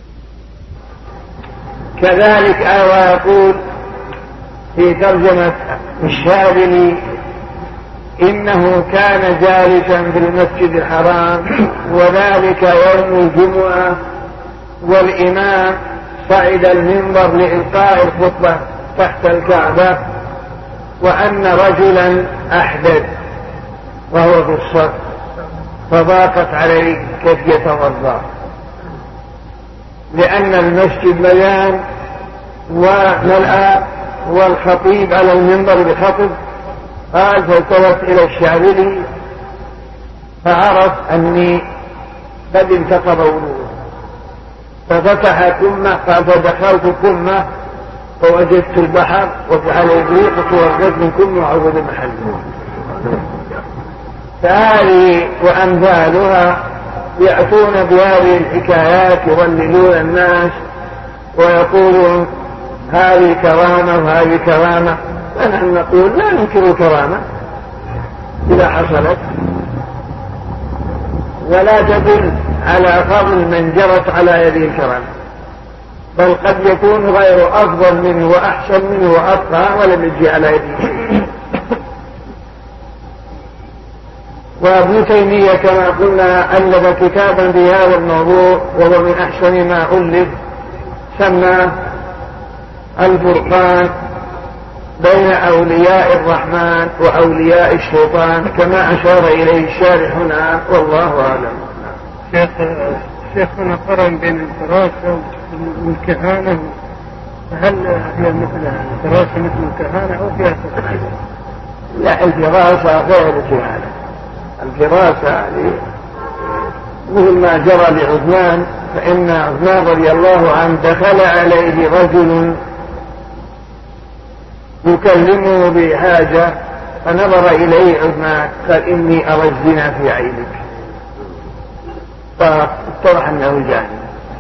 كذلك أيضا يقول في ترجمة الشاذلي إنه كان جالسا في المسجد الحرام وذلك يوم الجمعة والإمام صعد المنبر لإلقاء الخطبة تحت الكعبة وأن رجلا أحدث وهو في الصف فضاقت عليه كيف يتوضأ لأن المسجد مليان وملأ والخطيب على المنبر بخطب. قال فالتفت إلى الشاذلي فعرف أني قد انتقض وضوءه ففتح كمه. قال فدخلت كمه فوجدت البحر وجعل يضيق وتوقف من كمه وعوض محله. فهذه وأمثالها يأتون بهذه الحكايات يضللون الناس ويقولون هذه كرامة وهذه كرامة. فنحن نقول لا ننكر كرامة إذا حصلت ولا تدل على فضل من جرت على يده الكرامة، بل قد يكون غير أفضل منه وأحسن منه وأبقى ولم يجي على يده. وابن تيمية كما قلنا ألف كتابا في هذا الموضوع وهو من أحسن ما ألف سماه الفرقان بين أولياء الرحمن وأولياء الشيطان كما أشار إليه الشارح هنا والله أعلم. شيخ شيخنا قرن بين الفراسة والكهانة، هل هي مثل الفراسة مثل الكهانة أو فيها تفصيل؟ لا الفراسة غير الكهانة. الفراسة مثل ما جرى لعثمان، فإن عثمان رضي الله عنه دخل عليه رجل يكلمه بحاجة فنظر إليه عثمان قال إني أرى الزنا في عينك، فاتضح أنه جاني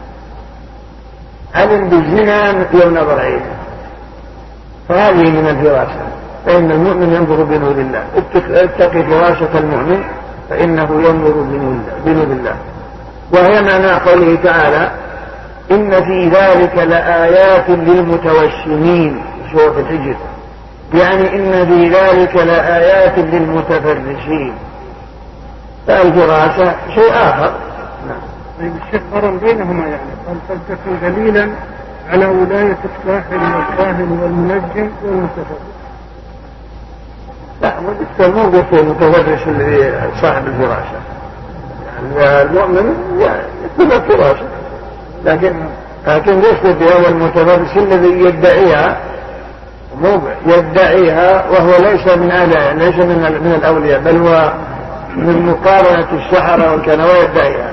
علم بالزنا يوم نظر عينه. فهذه من الفراسة، فإن المؤمن ينظر بنور الله. اتقي فراسة المؤمن فإنه ينظر بنور الله. وهي معنى قوله تعالى إن في ذلك لآيات للمتوسمين سورة الحجر، يعني إن في ذلك لآيات للمتفرسين. فالفراسة شيء آخر. طيب الشيخ قرن بينهما يعني قال فلتكن دليلا على ولاية الساحر والكاهن والمنجم والمتفرس. لا والدكتور مو قلت المتفرس الذي صاحب الفراسة، يعني المؤمن يكتب الفراسة، لكن لكن ليس بهذا المتفرس الذي يدعيها مو يدعيها وهو ليس من أهلها، ليس من من الأولياء، بل هو من مقارنة السحرة والكهنة ويدعيها.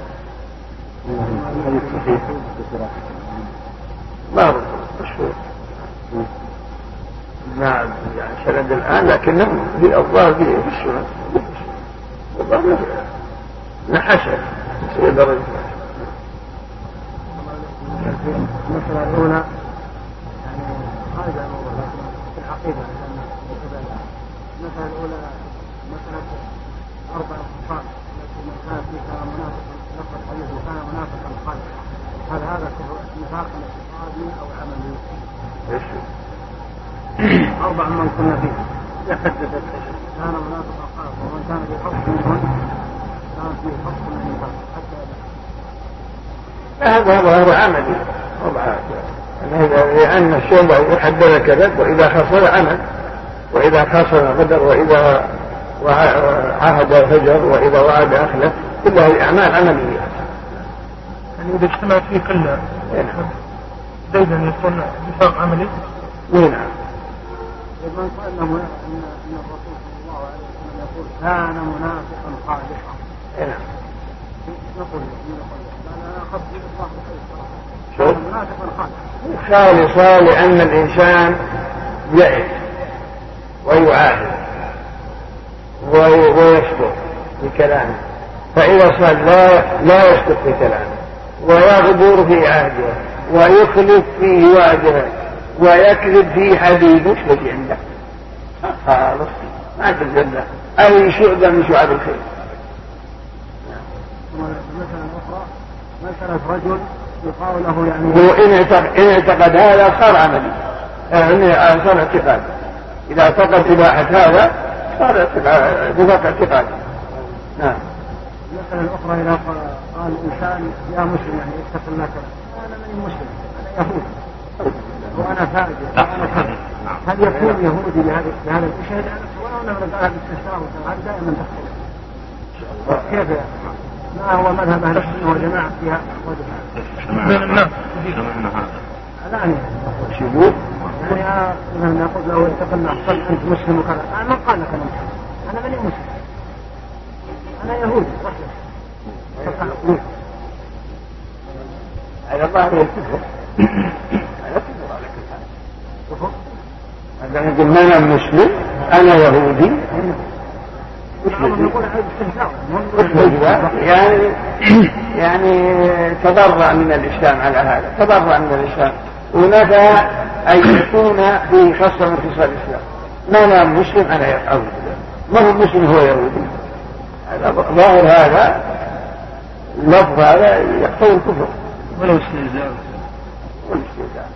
ما أعرف مشهور نعم يعني سند الآن، لكنه في الظاهر في السنة الظاهر نحسن درجة. المسألة الأولى يعني خارج عن الموضوع لكن في العقيدة المسألة الأولى مسألة أربع صفات التي من كان فيها منافقا لقد حدث وكان منافقا خالصا، هل هذا نفاق اعتقادي أو عملي؟ أربع من كنا فيه يحدث كان منافقا خالصا ومن كان في حق منهم كان في حق من النفاق حتى هذا هو عملي طبعا، لأن الشيء يحدد كذب وإذا خسر عمل وإذا خسر غدر وإذا وعهد الفجر وإذا وعد أخلف، كل هذه أعمال عملية. يعني إذا اجتمعت فيه كلها زيدا يكون نفاق عملي؟ نعم. من قال له أن الرسول صلى الله عليه وسلم يقول كان منافقا خالصا. نعم. نقول أنا أخذت الله خير شوف منافقا خالصا. خالصا لأن الإنسان يعد ويعاهد ويصدق في كلامه، فإذا صار لا لا يصدق في كلامه ويغدر في عهده ويخلف في وعده ويكذب في حديثه، وش بقي عنده؟ خالص ما تجد أي شعبة من شعب الخير. مثلا أخرى مثلا رجل يقال له يعني هو إن اعتقد, إن اعتقد هذا صار عملي، يعني صار اعتقاد. إذا اعتقد إباحة هذا صار اتفاق اعتقاد. نعم. مثلا أخرى إذا قال إنسان يا مسلم يعني اتق الله أنا من مسلم أنا يهودي وأنا فاجر وأنا كذا، هل يكون يهودي بهذا بهذا الشيء؟ ولو أنه قالها باستفسار وهذا دائما تحصل. كيف ما هو مذهب أهل السنة والجماعة فيها بين الناس؟ الآن شبوه يعني مثلا يقول له اتق الله صل أنت مسلم وكذا، أنا من قال لك أنا مسلم؟ أنا من مسلم؟ أنا يهودي صحيح. على الله يكفر على كفر على كفر. هذا يقول ما أنا مسلم أنا يهودي يعني يعني تضرع من الإسلام على هذا، تضرع من الإسلام ونفى أن يكون في خاصة من خصال الإسلام. ما أنا مسلم أنا يهودي، ما هو مسلم هو يهودي. ظاهر هذا لفظ هذا يقتضي الكفر ولو استهزاء والاستهزاء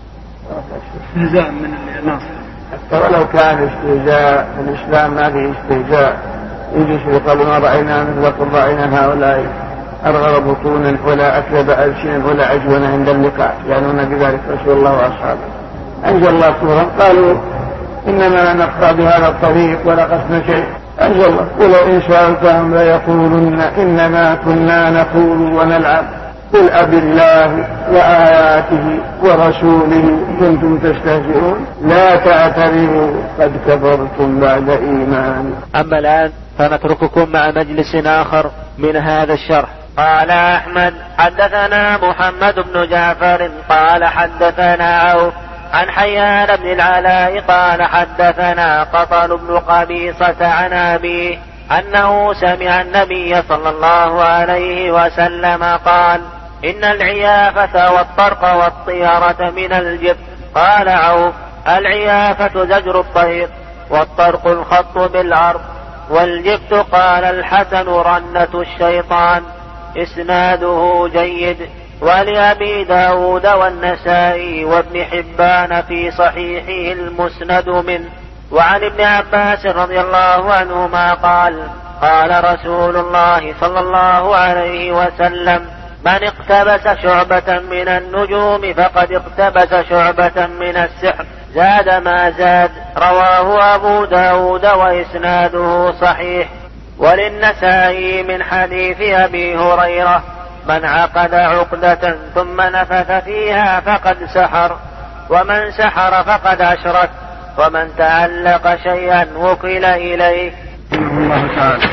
استهزاء من الناس. حتى ولو كان استهزاء الإسلام ما فيه استهزاء، يجلس يقول ما رأينا مثل قل رأينا هؤلاء أرغب بطونا ولا أكذب ألسنا ولا عجونا عند اللقاء، يعنون بذلك رسول الله وأصحابه. أنزل الله سورة قالوا إنما نقطع بهذا الطريق ولا قصنا شيء. أنزل الله ولو إن سألتهم ليقولن إنما كنا نقول ونلعب قل أب الله وآياته ورسوله كنتم تستهزئون لا تعتذروا قد كفرتم بعد إيمان. أما الآن فنترككم مع مجلس آخر من هذا الشرح. قال أحمد حدثنا محمد بن جعفر قال حدثنا عوف عن حيان بن العلاء قال حدثنا قطن بن قبيصة عن أبيه أنه سمع النبي صلى الله عليه وسلم قال إن العيافة والطرق والطيرة من الجبت. قال عوف العيافة زجر الطير والطرق الخط بالعرض والجبت قال الحسن رنة الشيطان. إسناده جيد. ولأبي داود والنسائي وابن حبان في صحيحه المسند منه. وعن ابن عباس رضي الله عنهما قال قال رسول الله صلى الله عليه وسلم من اقتبس شعبة من النجوم فقد اقتبس شعبة من السحر زاد ما زاد. رواه أبو داود وإسناده صحيح. وللنسائي من حديث أبي هريرة من عقد عقدة ثم نفث فيها فقد سحر ومن سحر فقد أشرك ومن تعلق شيئا وكل إليه. الله تعالى.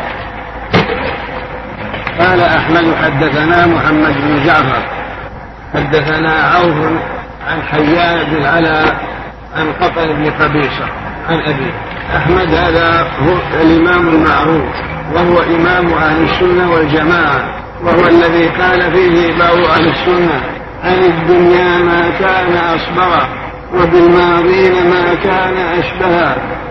قال أحمد حدثنا محمد بن جعفر حدثنا عوف عن حيان بن العلاء عن قطن بن قبيصة عن أبيه. أحمد هذا هو الإمام المعروف وهو إمام أهل السنة والجماعة، وهو الذي قال فيه بعض أهل السنة عن الدنيا ما كان أصبرا وبالماضين ما كان أشبها.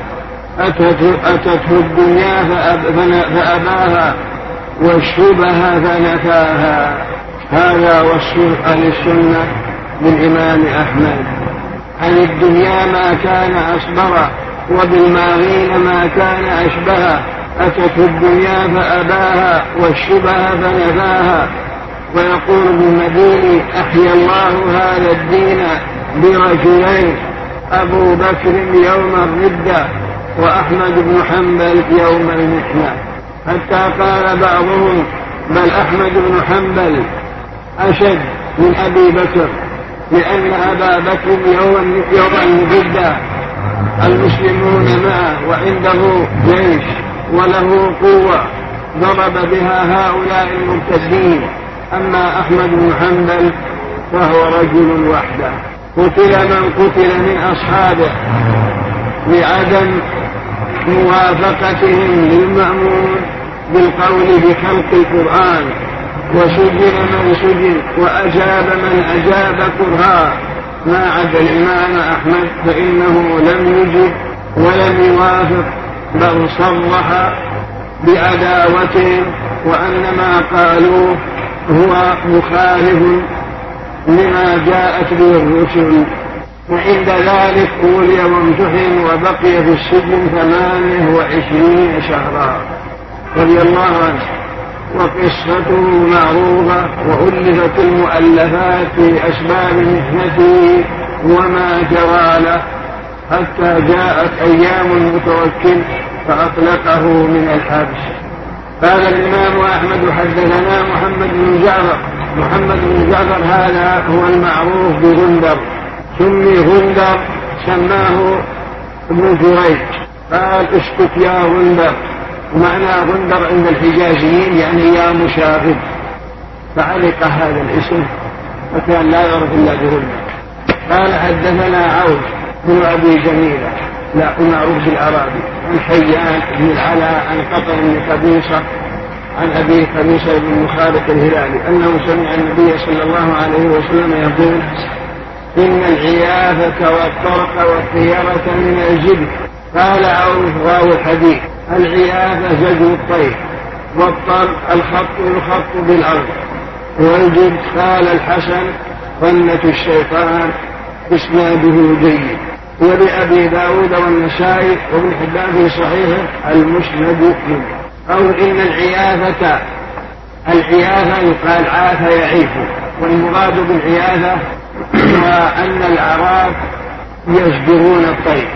أتته الدنيا فأباها والشبه فنفاها. هذا وصف أهل السنة للإمام أحمد. عن الدنيا ما كان أصبرا وبالماضين ما كان أشبها. أتته الدنيا فأباها والشبه فنفاها. ويقول ابن المديني أحيا الله هذا الدين برجلين أبو بكر يوم الردة وأحمد بن حنبل يوم المحنة، حتى قال بعضهم بل أحمد بن حنبل أشد من أبي بكر، لأن أبا بكر يوم المجدة المسلمون معه وعنده جيش وله قوة ضرب بها هؤلاء المرتدين، أما أحمد بن حنبل فهو رجل وحده. قتل من قتل من أصحابه لعدم موافقتهم للمأمون بالقول بخلق القرآن، وسجن من سجن وأجاب من أجاب كرها، ما عدا الإمام أحمد فإنه لم يجب ولم يوافق، بل صرح بعداوتهم وأن ما قالوه هو مخالف لما جاءت به الرسل. وعند ذلك أولي وامتحن وبقي في السجن ثمانية وعشرين شهرا رضي الله عنه. وقصته معروفة وألفت المؤلفات في أسباب محنته وما جرى له، حتى جاءت أيام المتوكل فأطلقه من الحبس. قال الإمام أحمد حدثنا محمد بن جعفر. محمد بن جعفر هذا هو المعروف بغندر، سمي غندر سماه ابن جريج، قال اسكت يا غندر، ومعنى غندر عند الحجازيين يعني يا مشاغب، فعلق هذا الاسم وكان لا يعرف إلا بغندر. قال حدثنا عوف بن أبي جميلة لا معروف بالعربي عن حيان بن العلاء عن قطر بن قبيصة عن أبي قبيصة بن مخالق الهلالي أنه سمع النبي صلى الله عليه وسلم يقول إن العيافة والطرق والطيرة من الجبن. قال عوف راوي الحديث العيافة زجر الطير، والطرق الخط الخط بالأرض، والجبن قال الحسن ظنة الشيطان إسناده جيد. ولأبي داود والنسائي وابن حبان في صحيحه المسند منه. أو إن العيافة العيافة يقال عاف يعيف، والمراد بالعيافة هو أن الأعراب يزجرون الطير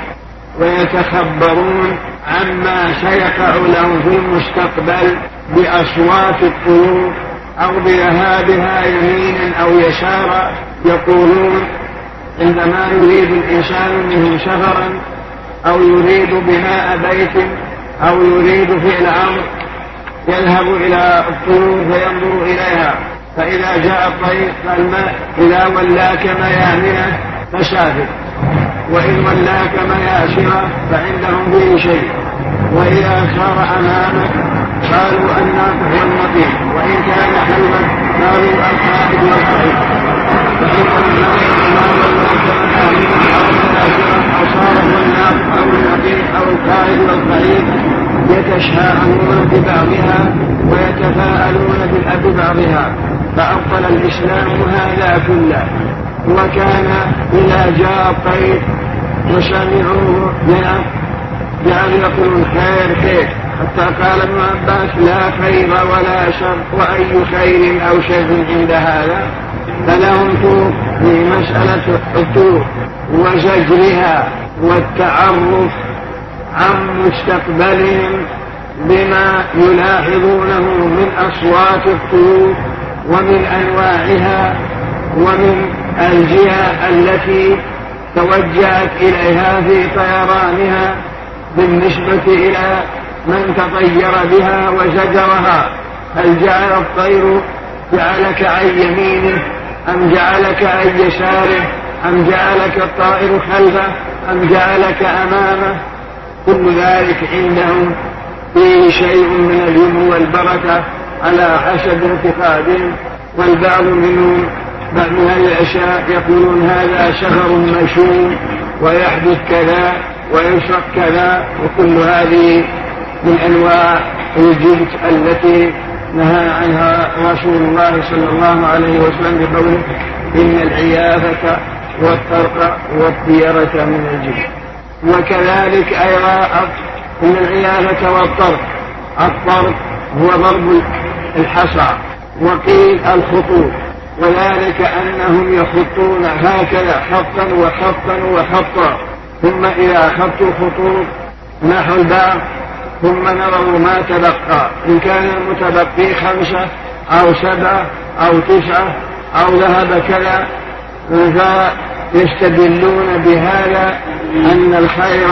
ويتخبرون عما سيقع لهم في المستقبل بأصوات الطيور أو بذهابها يمينا أو يسارا. يقولون عندما يريد الإنسان منه سفرا أو يريد بناء بيت أو يريد فعل أمر يذهب إلى الطيور فينظر إليها، فإذا جاء الطير قال ما إذا ولاك ميامنة فسافر، وإن ولاك مياسرة فعندهم به شيء، وإذا صار أمامك قالوا الناقح والنقيق، وإن كان حلما قالوا القائد والقائد، فإن أصار الناقح أو النقيق أو القائد والقائد يتشاءمون ببعضها ويتفاءلون ببعضها، فأبطل الإسلام هذا كله. وكان إذا جاء الطير وسمعوه جعل يقولون خير خير، حتى قال ابن عباس لا خير ولا شر، وأي خير أو شر عند هذا. فلهم توب في مسألة الطيور وزجرها والتعرف عن مستقبلهم بما يلاحظونه من أصوات الطيور ومن أنواعها ومن الجهة التي توجهت إليها في طيرانها بالنسبة إلى من تطير بها وزجرها. هل جعل الطير جعلك عن يمينه أم جعلك عن يساره أم جعلك الطائر خلفه أم جعلك أمامه؟ كل ذلك عندهم فيه شيء من اليمن والبركة على حسب اعتقادهم. والبعض منهم بعض هذه الأشياء يقولون هذا سفر مشوم ويحدث كذا ويشرق كذا، وكل هذه من أنواع الجنس التي نهى عنها رسول الله صلى الله عليه وسلم بقوله إن العيافة والطرق والطيرة من الجن. وكذلك أيضا إن العيافة والطرق، الطرق هو ضرب الحصى، وقيل الخطوط، وذلك أنهم يخطون هكذا خطا وخطا وخطا، ثم إذا خطوا خطوط نحو البعض ثم نروا ما تبقى، إن كان المتبقي خمسة أو سبعة أو تسعة أو ذهب كذا، فيستدلون بهذا أن الخير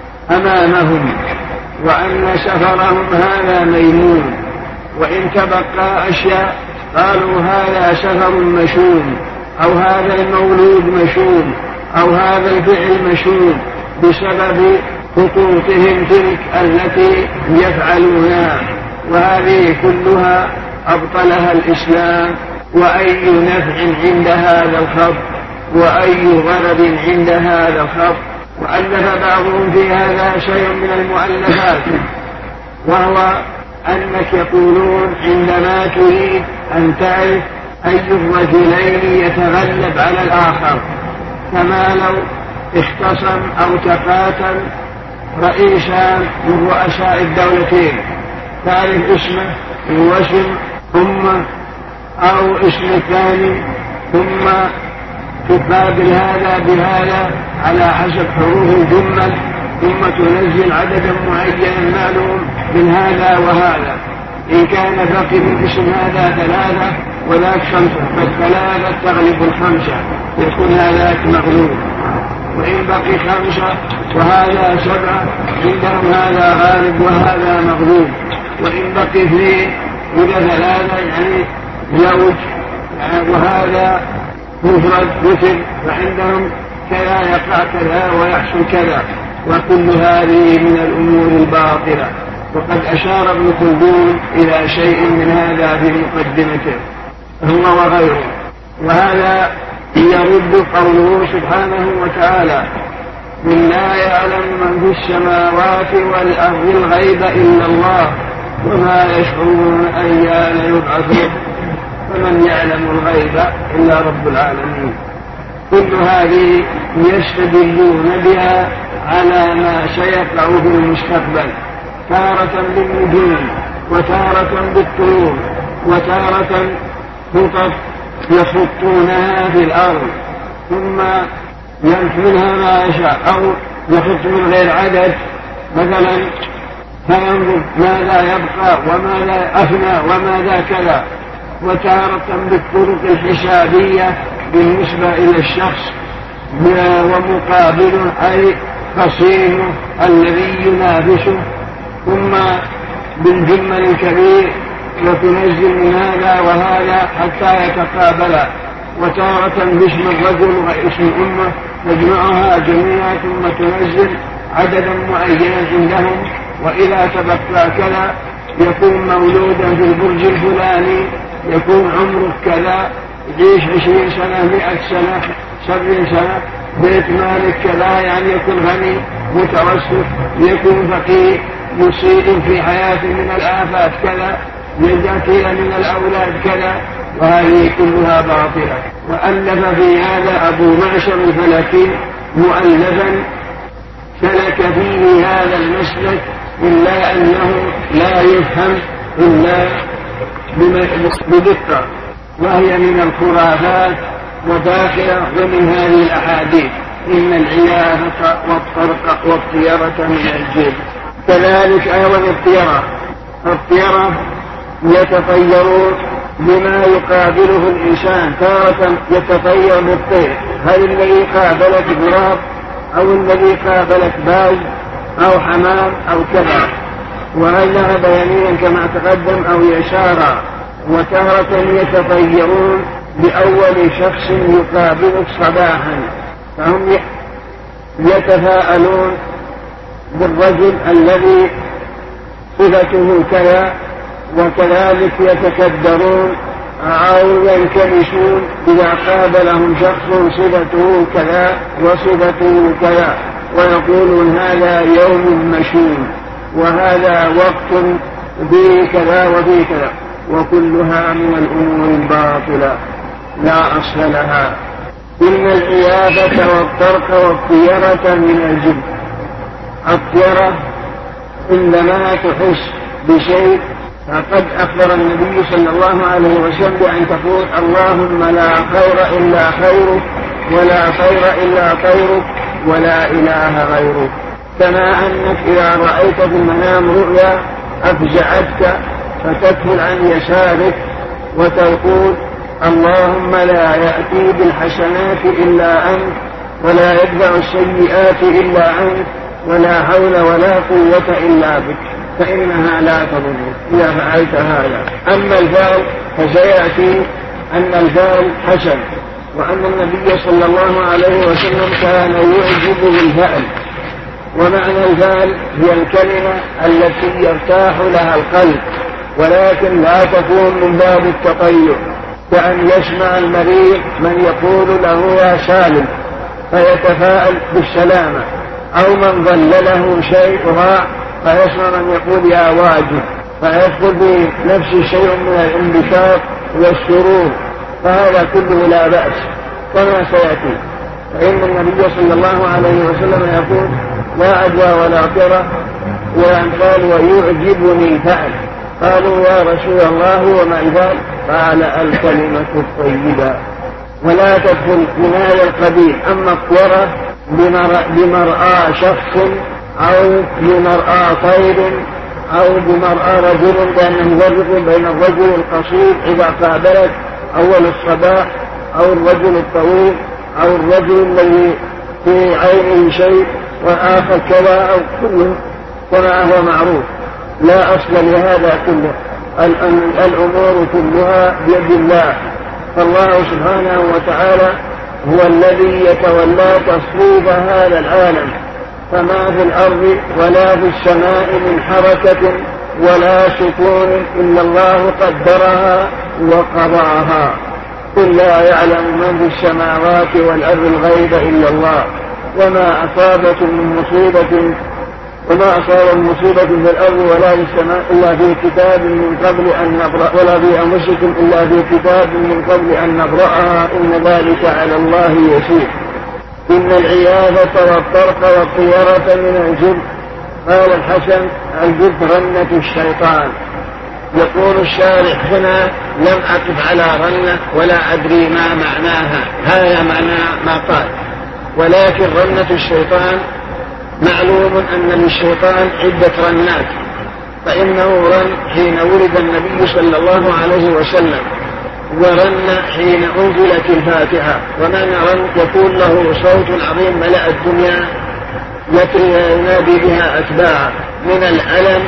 أمامهم وأن سفرهم هذا ميمون. وإن تبقى أشياء قالوا هذا سفر مشوم، أو هذا المولود مشوم، أو هذا الفعل مشوم بسبب خطوطهم تلك التي يفعلونها، وهذه كلها أبطلها الإسلام. وأي نفع عند هذا الخط وأي غرض عند هذا الخط. وألف بعضهم في هذا شيء من المؤلفات، وهو أنك يقولون عندما تريد أن تعرف أي الرجلين يتغلب على الآخر، كما لو اختصم أو تقاتل رئيسان من رؤساء الدولتين، تعرف اسمه واسم أمه أو اسم الثاني، ثم تقابل هذا بهذا على حسب حروف الجمل، ثم تنزل عددا معينا معلوم من هذا وهذا. إن كان بقي من اسم هذا ثلاثة وذاك خمسة، فالثلاثة تغلب الخمسة، يكون هذاك مغلوب. وإن بقي خمسة وهذا سبعة، عندهم هذا غالب وهذا مغلوب. وإن بقي اثنين ولا ثلاثة يعني زوج وهذا مفرد مثل، فعندهم كذا يقع كذا ويحصل كذا. وكل هذه من الأمور الباطلة. وقد أشار ابن خلدون إلى شيء من هذا في مقدمته هو وغيره. وهذا يرد قوله سبحانه وتعالى: قل لا يعلم من في السماوات والأرض الغيب إلا الله وما يشعرون أيان يبعثون فمن يعلم الغيب إلا رب العالمين. كل هذه يستدلون بها على ما سيقع في المستقبل، تارة بالنجوم وتارة بالطيور وتارة خطط يخطونها في الأرض ثم ينفذها ما يشاء، أو يخط من غير عدد مثلا فينظر ماذا يبقى وماذا أفنى وماذا كذا. وتارة بالطرق الحسابية بالنسبة إلى الشخص، ومقابل أي خصيمه الذي ينافسه، ثم بالجمل الكبير وتنزل من هذا وهذا حتى يتقابلا. وتارة باسم الرجل واسم الأمة تجمعها جميعا ثم تنزل عددا معينا عندهم، وإذا تبقى كذا يكون مولودا في البرج الفلاني، يكون عمره كذا، يعيش عشرين سنة مئة سنة سبعين سنة، بيت مالك كذا، يعني يكون غني متوسط، يكون فقير مصيب في حياته من الآفات كذا، يجاتي من الأولاد كذا. وهذه كلها باطلة. وألف في هذا أبو معشر الفلكي مؤلفا سلك فيه هذا المسلك، إلا أنه لا يفهم إلا بدقة، وهي من الخرافات وداخلة ضمن هذه الأحاديث: إن العيافة والطرق والطيرة من الجن. كذلك أيضا الطيرة، الطيرة يتطيرون بما يقابله الإنسان، تارة يتطير بالطير، هل الذي قابلك غراب أو الذي قابلك باز أو حمام أو كذا، وهل ذهب يمينا كما تقدم أو يسارا. وتارة يتطيرون بأول شخص يقابلك صباحا، فهم يتفاءلون بالرجل الذي صفته كذا، وكذلك يتكدرون أو ينكمشون إذا قابلهم شخص صفته كذا وصفته كذا، ويقولون هذا يوم مشون وهذا وقت به كذا وفيه كذا. وكلها من الأمور الباطلة لا أصل لها. إن العيافة والطرق والطيرة من الجن. الطيرة عندما تحس بشيء، فقد أخبر النبي صلى الله عليه وسلم بأن تقول: اللهم لا خير إلا خيرك ولا خير إلا خيرك ولا إله غيرك. كما أنك إذا رأيت في المنام رؤيا أفزعتك فتدخل عن يسارك وتقول اللهم لا يأتي بالحسنات إلا أنت ولا يدفع السيئات إلا أنت ولا حول ولا قوة إلا بك، فإنها لا تضر إذا فعلت هذا. أما الفعل فسيأتي أن الفعل حسن، وأن النبي صلى الله عليه وسلم كان يعجبه الفعل. ومعنى الفعل هي الكلمة التي يرتاح لها القلب، ولكن لا تكون من باب التطير، كأن يسمع المريض من يقول له يا سالم فيتفاءل بالسلامة، أو من ظلله شيء راع فيسمع من يقول يا واجب فيدخل بنفسه شيء من الانبساط والسرور، فهذا كله لا بأس كما سيأتي. فإن النبي صلى الله عليه وسلم يقول لا عدوى ولا كرة، وأن قال ويعجبني الفعل. قالوا يا رسول الله وما الفعل؟ قال الكلمة الطيبة. ولا تدخل بناية القبيل. أما الطورة بمرأى شخص أو بمرأى طير أو بمرأى رجل، لأنه يفرق بين الرجل القصير إذا قابلت أول الصباح، أو الرجل الطويل، أو الرجل الذي في عينه شيء وآخر كذا، أو كله كما هو معروف. لا أصل لهذا كله، الأمور كلها بيد الله، فالله سبحانه وتعالى هو الذي يتولى تصريف هذا العالم، فما في الأرض ولا في السماء من حركة ولا سكون إلا الله قدرها وقضاها. قل لا يعلم من في السماوات والأرض الغيب إلا الله، وما أصابت من مصيبة وما أصاب من مصيبة في الأرض ولا في السماء إلا في كتاب من قبل أن نبرأ ولا في أنفسكم إلا في كتاب من قبل أن نبرأها إن ذلك على الله يسير. إن العياذة والطرق والطيرة من الجب. قال الحسن الجب رنة الشيطان. يقول الشارح هنا لم أقف على رنة ولا أدري ما معناها، هذا معنى ما قال، ولكن رنة الشيطان معلوم أن للشيطان عدة رنات، فإنه رن حين ولد النبي صلى الله عليه وسلم، ورن حين أنزلت الفاتحة. ومعنى رن يكون له صوت عظيم ملأ الدنيا ينادي بها أتباعه من الألم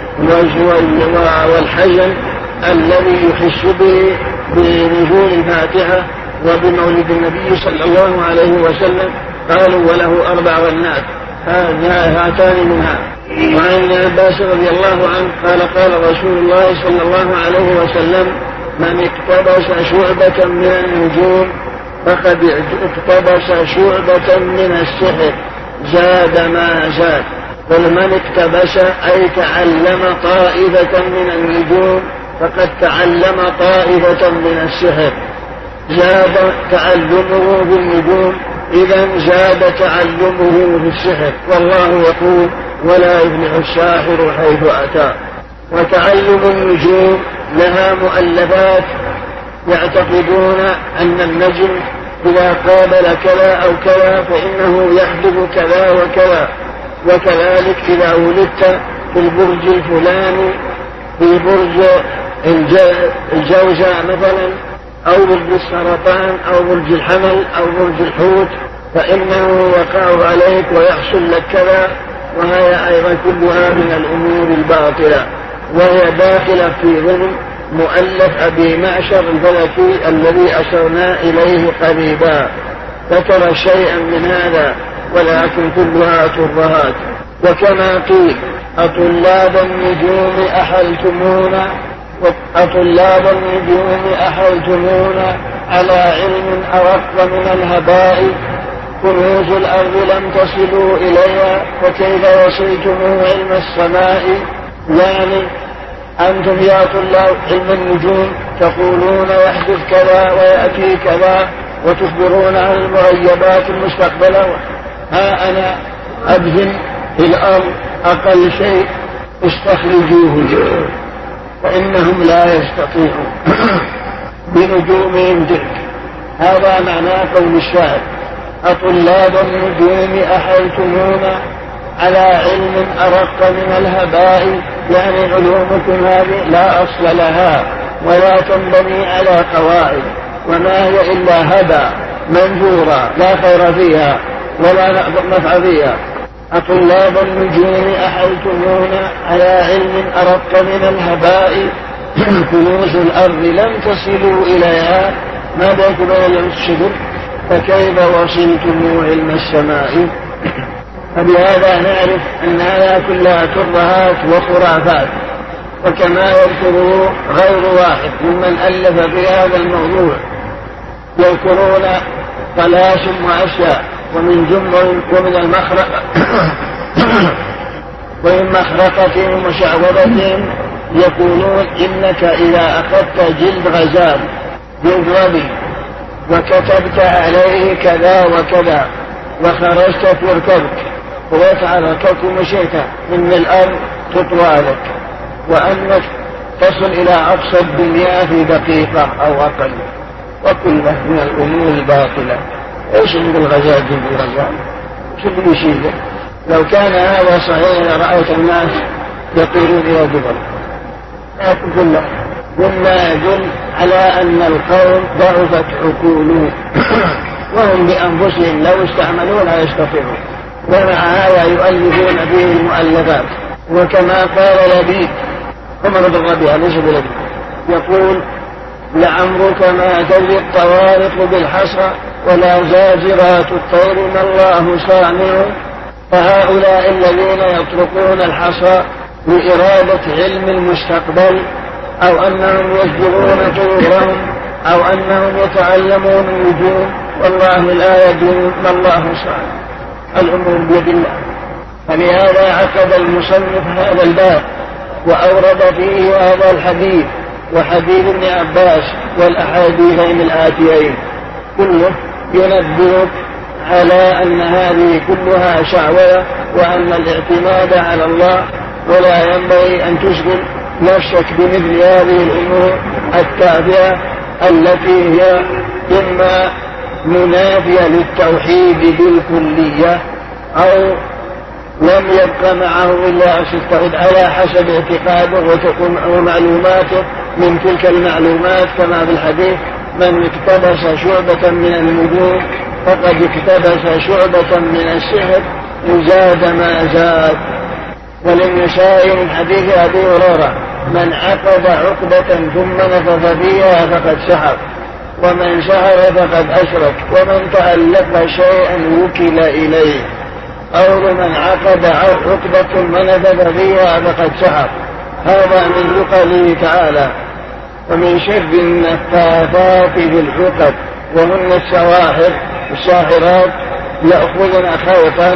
والحزن الذي يحس به بنزول الفاتحة وبمولد النبي صلى الله عليه وسلم. قالوا وله أربع رنات، هاتان منها. وعن ابن عباس رضي الله عنه قال قال رسول الله صلى الله عليه وسلم من اقتبس شعبة من النجوم فقد اقتبس شعبة من السحر زاد ما زاد. ومن اقتبس أي تعلم طائفة من النجوم فقد تعلم طائفة من السحر زاد تعلمه بالنجوم، إذا زاد تعلمه في السحر. والله يقول ولا يفلح الساحر حيث أتى. وتعلم النجوم لها مؤلفات يعتقدون أن النجم إذا قابل كذا أو كذا فإنه يحدث كذا وكذا. وكذلك إذا ولدت في البرج الفلاني في برج الجوزاء مثلا أو برج السرطان أو برج الحمل أو برج الحوت فإنه يقع عليك ويحصل لك كذا. وهي أيضا كلها من الأمور الباطلة، وهي داخلة في ضمن مؤلف أبي معشر الفلكي الذي أشرنا إليه قريبا. ذكر شيئا من هذا ولكن كلها ترهات. وكما قيل أطلاب النجوم أحلتمونا أطلاب النجوم أحلتمونا على علم أرق من الهباء كنوز الأرض لم تصلوا إليها فكيف وصلتم علم السماء. يعني أنتم يا طلاب علم النجوم تقولون يحدث كذا ويأتي كذا وتخبرون عن المغيبات المستقبلة، ها أنا أبذل في الأرض أقل شيء استخرجوه فإنهم لا يستطيعون بنجومهم تلك. هذا معنى قول الشاعر أطلاب النجوم أحلتمونا على علم أرق من الهباء، يعني علومكم هذه لا أصل لها ولا تنبني على قواعد، وما هي إلا هباء منثورا لا خير فيها ولا نفع فيها. أطلاب النجوم أحلتمون على علم أرق من الهباء، كنوز الأرض لم تصلوا إليها، ما بينكم بين الشجر فكيف وصلتم علم السماء. فبهذا نعرف أن هذا كلها ترهات وخرافات، وكما يذكره غير واحد ممن ألف في هذا الموضوع يذكرون طلاسم وأشياء، ومن جمل ومن المخرقة ومن مخرقتهم وشعوذتهم يقولون إنك إذا أخذت جلد غزال جلد ربي وكتبت عليه كذا وكذا وخرجت في ركبك وتحركت ومشيت من الأرض تطوى لك، وأنك تصل إلى أقصى الدنيا في دقيقة أو أقل، وكله من الأمور الباطلة. إيش من الغزال جلد الغزال؟ شو اللي يشيله؟ لو كان هذا صحيح لرأيت الناس يطيرون إلى جبل، لكن كله مما يدل على أن القوم ضعفت عقولهم وهم بأنفسهم لو استعملوا لا يستطيعون، ومع هذا يؤلفون فيه المؤلفات. وكما قال لبيد عمر بن ربيعة ليس بلبيد يقول لعمرك ما تجري الطوارق بالحصى ولا زاجرات الطير ما الله صانع. فهؤلاء الذين يطرقون الحصى لإرادة علم المستقبل، أو أنهم يزجرون طيورهم، أو أنهم يتعلمون النجوم، والله لا يدري ما الله صانع، الأمور بيد الله. فلهذا عقد المصنف هذا الباب وأورد فيه هذا الحديث وحديث ابن عباس والأحاديثين الآتيين، كله ينبهك على أن هذه كلها شعوذة، وأن الاعتماد على الله ولا ينبغي أن تشغل نفسك بمثل هذه الأمور التافهة التي هي إما منافية للتوحيد بالكلية أو لم يبقى معه إلا التوحيد على حسب اعتقاده ومعلوماته من تلك المعلومات، كما في الحديث من اقتبس شعبة من النجوم فقد اقتبس شعبة من السحر وزاد ما زاد. وللنسائي من حديث أبي هريرة من عقد عقدة ثم نفذ فيها فقد سحر، ومن سحر فقد أشرك، ومن تألف شيئا وكل إليه. أو من عقد عقدة ثم نفذ فيها فقد سحر، هذا من قوله تعالى ومن شر النفاثات في العقد وهن السواحر الساحرات يأخذن خيطا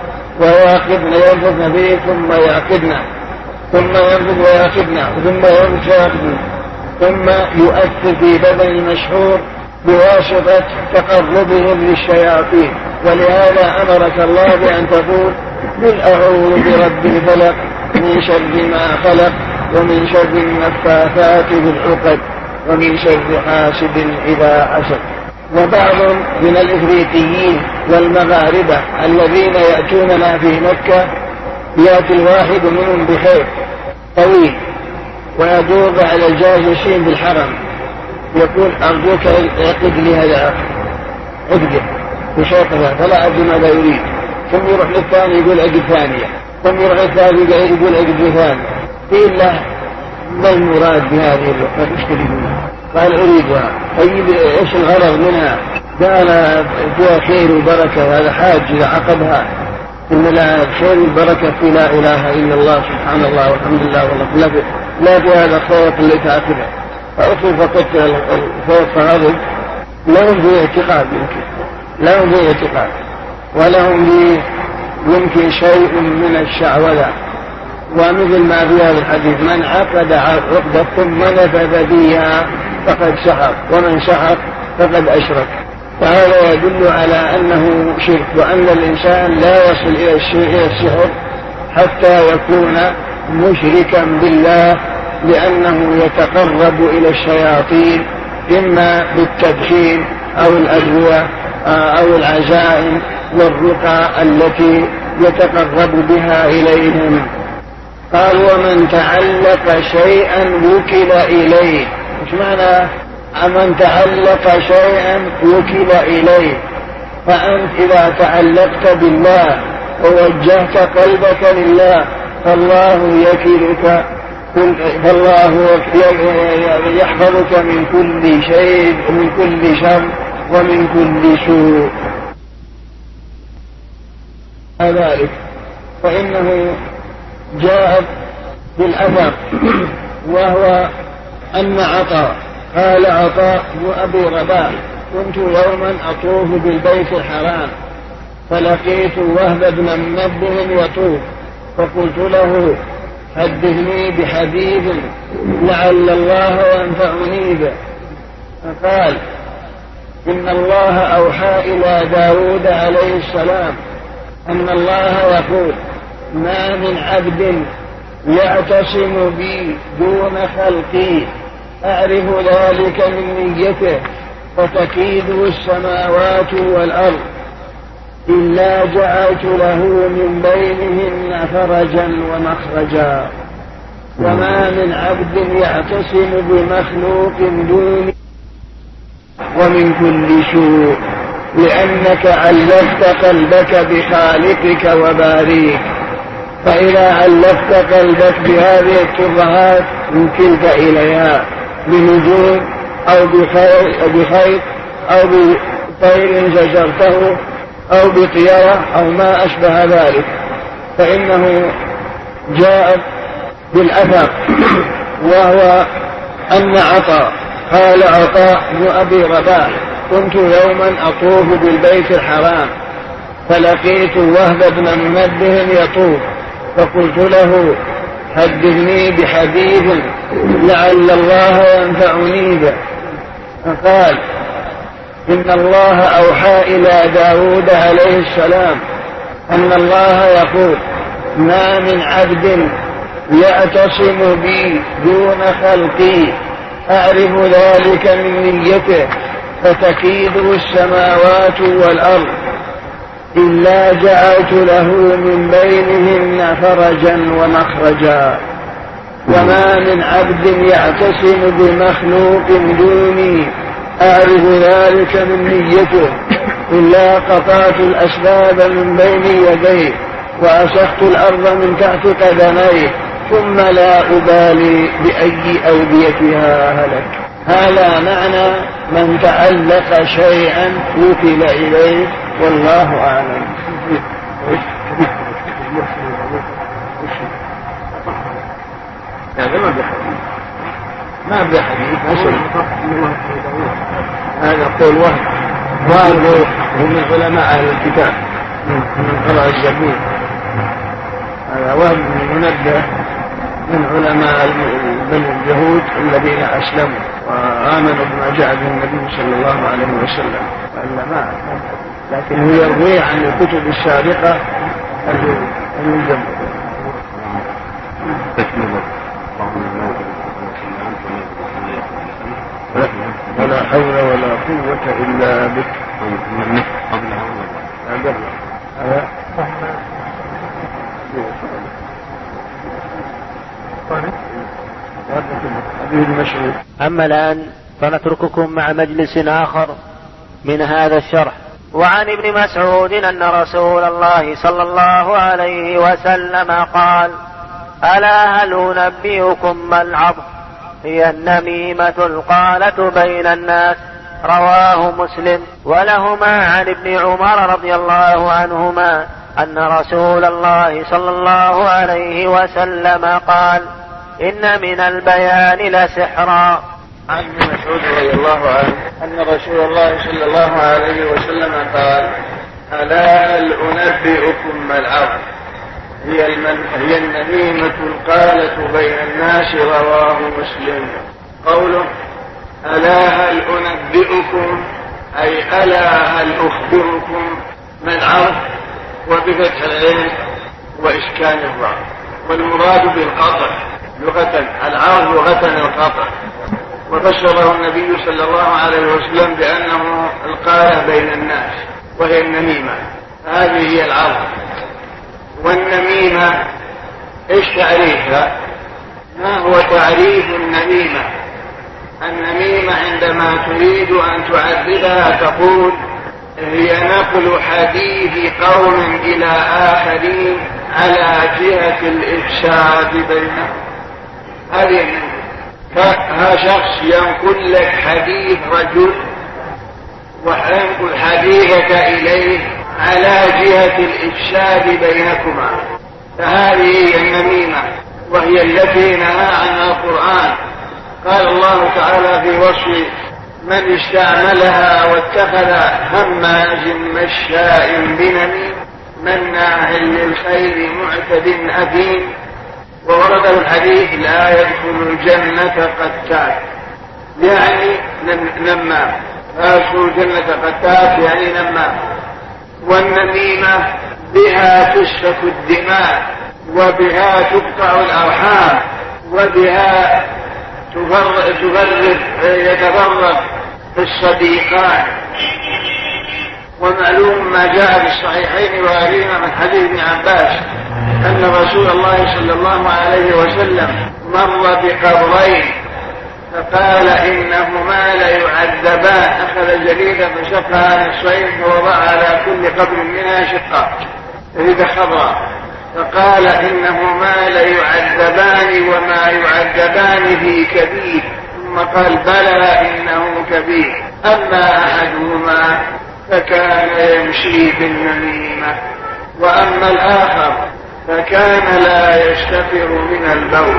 ويعقدن ينفذن به ثم يعقدن ثم ينفذ ويعقدن ثم ينفذ ويعقدن ثم يؤثر في بدن المشحور بواسطة تقربهم للشياطين. ولهذا أمرك الله بأن تقول قل أعوذ برب الفلق من شر ما خلق ومن شر النفاثات في العقد ومن شر حاسد إذا حسد. وبعض من الإفريقيين والمغاربة الذين يأتوننا في مكة يأتي الواحد منهم بخير طويل ويدور على الجالسين بالحرم يقول أرجوك يقد لي هذا عقده بشوطها فلا أدري ماذا يريد، ثم يروح للثاني يقول عقد ثانية، ثم يروح للثالث يقول عقد ثانية. قيل له ما المراد بهذه العقد ايش تريدون؟ قال أريدها. طيب ايش الغرض منها؟ قال فيها خير وبركة، هذا حاج إذا عقدها إن لا خير البركة في لا إله إلا الله سبحان الله والحمد لله والله لا, لا في هذا الخيط اللي تعقده. فأخذ فقط الخيط فهذا لهم في اعتقاد يمكن لهم في اعتقاد ولهم في يمكن شيء من الشعوذة. ومثل ما في هذا الحديث من عقد عقدة ثم نفذ فيها فقد سحر، ومن سحر فقد أشرك. فهذا يدل على أنه شرك، وأن الإنسان لا يصل إلى السحر حتى يكون مشركا بالله، لأنه يتقرب إلى الشياطين إما بالتدخين أو الأدوية أو العزائم والرقى التي يتقرب بها إليهم. قال ومن تعلق شيئا وكل إليه. مش معنى من تعلق شيئا وكل إليه؟ فأنت إذا تعلقت بالله ووجهت قلبك لله فالله يكلك، فالله يحفظك من كل شيء، من كل شر ومن كل سوء. ذلك فإنه جاء بالأثر وهو أن عطاء قال عطاء وأبي رباح كنت يوما أطوف بالبيت الحرام فلقيت وهب بن منبه يطوف فقلت له حدثني بحديث لعل الله ينفعني به. فقال إن الله أوحى إلى داود عليه السلام أن الله يقول ما من عبد يعتصم بي دون خلقي أعرف ذلك من نيته فتكيده السماوات والأرض إلا جعلت له من بينهن فرجا ومخرجا. وما من عبد يعتصم بمخلوق دوني ومن كل سوء لأنك علقت قلبك بخالقك وباريك. فإذا علقت قلبك بهذه الترهات وكلت إليها بنجوم أو بخيط أو بطير زجرته أو بطيرة أو ما أشبه ذلك. فإنه جاء بالأثر وهو أن عطاء قال عطاء وأبي رباح كنت يوما أطوف بالبيت الحرام فلقيت وهب بن منبه يطوف فقلت له حدثني بحديث لعل الله ينفعني به. فقال إن الله أوحى إلى داود عليه السلام أن الله يقول ما من عبد يعتصم بي دون خلقي أعرف ذلك من نيته فتكيده السماوات والأرض إلا جعلت له من بينهن فرجا ومخرجا. وما من عبد يعتصم بمخلوق دوني أعرف ذلك من نيته إلا قطعت الأسباب من بين يديه وأسخت الأرض من تحت قدميه ثم لا أبالي بأي أوديتها هلك. هذا معنى من تعلق شيئا وكل إليه والله أعلم. هذا ما بحديث ما بحديث أصل هذا قول وهم وهو من علماء أهل الكتاب من قراء الزبور. هذا وهم منبه من علماء بني اليهود الذين أسلموا وآمنوا بما جاء به النبي صلى الله عليه وسلم وإلا لكن هو يروي عن الكتب السابقة المنجم. ولا حول ولا قوة إلا بك. أما الآن فنترككم مع مجلس آخر من هذا الشرح. وعن ابن مسعود أن رسول الله صلى الله عليه وسلم قال ألا هل أنبئكم ما العظم هي النميمة القالة بين الناس. رواه مسلم. ولهما عن ابن عمر رضي الله عنهما أن رسول الله صلى الله عليه وسلم قال إن من البيان لسحرا. عن ابن مسعود رضي الله عنه أن رسول الله صلى الله عليه وسلم قال ألا هل أنبئكم ما العظم هي, هي النميمة القالة بين الناس. رواه مسلم. قوله ألا هل أنبئكم أي ألا هل أخبركم ما العظم وبفتح العين وإسكان الراء والمراد بالقطع لغة العظم لغة القطع. وفسره النبي صلى الله عليه وسلم بأنه القالة بين الناس وهي النميمة. هذه هي العظم والنميمة ايش تعريفها؟ ما هو تعريف النميمة؟ النميمة عندما تريد أن تعذبها تقول هي نقل حديث قوم إلى آخرين على جهة الإفساد بينهم. هذه فها شخص ينقل لك حديث رجل وينقل حديثك إليه على جهة الإفساد بينكما، فهذه هي النميمة، وهي التي نهى عنها القرآن. قال الله تعالى في وصف من استعملها واتخذ هماز مشاء بنميم مناع للخير معتد أثيم. وورد الحديث لا يدخل الجنة قتال، يعني نمام، لا يدخل الجنة قتال يعني نمام. والنميمة بها تسفك الدماء، وبها تقطع الأرحام، وبها تفرق يتفرق الصديقان. ومعلوم ما جاء في الصحيحين وغيرهما من حديث ابن عباس أن رسول الله صلى الله عليه وسلم مر بقبرين فقال إنهما ليعذبان، أخذ جريدة فشقها نصفين فوضع على كل قبر منها شقة جريدة خضراء، فقال إنهما ليعذبان وما يعذبان في كبير، ثم قال بلى إنه كبير، أما أحدهما فكان يمشي بالنميمة وأما الآخر فكان لا يستتر من البول.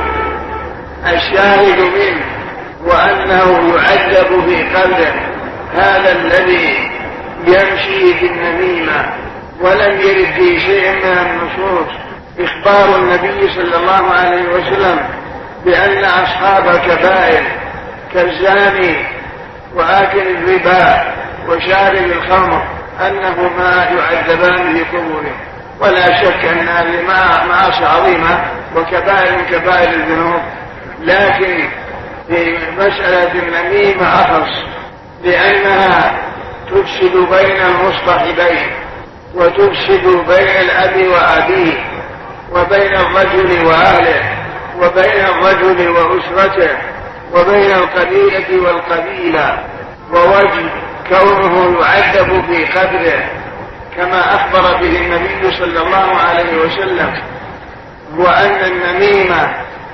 الشاهد منه وأنه يعذب في قلبه هذا الذي يمشي بالنميمة. ولم يرد في شيء من النصوص إخبار النبي صلى الله عليه وسلم بأن أصحاب الكبائر كالزاني وآكل الربا وشارب الخمر أنهما يعذبان في قبورهم. ولا شك أن هذه معاصي عظيمة وكبائر كبائر الذنوب، لكن في مسألة النميمة أخص لأنها تفسد بين المصطحبين وتفسد بين الأب وأبيه وبين الرجل وأهله وبين الرجل وأسرته وبين القبيلة والقبيلة. ووجه كونه يعذب في قبره كما أخبر به النبي صلى الله عليه وسلم وأن النميمة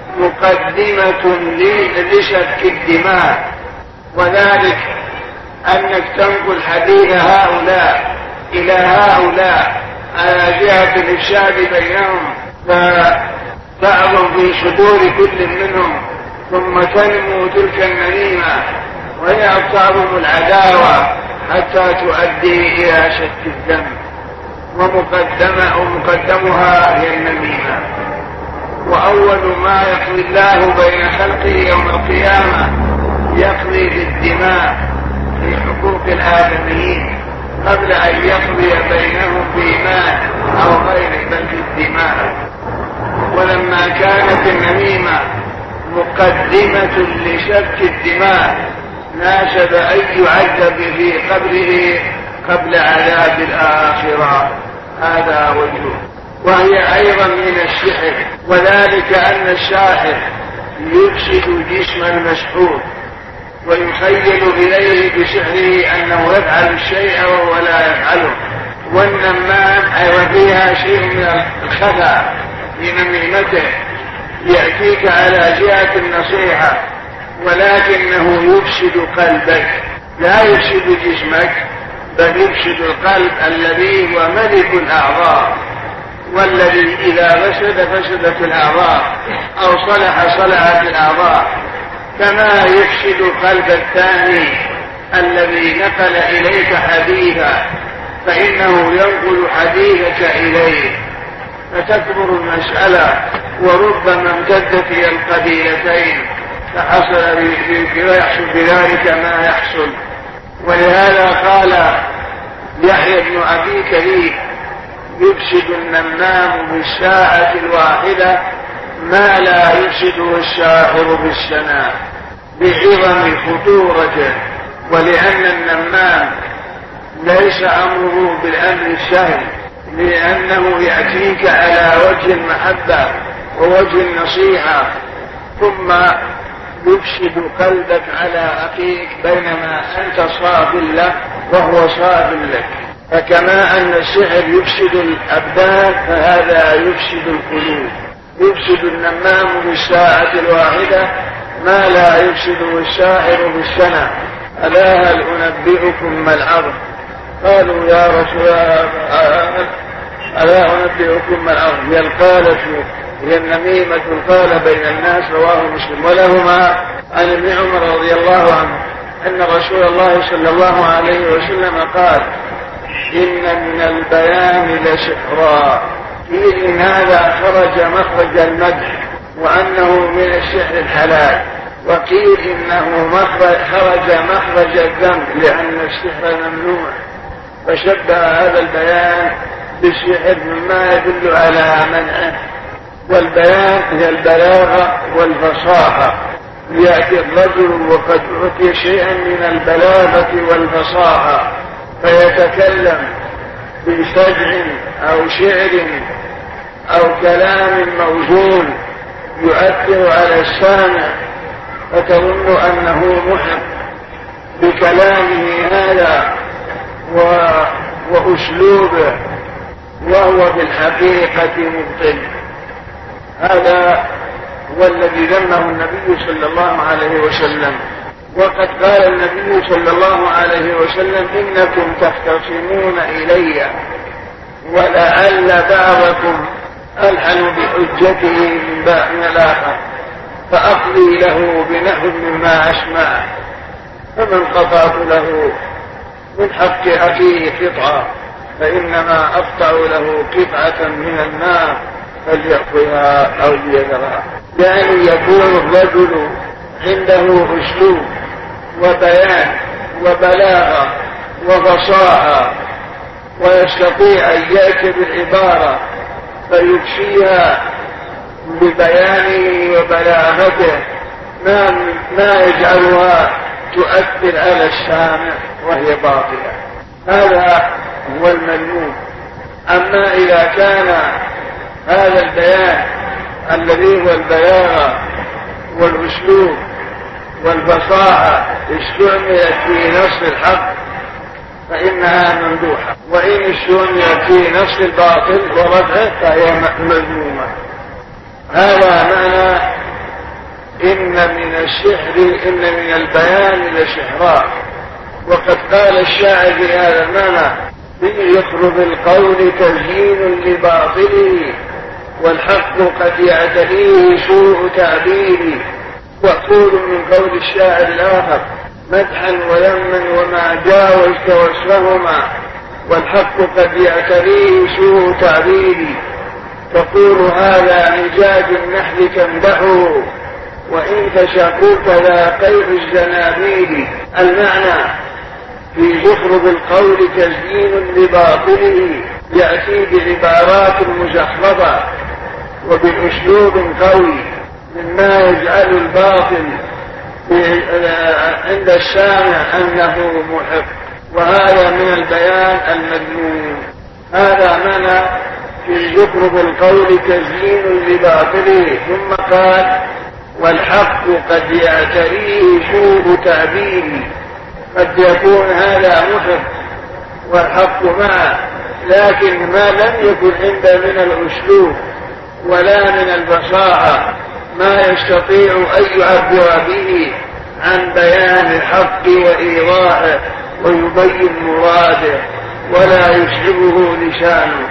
مقدمة لسفك الدماء، وذلك أنك تنقل حديث هؤلاء إلى هؤلاء على جهة الإفساد بينهم فتعظم في صدور كل منهم، ثم تنمو تلك النميمة وهي تعظم العداوة حتى تؤدي إلى شك الدم، ومقدمة ومقدمها هي النميمة. وأول ما يقضي الله بين خلقه يوم القيامة يقضي بالدماء في حقوق الآدميين قبل أن يقضي بينهم بمال أو غيره بل بالدماء. ولما كانت النميمة مقدمة لسفك الدماء ناسب أن يعذب في قبره قبل عذاب الآخرة، هذا وجهه. وهي أيضا من السحر، وذلك أن الساحر يفسد جسم المسحور ويخيل إليه بسحره أنه يفعل الشيء وهو لا يفعله. والنمام أيضا فيها شيء من الخفا في نميمته، يأتيك على جهة النصيحة ولكنه يفسد قلبك، لا يفسد جسمك بل يفسد القلب الذي هو ملك الأعضاء، والذي إذا فسد فسدت الأعضاء أو صلح صلحت الأعضاء، كما يفسد قلب الثاني الذي نقل إليك حديثا فإنه ينقل حديثك إليه فتكبر المسألة وربما امتدت إلى القبيلتين فحصل ويحصل بذلك ما يحصل. ولهذا قال يحيى بن أبي كريم يفسد النمام بالساعة الواحدة ما لا يفسده الساحر بالسنة، بعظم خطورته. ولأن النمام ليس أمره بالأمر السهل، لأنه يأتيك على وجه المحبة ووجه النصيحة ثم يفسد قلبك على أخيك بينما أنت صاف له وهو صاف لك. فكما أن السحر يفسد الأبدان فهذا يفسد القلوب. يفسد النمام بالساعة الواحدة ما لا يفسده الساحر بالسنة. ألا هل أنبئكم ما العرض؟ قالوا يا رسول الله ألا أنبئكم ما العرض؟ هي القالة هي النميمة القالة بين الناس. رواه مسلم. ولهما عن ابن عمر رضي الله عنه أن رسول الله صلى الله عليه وسلم قال إن من البيان لسحرا. قيل إن هذا خرج مخرج المدح وأنه من السحر الحلال، وقيل إنه مخرج خرج مخرج الذنب لأن السحر ممنوع. فشبه هذا البيان بالسحر مما يدل على منعه. والبيان هي البلاغة والفصاحة. يأتي الرجل وقد أعطي شيئا من البلاغة والفصاحة فيتكلم بسجع أو شعر أو كلام موزون يؤثر على السامع فتظن أنه محق بكلامه هذا وأسلوبه وهو في الحقيقة مبطل. هذا هو الذي ذمه النبي صلى الله عليه وسلم. وقد قال النبي صلى الله عليه وسلم إنكم تختصمون إلي ولعل بعضكم ألحن بحجته من بعض الآخر فأقضي له بنحو مما أسمع. فمن قطعت له من حق أخيه قطعة فإنما أقطع له قطعة من النار فليأخذها أو ليذرها. يعني يكون الرجل عنده أسلوب وبيان وبلاغة وفصاحة ويستطيع أن يأتي بالعبارة فيكفيها ببيانه وبلاغته ما, ما يجعلها تؤثر على السامع وهي باطلة. هذا هو المذموم. أما إذا كان هذا البيان الذي هو البلاغة والأسلوب والفصاحة استعملت في نص الحق فإنها ممدوحة، وإن استعملت في نص الباطل ورفعه فهي مذمومة. هذا معنى إن من السحر إن من البيان لسحرا. وقد قال الشاعر في هذا المعنى يخرب القول تزيين لباطله والحق قد يعتريه سوء تعبيره. وأقول من قول الشاعر الآخر مدحا وذما وما جاوزت وصفهما والحق قد يعتريه سوء تعبيري. تقول هذا مزاج النحل تمدحه وإن تشاقوك ذا قيء الزنابيل. المعنى في زخرف القول تزيين لباطله يأتي بعبارات مزخرفة وبأسلوب قوي مما يجعل الباطل عند السامع أنه محق، وهذا من البيان المذموم. هذا معنى في زخرف القول تزيين لباطله. ثم قال والحق قد يعتريه سوء تعبيري. قد يكون هذا محق والحق معه، لكن ما لم يكن عنده من الأسلوب ولا من الفصاحة ما يستطيع أن يعبر به عن بيان الحق وإيضاحه ويبين مراده ولا يسلبه لسانه.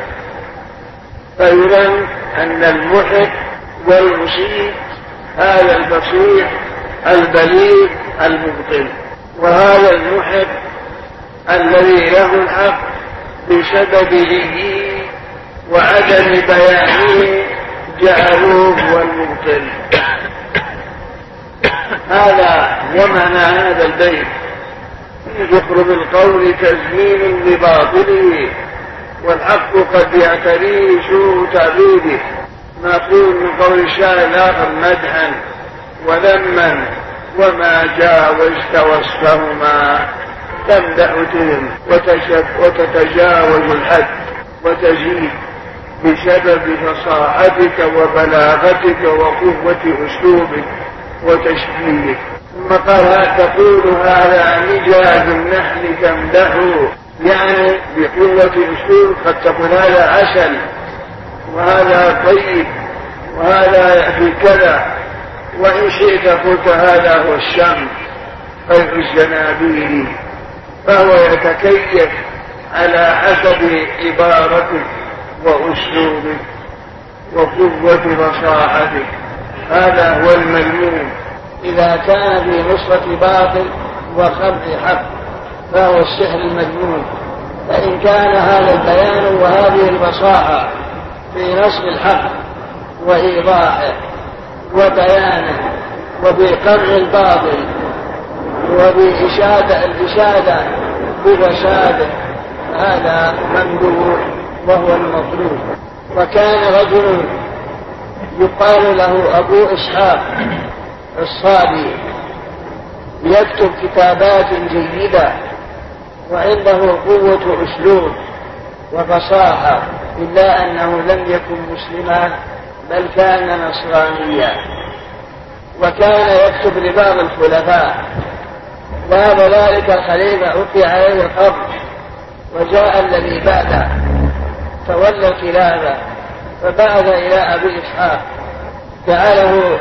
فيظن أن المحق والمصيب هذا البصير البليغ المبطل، وهذا المحب الذي له الحق بسبب ليه وعدم بيانه جعلوه هو المبطل. هذا ومعنى هذا البيت في زخرف القول تزيين لباطله والحق قد يعتريه سوء تعبيره. نقول من قول الشاعر الآخر مدحا وذما وما جاوزت وصفهما تمدح تهم وتتجاوز الحد. وتزيد بسبب فصاحتك وبلاغتك وقوة أسلوبك وتشبيهك. ثم قال تقول هذا مجاز النحل تمدحه، يعني بقوة أسلوب قد تقول هذا عسل وهذا طيب وهذا يأتي كذا، وإن شئت قلت هذا هو الشمس طيب الزنابيل، فهو يتكيف على حسب عبارتك وأسلوبك وقوة فصاحتك. هذا هو المذموم. إذا كان في نصرة باطل وخبط حق فهو السحر المذموم، فإن كان هذا البيان وهذه الفصاحة في نصر الحق وإيضاحه وبيانه وبقرع الباطل وبإشادة الإشادة بفساده، هذا ممدوح وهو المطلوب. وكان رجل يقال له أبو إسحاق الصابي يكتب كتابات جيدة وعنده قوة أسلوب وفصاحة، إلا أنه لم يكن مسلما بل كان نصرانيا، وكان يكتب لبعض الخلفاء. بعد ذلك الخليفة ألقي عليه القبض، وجاء الذي بعده تولى الخلافة فبعث إلى أبي إسحاق جعله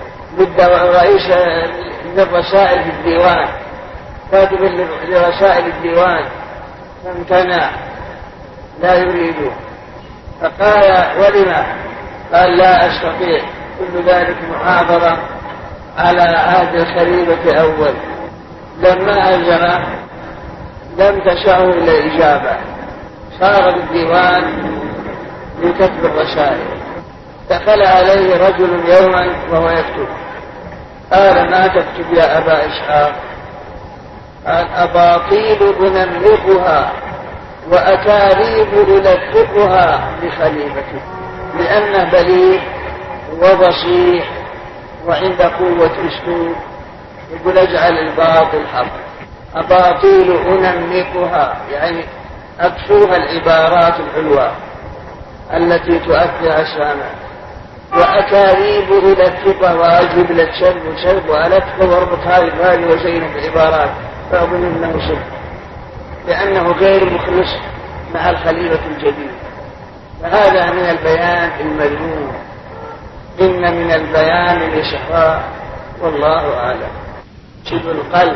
رئيس للرسائل في الديوان، كاتب لرسائل الديوان، فامتنع لا يريده. فقال ولما؟ قال لا أستطيع، كل ذلك محافظة على عهد الخليفة أول. لما أجر لم تشعه إلا الإجابة، صار بالديوان لكتب الرسائل. دخل عليه رجل يوما وهو يكتب، قال ما تكتب يا أبا إسحاق؟ قال أباطيل أنمقها وأكاذيب ألفقها لخليفتي، لأنه بليغ وبصير وعند قوة أسلوب، يقول اجعل الباطل حق. أباطيل أنمقها يعني أكسوها العبارات الحلوة التي تؤثر أسامة، وأكاذيب ألفقها وأجيب لك شرب وشرب وألفق واربط هذه بهذه وزينة العبارات، فأظن أنه شرب لأنه غير مخلص مع الخليفة الجديد. فهذا من البيان المذموم، إن من البيان الإشحاء والله أعلم. يفسد القلب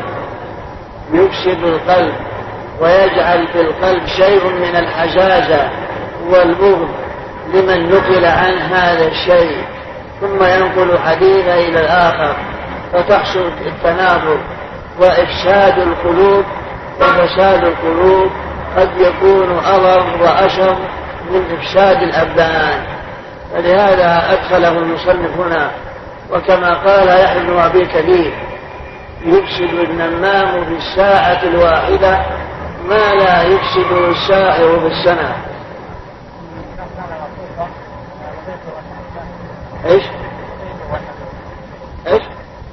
يفسد القلب ويجعل في القلب شيء من الحجازة والبغض لمن نقل عن هذا الشيء، ثم ينقل حديثا إلى الآخر، فتحصل التنافر وإفساد القلوب. وفساد القلوب قد يكون أضر وأشر من إفساد الأبدان، فلهذا أدخله المصنف هنا. وكما قال يحيى بن أبي كثير يفسد النمام في الساعة الواحدة ما لا يفسد الساحر في السنة. ايش ايش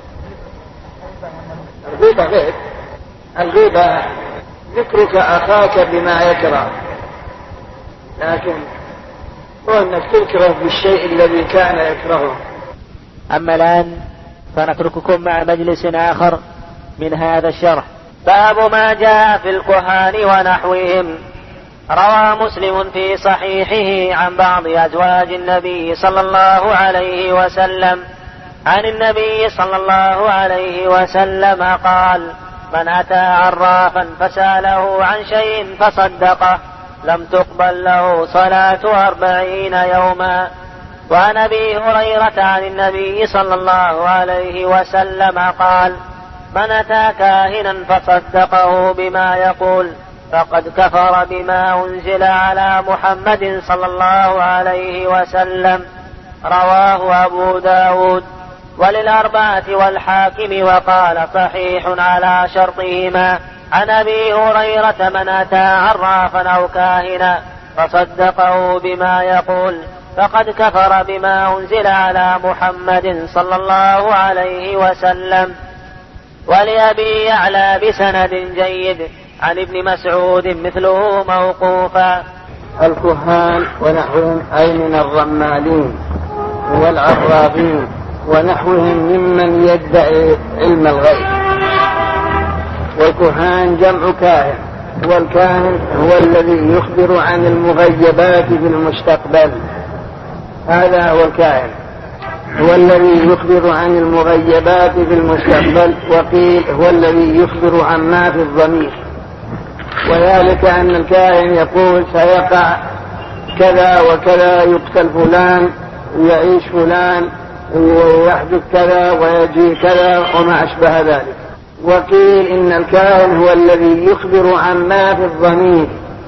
الغيبة غير الغيبة ذكرك أخاك بما يكره، لكن هو أنك تذكره بالشيء الذي كان يكرهه. أما الآن فنترككم مع مجلس آخر من هذا الشرح. باب ما جاء في الكهان ونحوهم. روى مسلم في صحيحه عن بعض أزواج النبي صلى الله عليه وسلم عن النبي صلى الله عليه وسلم قال: من أتى عرافا فسأله عن شيء فصدقه لم تقبل له صلاة أربعين يوما. وعن أبي هريرة عن النبي صلى الله عليه وسلم قال: من أتى كاهنا فصدقه بما يقول فقد كفر بما أنزل على محمد صلى الله عليه وسلم. رواه أبو داود وللأربعة والحاكم وقال صحيح على شرطهما. عن أبي هريرة: من أتى عرافا أو كاهنا فصدقه بما يقول فقد كفر بما أنزل على محمد صلى الله عليه وسلم. ولأبي يعلى بسند جيد عن ابن مسعود مثله موقوفا. الكهان ونحوهم أي من الرمالين والعرافين ونحوهم ممن يدعي علم الغيب. والكهان جمع كاهن، والكاهن هو الذي يخبر عن المغيبات في المستقبل. هذا هو الكاهن، هو الذي يخبر عن المغيبات في المستقبل. وقيل هو الذي يخبر عما في الضمير، وذلك أن الكاهن يقول سيقع كذا وكذا، يقتل فلان ويعيش فلان ويحدث كذا ويجي كذا وما أشبه ذلك. وقيل إن الكاهن هو الذي يخبر عما في الضمير،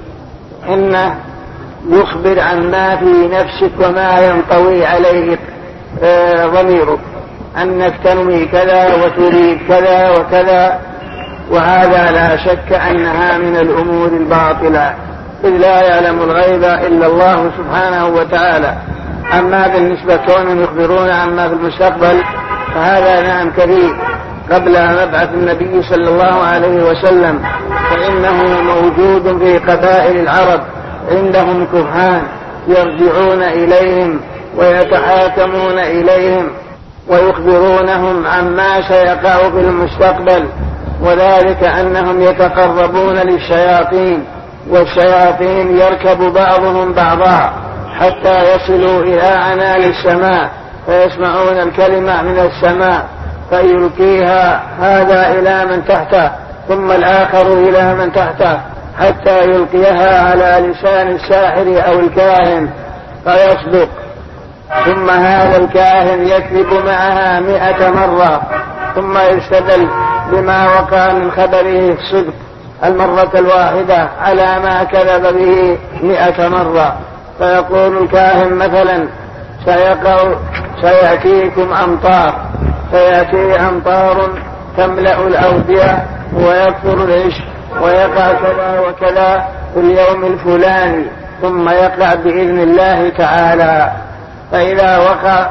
إنه يخبر عن ما في نفسك وما ينطوي عليه ضميرك، أنك تنوي كذا وتريد كذا وكذا. وهذا لا شك أنها من الأمور الباطلة، إذ لا يعلم الغيب إلا الله سبحانه وتعالى. أما بالنسبة كونهم يخبرون عما في المستقبل فهذا نعم كثير. قبل مبعث النبي صلى الله عليه وسلم فإنه موجود في قبائل العرب، عندهم كهان يرجعون إليهم ويتحاكمون إليهم ويخبرونهم عما سيقع في المستقبل، وذلك أنهم يتقربون للشياطين، والشياطين يركب بعضهم بعضا حتى يصلوا إلى عنان السماء فيسمعون الكلمة من السماء فيلقيها هذا إلى من تحته ثم الآخر إلى من تحته حتى يلقيها على لسان الساحر أو الكاهن فيصدق، ثم هذا الكاهن يكذب معها مئة مرة ثم يستدل بما وقع من خبره الصدق المرة الواحدة على ما كذب به مئة مرة. فيقول الكاهن مثلا سيقع سيأتيكم أمطار، سيأتي أمطار تملأ الأودية ويكثر العش ويقع كذا وكذا في اليوم الفلاني، ثم يقع بإذن الله تعالى. فإذا وقع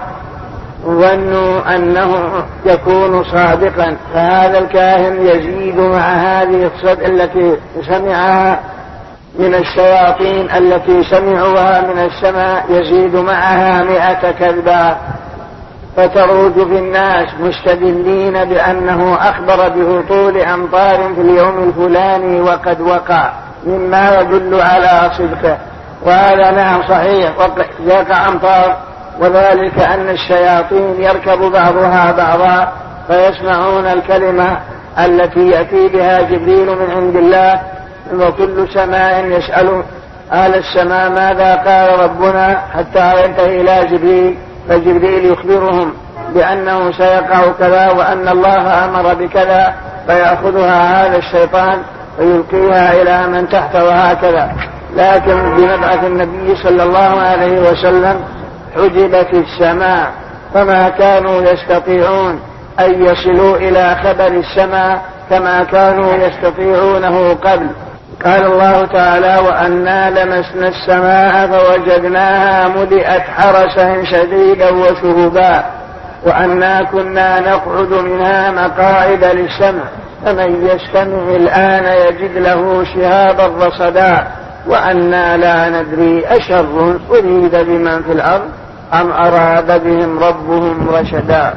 ظنوا أنه يكون صادقا، فهذا الكاهن يزيد مع هذه الصدق التي سمعها من الشياطين التي سمعوها من السماء، يزيد معها مئة كذبة، فتروج في الناس مستدلين بأنه أخبر بهطول أمطار في اليوم الفلاني وقد وقع، مما يدل على صدقه. وهذا نعم صحيح، وقع أمطار، وذلك أن الشياطين يركب بعضها بعضا فيسمعون الكلمة التي يأتي بها جبريل من عند الله، وكل سماء يسأل أهل السماء ماذا قال ربنا حتى ينتهي إلى جبريل، فجبريل يخبرهم بأنه سيقع كذا وأن الله أمر بكذا، فيأخذها هذا الشيطان ويلقيها إلى من تحت وهكذا. لكن بمبعث النبي صلى الله عليه وسلم حجبت السماء، فما كانوا يستطيعون أن يصلوا إلى خبر السماء كما كانوا يستطيعونه قبل. قال الله تعالى وأنا لمسنا السماء فوجدناها ملئت حرسا شديدا وشهبا وأنا كنا نقعد منها مقاعد للسمع فمن يستمع الآن يجد له شهابا رصدا وأنا لا ندري أشر أريد بمن في الأرض أم أراد بهم ربهم رشدا.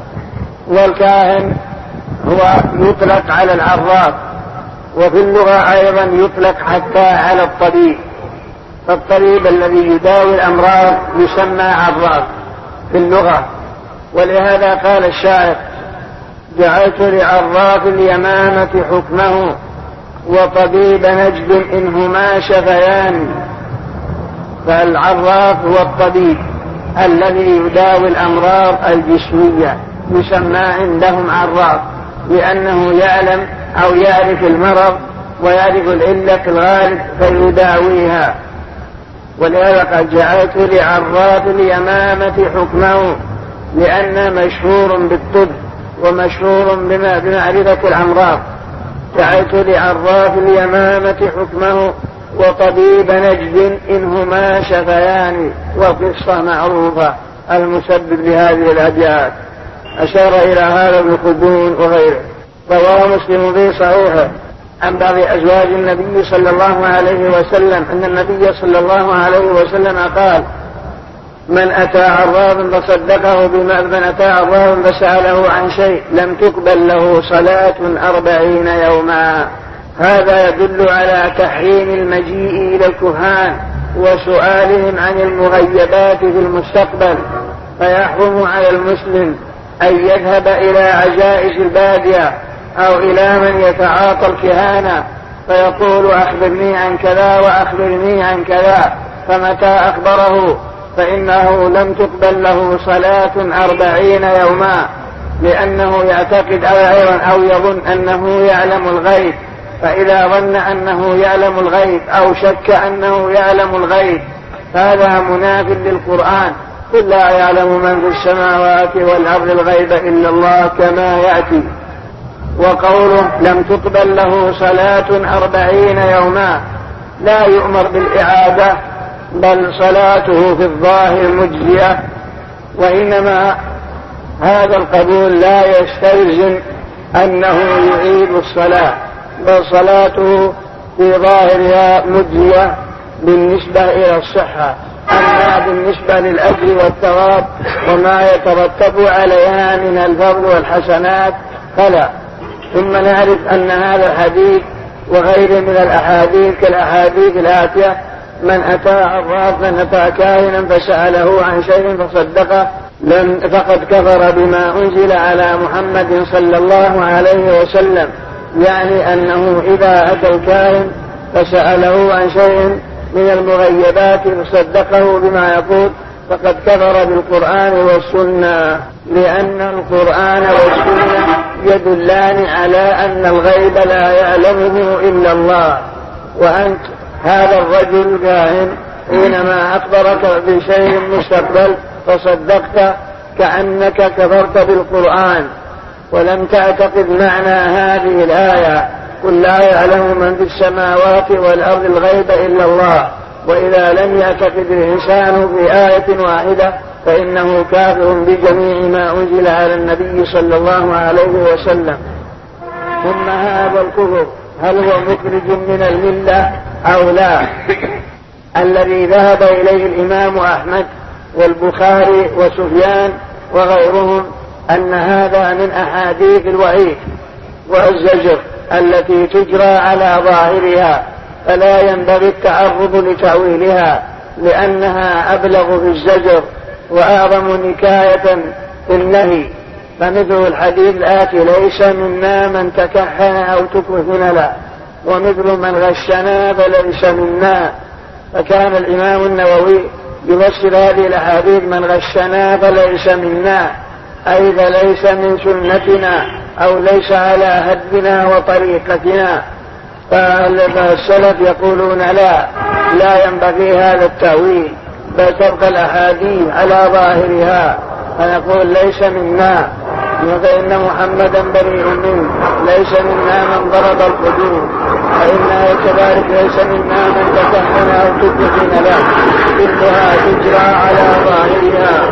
والكاهن هو يطلق على العراف، وفي اللغة أيضا يطلق حتى على الطبيب، فالطبيب الذي يداوي الأمراض يسمى عراف في اللغة. ولهذا قال الشاعر جعلت لعراف اليمامة حكمه وطبيب نجد إنهما شفيان. فالعراف هو الطبيب الذي يداوي الأمراض الجسمية، يسمى عندهم عراف لأنه يعلم أو يعرف المرض ويعرف العلة الغالب فيداويها. ولهذا قد جعلت لعراف اليمامة حكمه، لأن مشهور بالطب ومشهور بمعرفة الأمراض. جعلت لعراف اليمامة حكمه وطبيب نجد إنهما شفيان. وقصة معروفة المسبب لهذه الأبيات أشار إلى هذا ابن خلدون وغيره. رواه مسلم في صحيحه عن بعض أزواج النبي صلى الله عليه وسلم أن النبي صلى الله عليه وسلم قال: من أتى عرافا فصدقه بما من أتى عرافا فسأله عن شيء لم تقبل له صلاة أربعين يوما. هذا يدل على تحريم المجيء إلى الكهان وسؤالهم عن المغيبات في المستقبل، فيحرم على المسلم أن يذهب إلى عجائز البادية أو إلى من يتعاطى الكهانة فيقول: أخبرني عن كذا وأخبرني عن كذا، فمتى أخبره فإنه لم تقبل له صلاة أربعين يوما، لأنه يعتقد أو يظن أنه يعلم الغيب، فإذا ظن أنه يعلم الغيب أو شك أنه يعلم الغيب هذا مناف للقرآن: قل لا يعلم من في السماوات والأرض الغيب إلا الله كما يأتي. وقوله لم تقبل له صلاة أربعين يوما لا يؤمر بالإعادة، بل صلاته في الظاهر مجزية، وإنما هذا القبول لا يستلزم أنه يعيد الصلاة، بل صلاته في ظاهرها مجزية بالنسبة إلى الصحة. أما بالنسبة للأجر والثواب وما يترتب عليها من الفضل والحسنات فلا. ثم نعرف أن هذا الحديث وغيره من الأحاديث كالأحاديث الآتية: من أتى عراف من أتى كاهنا فسأله عن شيء فصدقه لم فقد كفر بما أنزل على محمد صلى الله عليه وسلم، يعني أنه إذا أتى الكاهن فسأله عن شيء من المغيبات فصدقه بما يقول فقد كفر بالقرآن والسنة، لأن القرآن والسنة يدلان على أن الغيب لا يعلمه إلا الله. وأنت هذا الرجل الكاهن حينما أخبرك بشيء مستقبل فصدقت كأنك كفرت بالقرآن، ولم تعتقد معنى هذه الآية: قل لا يعلم من في السماوات والأرض الغيب إلا الله. وإذا لم يعتقد الإنسان في آية واحدة فإنه كافر بجميع ما أنزل على النبي صلى الله عليه وسلم. ثم هذا الكفر هل هو مخرج من الملة أو لا؟ الذي ذهب إليه الإمام أحمد والبخاري وسفيان وغيرهم أن هذا من أحاديث الوعيد والزجر التي تجرى على ظاهرها، فلا ينبغي التعرض لتأويلها، لأنها أبلغ في الزجر وأعظم نكاية في النهي. فمثل الحديث الآتي: ليس منا من تكهن أو تكهن لا، ومثل من غشنا فليس منا. فكان الإمام النووي يفسر هذه الأحاديث: من غشنا فليس منا، أي فليس من سنتنا أو ليس على هدنا وطريقتنا. فالسلف يقولون لا لا ينبغي هذا التأويل، بل تبقى الأحاديث على ظاهرها، فنقول ليس منا، فإن محمدا بريء منه، ليس منا من ضرب الحدود، فإنها كذلك ليس منا من تكهن أو تكهن له، كلها تجرى على ظاهرها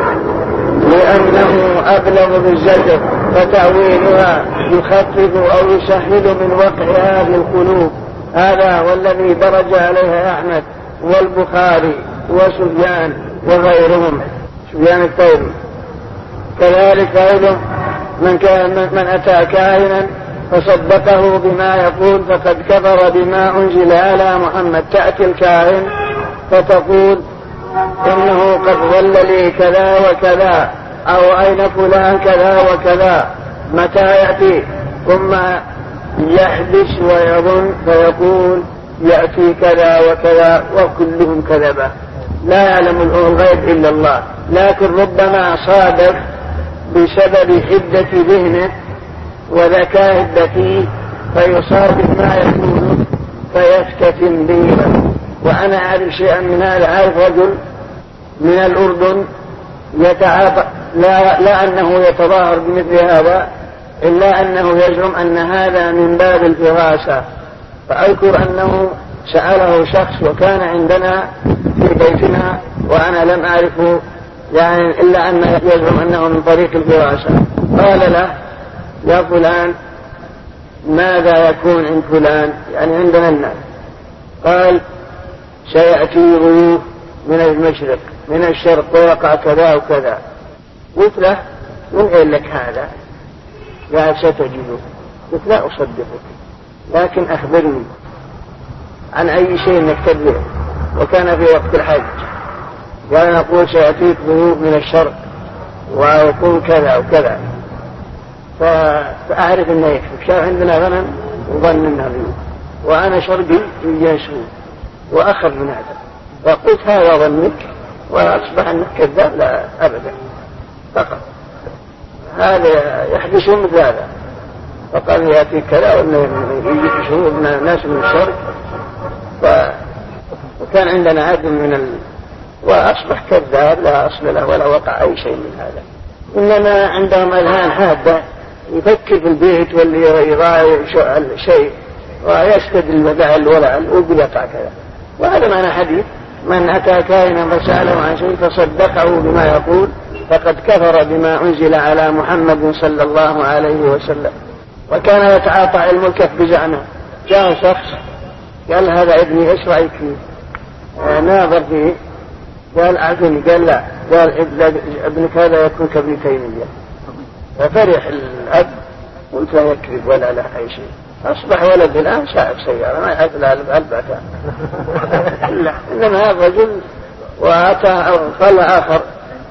لأنه أبلغ بالزجر، فتأويلها يخفف أو يسهل من وقعها في القلوب. هذا والذي درج عليه أحمد والبخاري وسفيان وغيرهم، سفيان الثوري. كذلك أيضا من, كان من أتى كاهنا فصدقه بما يقول فقد كفر بما أنزل على محمد. تأتي الكاهن فتقول: إنه قد ظل لي كذا وكذا، أو أين فلان كذا وكذا، متى يأتي؟ ثم يحدث ويظن فيقول يأتي كذا وكذا، وكلهم كذبة، لا يعلم الغيب إلا الله. لكن ربما صادف بسبب حدة ذهنه وذكاء الذكي فيصادف ما يقول فيفتتن به. وأنا أعرف شيئا من هذا، أعرف رجل من الأردن يتعاطى، لا, لا أنه يتظاهر بمثل هذا، إلا أنه يزعم أن هذا من باب الفراسة. فأذكر أنه سأله شخص وكان عندنا في بيتنا وأنا لم أعرفه، يعني إلا أن يزعم أنه من طريق الفراسة. قال له: يا فلان، ماذا يكون عند فلان يعني عندنا الناس؟ قال سيأتي ضيوف من المشرق من الشرق ويقع كذا وكذا. قلت له من قال لك هذا؟ قال ستجده. قلت لا أصدقك لكن أخبرني عن أي شيء نكتب له. وكان في وقت الحج قال نقول سيأتيك ضيوف من الشرق ويكون كذا وكذا فأعرف أنه يكفي. شاف عندنا غنم وظن أنها ضيوف وأنا شرقي يجاسون وأخذ من هذا وقلت هذا ظنك وأصبح أنك كذاب. لا أبدا فقط هذا يحدثون مثل هذا. فقال يأتي كذا وأنه يجي شهور ناس من الشرق ف... وكان عندنا عدد من ال... وأصبح كذاب لا أصل له ولا وقع أي شيء من هذا. إنما عندهم أذهان حادة يفكر في البيت واللي يضايع شيء ويستدل بدعل ولا ويقول يقع كذا. وهذا معنى حديث من أتى كائنا فسأله عن شيء فصدقه بما يقول فقد كفر بما أنزل على محمد صلى الله عليه وسلم. وكان يتعاطى علم الكف بزعمه. جاء شخص قال هذا ابني ايش رأيك فيه؟ ناظر فيه قال أعطني. قال لا. قال ابنك هذا يكون كابن تيمية. ففرح الأب قلت لا يكذب ولا له أي شيء. أصبح ولد الآن سائق سيارة ما يعرف لا البعثة. لا إنما هذا الرجل وأتى قال آخر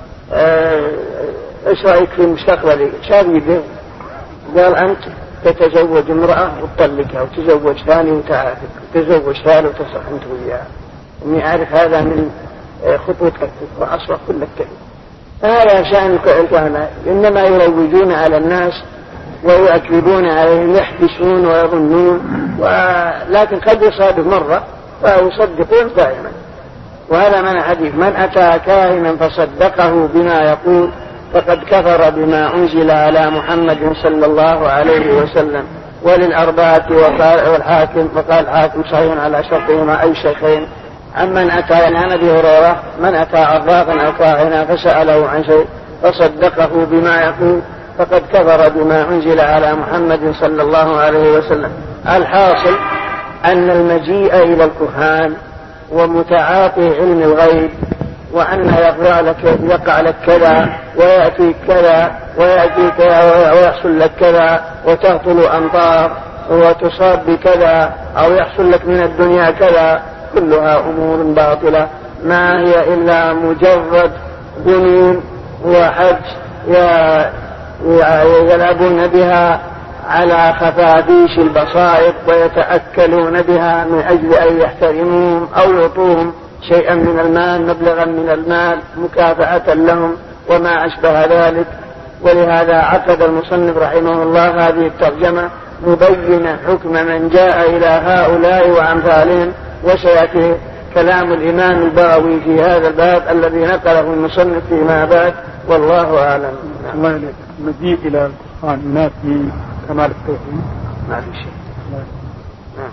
ايش رأيك في المستقبل؟ شاب يده قال أنت تتزوج امرأة وتطلقها وتزوج ثاني وتعافك وتزوج ثالث وتصح أنت وياها. إني أعرف هذا من خطوتك وأصبح كلك كذب. هذا شأن الكهنة إنما يروجون على الناس ويؤكدون عليهم يحدثون ويظنون ولكن قد يصادف مرة فيصدقون دائما. وهذا من حديث من أتى كاهنا فصدقه بما يقول فقد كفر بما أنزل على محمد صلى الله عليه وسلم. وللأربعة والحاكم فقال الحاكم صحيح على شرطهما أي شيخين. أمن أتى عن أبي هريرة من أتى عرافا أو كاهنا فسأله عن شيء فصدقه بما يقول فقد كفر بما أنزل على محمد صلى الله عليه وسلم. الحاصل أن المجيء إلى الكهان ومتعاطي علم الغيب وأن يقع لك, يقع لك كذا ويأتي كذا ويأتي كذا ويحصل لك كذا وتهطل أمطار وتصاب بكذا أو يحصل لك من الدنيا كذا كلها أمور باطلة ما هي إلا مجرد ظنون وحج يلعبون بها على خفافيش البصائر ويتأكلون بها من أجل أن يحترموهم أو يعطوهم شيئا من المال مبلغا من المال مكافأة لهم وما أشبه ذلك. ولهذا عقد المصنف رحمه الله هذه الترجمة مبينا حكم من جاء إلى هؤلاء وأمثالهم. وسيأتي كلام الإمام البغوي في هذا الباب الذي نقله المصنف فيما بعد والله أعلم. المجيء إلى القرآن ينافي كمال التوحيد ما في شيء. نعم.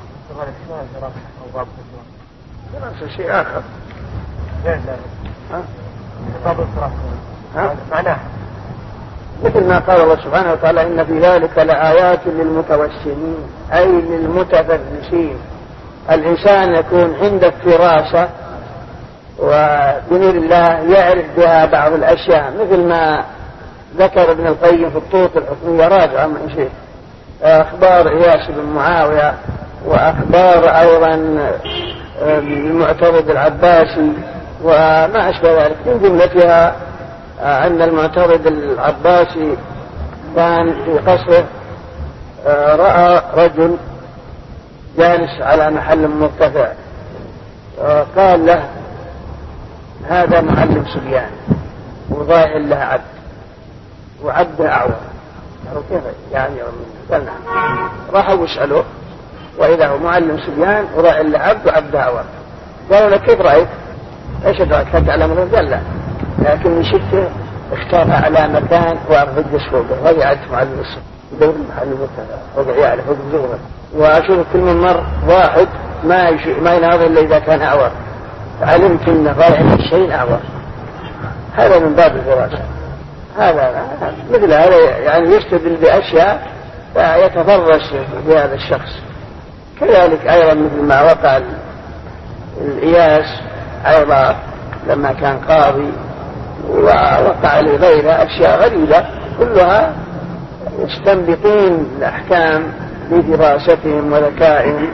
دراسة شيء آخر. لا لا. ها؟ باب الصراحة. ها؟ معناه. مثل ما قال الله سبحانه وتعالى إن في ذلك لآيات للمتوسمين أي للمتفرسين. الإنسان يكون عنده فراسة وبنور الله يعرف بها بعض الأشياء مثل ما ذكر ابن القيم في الطوط الحكمية راجع من شيء أخبار إياس بن معاوية وأخبار أيضا المعترض العباسي وما أشبه ذلك. من جملتها أن المعترض العباسي كان في قصره رأى رجل جالس على محل مرتفع قال له هذا معلم صبيان وضائع له عبد وعبده أعور. كيف يعني قال نعم. راحوا يسألوه وإذا هو معلم صبيان وضائع له عبد وعبده أعور. قالوا له كيف رأيك؟ ايش ادراك؟ هل تعلم الرجل؟ قال لا لكن شفته اختار أعلى مكان وأرفجس فوقه وهذا عاد معلم الصبيان يدور المحل مرتفع فوق يعلى فوق زغرة. وأشوف كل من مر واحد ما ما يناظر إلا إذا كان أعور علمت أنه رايح الشيء أعور. هذا من باب الفراسة. هذا مثل هذا يعني يستدل بأشياء فيتفرس بهذا الشخص. كذلك أيضا مثل ما وقع الإياس أيضا لما كان قاضي ووقع لغيره أشياء غريبة كلها يستنبطون الأحكام بدراستهم وذكائهم.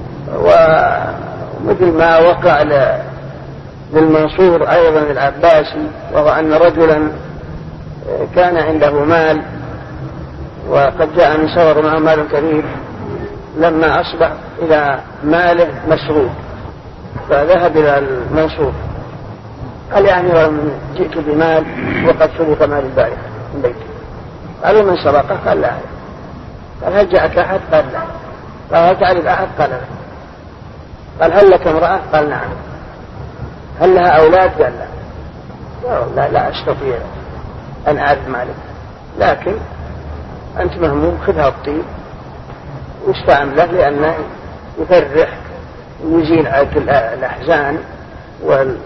ومثل ما وقع للمنصور أيضا العباسي، وهو أن رجلا كان عنده مال وقد جاء من سفر معه مال كثير، لما أصبح إلى ماله مسروق فذهب إلى المنصور قال يعني جئت بمال وقد سرق مال البارحة من بيتي. قالوا من سرقه؟ قال لا. قال هل جاءك أحد؟ قال لا. قال هل تعرف أحد؟ قال لا. قال هل لك امرأة؟ قال نعم. هل لها أولاد؟ قال لا. لا لا أستطيع أن أعرف مالك، لكن أنت مهموم خذها الطيب واستعمله لأنه يفرح ويزيل عنك الأحزان. وأخذ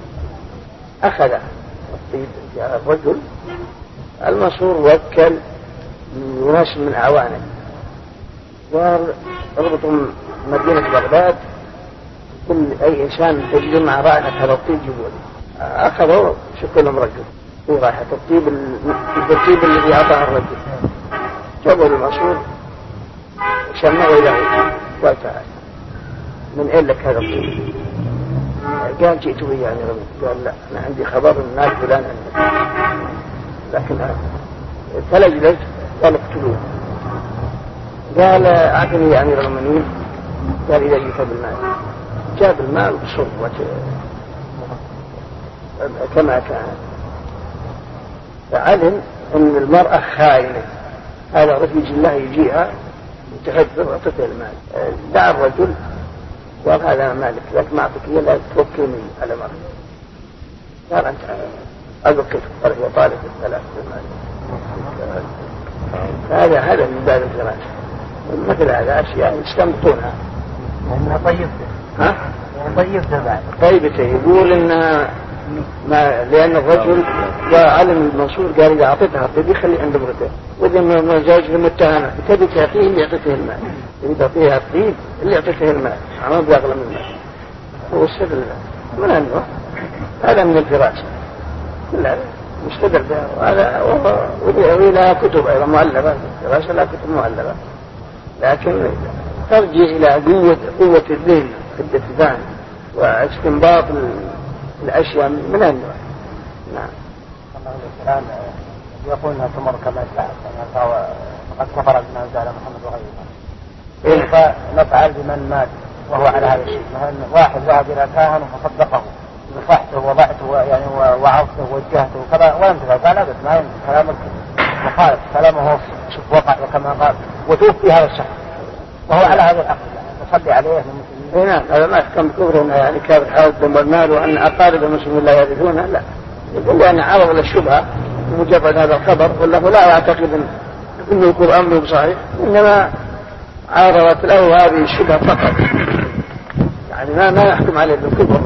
الطيب جاء الرجل المنصور وكل ناس من أعوانه قال اربطوا مدينة بغداد كل أي إنسان تجد مع رائحة هذا الطيب جيبوا لي. أخذوا شكلهم رجل في رائحة الطيب الطيب الذي أعطاه الرجل، جابوا المنصور وسمعوا له قال تعال من أين لك هذا الطيب؟ قال جئت به يعني رجل. قال لا أنا عندي خبر من ناس فلان عندك، لكن فلجلت قال اقتلوه. قال أعطني يا أمير المؤمنين. قال إذا جئت بالمال. جاب المال بصرة كما كان، فعلم أن المرأة خائنة، هذا رفيج الله يجيها وتحذر وتعطيه المال. دعا الرجل قال هذا مالك لك ما أعطيك إياه لا توكلني على مرأة. قال أنت أذكر قال هي طالب الثلاث المال. هذا هذا من باب الفراش مثل هذا أشياء يستنبطونها. لأنها طيبة. ها؟ طيبة بعد. طيبة يقول إن ما لأن الرجل وعلم المنصور قال إذا أعطيتها الطيب يخلي عند امرته، وإذا ما زوجه متهمة تبي تعطيه اللي يعطيه المال، اللي تعطيها الطيب اللي يعطيه المال عمام بأغلى من المال. هو السبب من أنه هذا من الفراش كلها مستدل بها. وهذا وإلى كتب أيضا مؤلفة الفراش لا كتب مؤلفة، لكن ترجع إلى قوة قوة الذهن حدة الذهن واستنباط الأشياء من النوع. نعم. الآن يقول أنها تمر كما جاءت فقد كفر بما أنزل على محمد وغيره. كيف نفعل بمن مات وهو على هذا الشيء؟ مثلا واحد ذهب إلى كاهن فصدقه نصحته وضعته يعني وعظته ووجهته وكذا ولم تفعل. قال أبد ما ينفع كلامك مخالف كلامه شوف وقع كما قال وتوفي هذا الشخص وهو على هذا العقل نصلي عليه. نعم هذا ما يحكم كفرنا يعني كافر حاول دم المال وأن أقارب المسلمين لا يرثونه، لا يقول أن عرض للشبهة بمجرد هذا الخبر ولا لا يعتقد أن القرآن به صحيح، إنما عارضت له هذه الشبهة فقط، يعني ما ما يحكم عليه بالكفر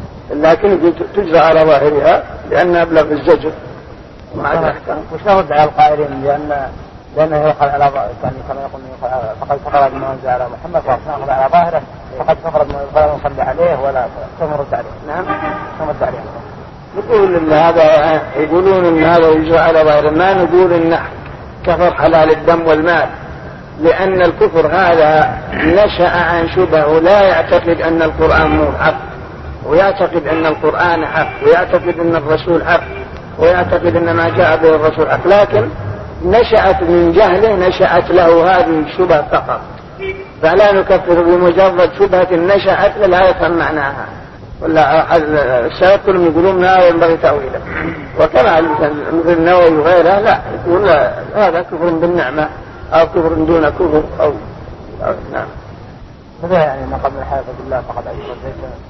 لكن تجرى على ظاهرها لأن أبلغ الزجر مع الأحكام. وش نرد على القائلين لأن لأنه يقال على يعني كما يقول فقد كفر بما أنزل على محمد ونأخذ على ظاهره فقد كفر بما لا نصلي عليه ولا نرد عليه. نعم نرد عليه. يقول إن هذا يقولون إن هذا يجرى على ظاهره، ما نقول إن كفر حلال الدم والمال، لأن الكفر هذا نشأ عن شبهه لا يعتقد أن القرآن مو حق ويعتقد أن القرآن حق ويعتقد أن الرسول حق ويعتقد أن ما جاء به الرسول حق، لكن نشأت من جهله نشأت له هذه الشبهة فقط، فلا نكفر بمجرد شبهة نشأت لا يفهم معناها. ولا السلف كلهم يقولون لا ينبغي تأويله، وكما مثل النووي وغيره لا يقول هذا كفر بالنعمة أو كفر دون كفر أو, أو نعم. ماذا يعني ما قبل الحافظ بالله فقد أجل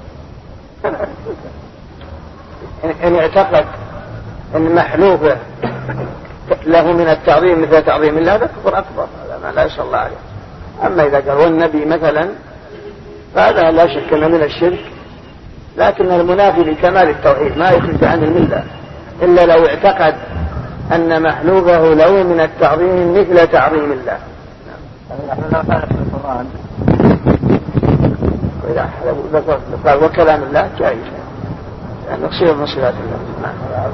إن اعتقد أن محلوفه له من التعظيم مثل تعظيم الله هذا كفر أكبر، هذا لا يشاء الله عليه. أما إذا قال والنبي مثلا فهذا لا شك أنه من الشرك، لكن المنافي لكمال التوحيد ما يخرج عن الملة إلا لو اعتقد أن محلوفه له من التعظيم مثل تعظيم الله، لا كان في القرآن وإذا قال وكلام الله جائز لأن تصير من صفات الله.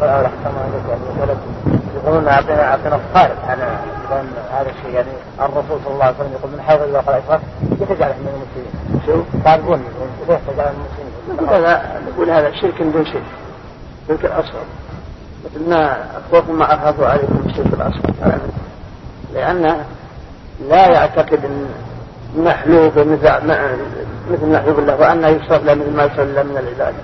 يقولون أعطينا أعطينا الصارف على هذا الشيء يعني الرسول صلى الله عليه وسلم يقول من حيث إذا قال إشراك يتجعله من المسلمين. شو؟ طالبون يتجعله من المسلمين. هذا نقول هذا شرك دون شرك شرك الأصغر مثل ما أخوكم ما أخافوا عليكم الشرك الأصغر لأن لا يعتقد أن محلوف مثل مثل محلوف الله وأنه يصرف له مثل ما يصرف له من العبادة.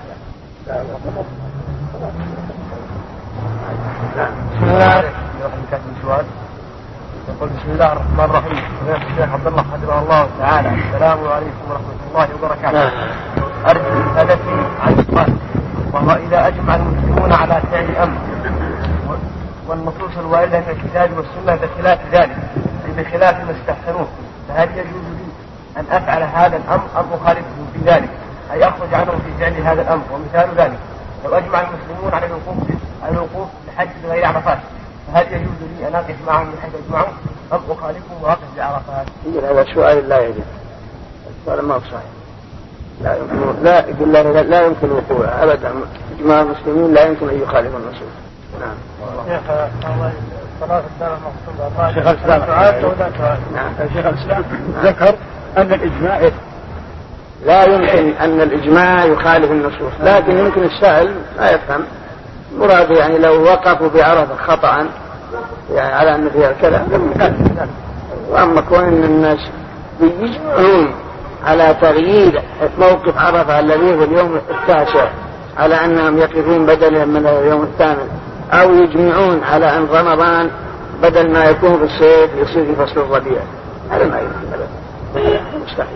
نعم. بسم الله الرحمن الرحيم. يقول بسم الله الرحمن الرحيم. الشيخ عبد الله حفظه الله تعالى. السلام عليكم ورحمة الله وبركاته. أرجو إفادتي عن سؤال وهو إذا أجمع المسلمون على فعل أمر والنصوص الواردة من الكتاب والسنة بخلاف ذلك أي بخلاف ما استحسنوه فهل يجوز لي أن أفعل هذا الأمر أم أخالفه في ذلك أي أخرج عنه في فعل هذا الأمر؟ ومثال ذلك لو أجمع المسلمون على الوقوف على الوقوف لحج بغير عرفات فهل يجوز لي أن أقف معهم من حيث أجمعوا أم أخالفهم وأقف بعرفات؟ هذا سؤال لا يجوز. السؤال ما هو صحيح. لا يمكن لا يقول لا, لا, لا يمكن وقوعه أبدا. إجماع المسلمين لا يمكن أن يخالف النصوص. نعم. شيخ صلاة الدار المقصودة شيخ الإسلام نعم شيخ الإسلام ذكر أن الإجماع لا يمكن أن الإجماع يخالف النصوص لكن يمكن السائل لا يفهم مراد يعني لو وقفوا بعرفة خطأ يعني على أن فيها كذا وأما كون أن الناس يجمعون على تغيير موقف عرفة الذي هو اليوم التاسع على أنهم يقفون بدلا من اليوم الثامن أو يجمعون على أن رمضان بدل ما يكون في الصيف يصير في فصل الربيع هذا ما يمكن مستحيل.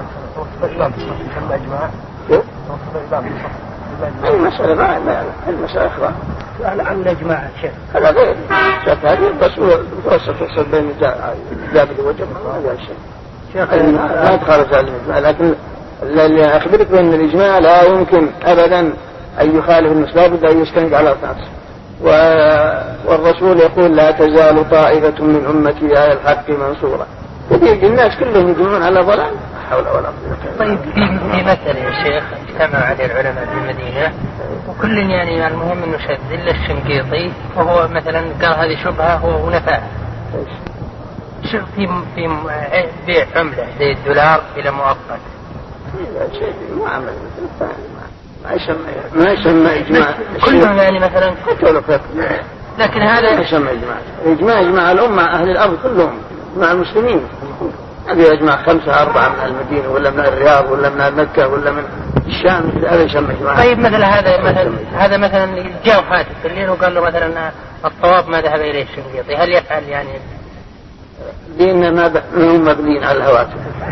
أي مسألة ما ما المسألة أخرى سؤال عن الإجماع شيخ هذا غير شاف هذه بس هو توسط توصل بين جابر وجمع هذا الشيء شيخ ما يتخرج على الإجماع لكن اللي أخبرك بأن الإجماع لا يمكن أبدا أن يخالف النص لا بد أن يستند على النص والرسول يقول لا تزال طائفة من أمتي على الحق منصورة يجي الناس كلهم يجمعون على ضلال حول ولا قوة. طيب في في مسألة يا شيخ اجتمع عليه العلماء في المدينة وكل يعني المهم إنه شذ إلا الشنقيطي وهو مثلا قال هذه شبهة هو ونفاها. شوف في في بيع عملة زي الدولار إلى مؤقت. لا شيء ما عمل مثل ما يسمى ما يسمى إجماع. كلهم يعني مثلا. لكن هذا ما يسمى إجماع. إجماع إجماع الأمة أهل الأرض كلهم مع المسلمين. هذا يجمع خمسة أربعة من المدينة ولا من الرياض ولا من مكة ولا من الشام هذا يسمى إجماع. طيب مثل هذا مثلا هذا مثلا جاء حادث اللي هو قال له مثلا الطواف ما ذهب إليه الشنقيطي هل يفعل يعني؟ لأن ما هم مبنيين على الهواتف.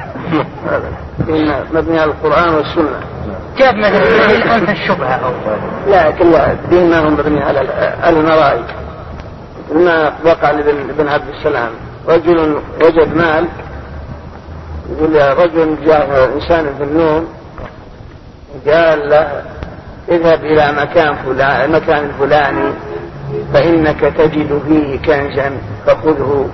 لأن مبني على القرآن والسنة. جاب مثلا الآن الشبهة أو لا كلها دين ما هم مبني على المرائي. ما وقع لابن عبد السلام رجل وجد مال يقول يا رجل جاء إنسان في النوم قال له اذهب إلى مكان فلان المكان الفلاني فإنك تجد فيه كنزا فخذه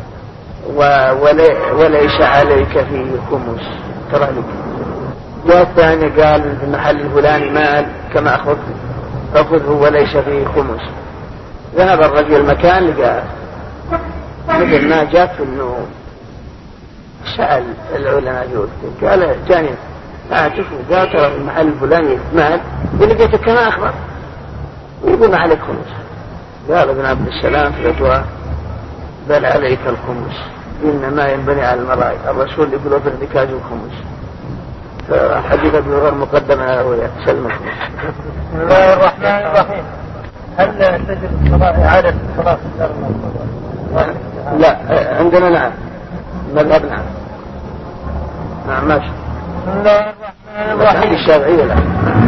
وليس عليك فيه خمس ترى لك. جاء الثاني قال في المحل الفلاني مال كما أخذ فخذه وليس فيه خمس. ذهب الرجل المكان لقاه مثل ما جاء في النوم سأل العلماء يقول قال جاني أعتفوا قال ترى في المحل الفلاني مال ولقيته كما أخبر ويقول ما عليك خمس. قال ابن عبد السلام في الأدواء بل عليك الخمس إنما ينبني على المرائي الرسول يقول وفي الركاز الخمس فحديث ابن غير مقدمة ويسلم الخمس. بسم الله الرحمن الرحيم. هل تجد الصلاة إعادة الصلاة في الدار المقصودة؟ لا عندنا نعم مذهب نعم نعم ماشي. بسم الله الرحمن الرحيم. الشافعية لا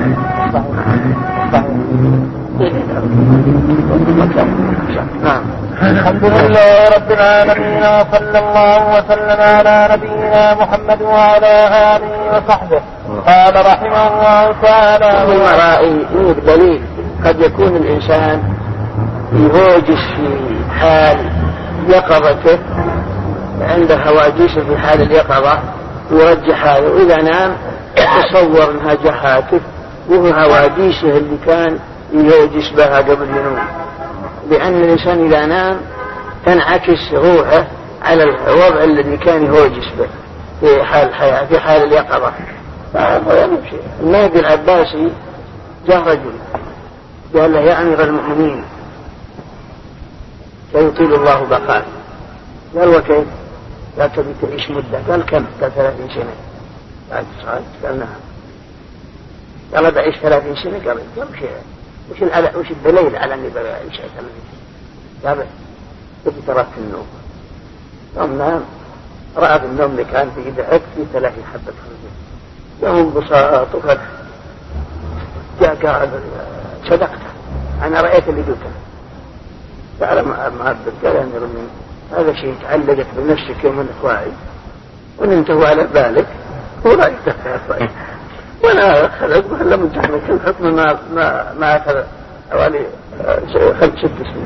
نعم. الحمد لله رب العالمين وصلى الله وسلم على نبينا محمد وعلى آله وصحبه. قال رحمه الله تعالى المرائي هو دليل قد يكون الإنسان يهوجس في حال يقظته عنده هواجيس في حال اليقظة يرجح هذا، وإذا نام تصور أنها جحاته وهو هواجيسه اللي كان يهوجس بها قبل ينوم، لأن الإنسان إذا نام تنعكس روحه على الوضع الذي كان يهوجس به في حال الحياة في حال اليقظة. المهدي العباسي جاء رجل قال له يا أمير المؤمنين سيطيل الله بقاءك. قال وكيف؟ قال تبي تعيش مدة؟ قال كم؟ قال ثلاثين سنة. قال سؤال؟ قال نعم. قال بعيش ثلاثين سنة؟ قال وش وش العلى وش الدليل على أني بعيش ثلاثين سنة؟ قال تبي ترى في النوم. يوم نام رأى في النوم اللي كان في يده عد في ثلاثين حبة خرجين يوم بساط وفتح. جاء قال صدقت أنا رأيت اللي قلته. قال ما أبدت. قال يا أمير المؤمنين هذا شيء تعلقت بنفسك يوم أنك واعي وننتهوا على بالك ولا يتفق. وانا خلق لم تحمل الحكم ما ما ما اخذ حوالي خمس ست سنين.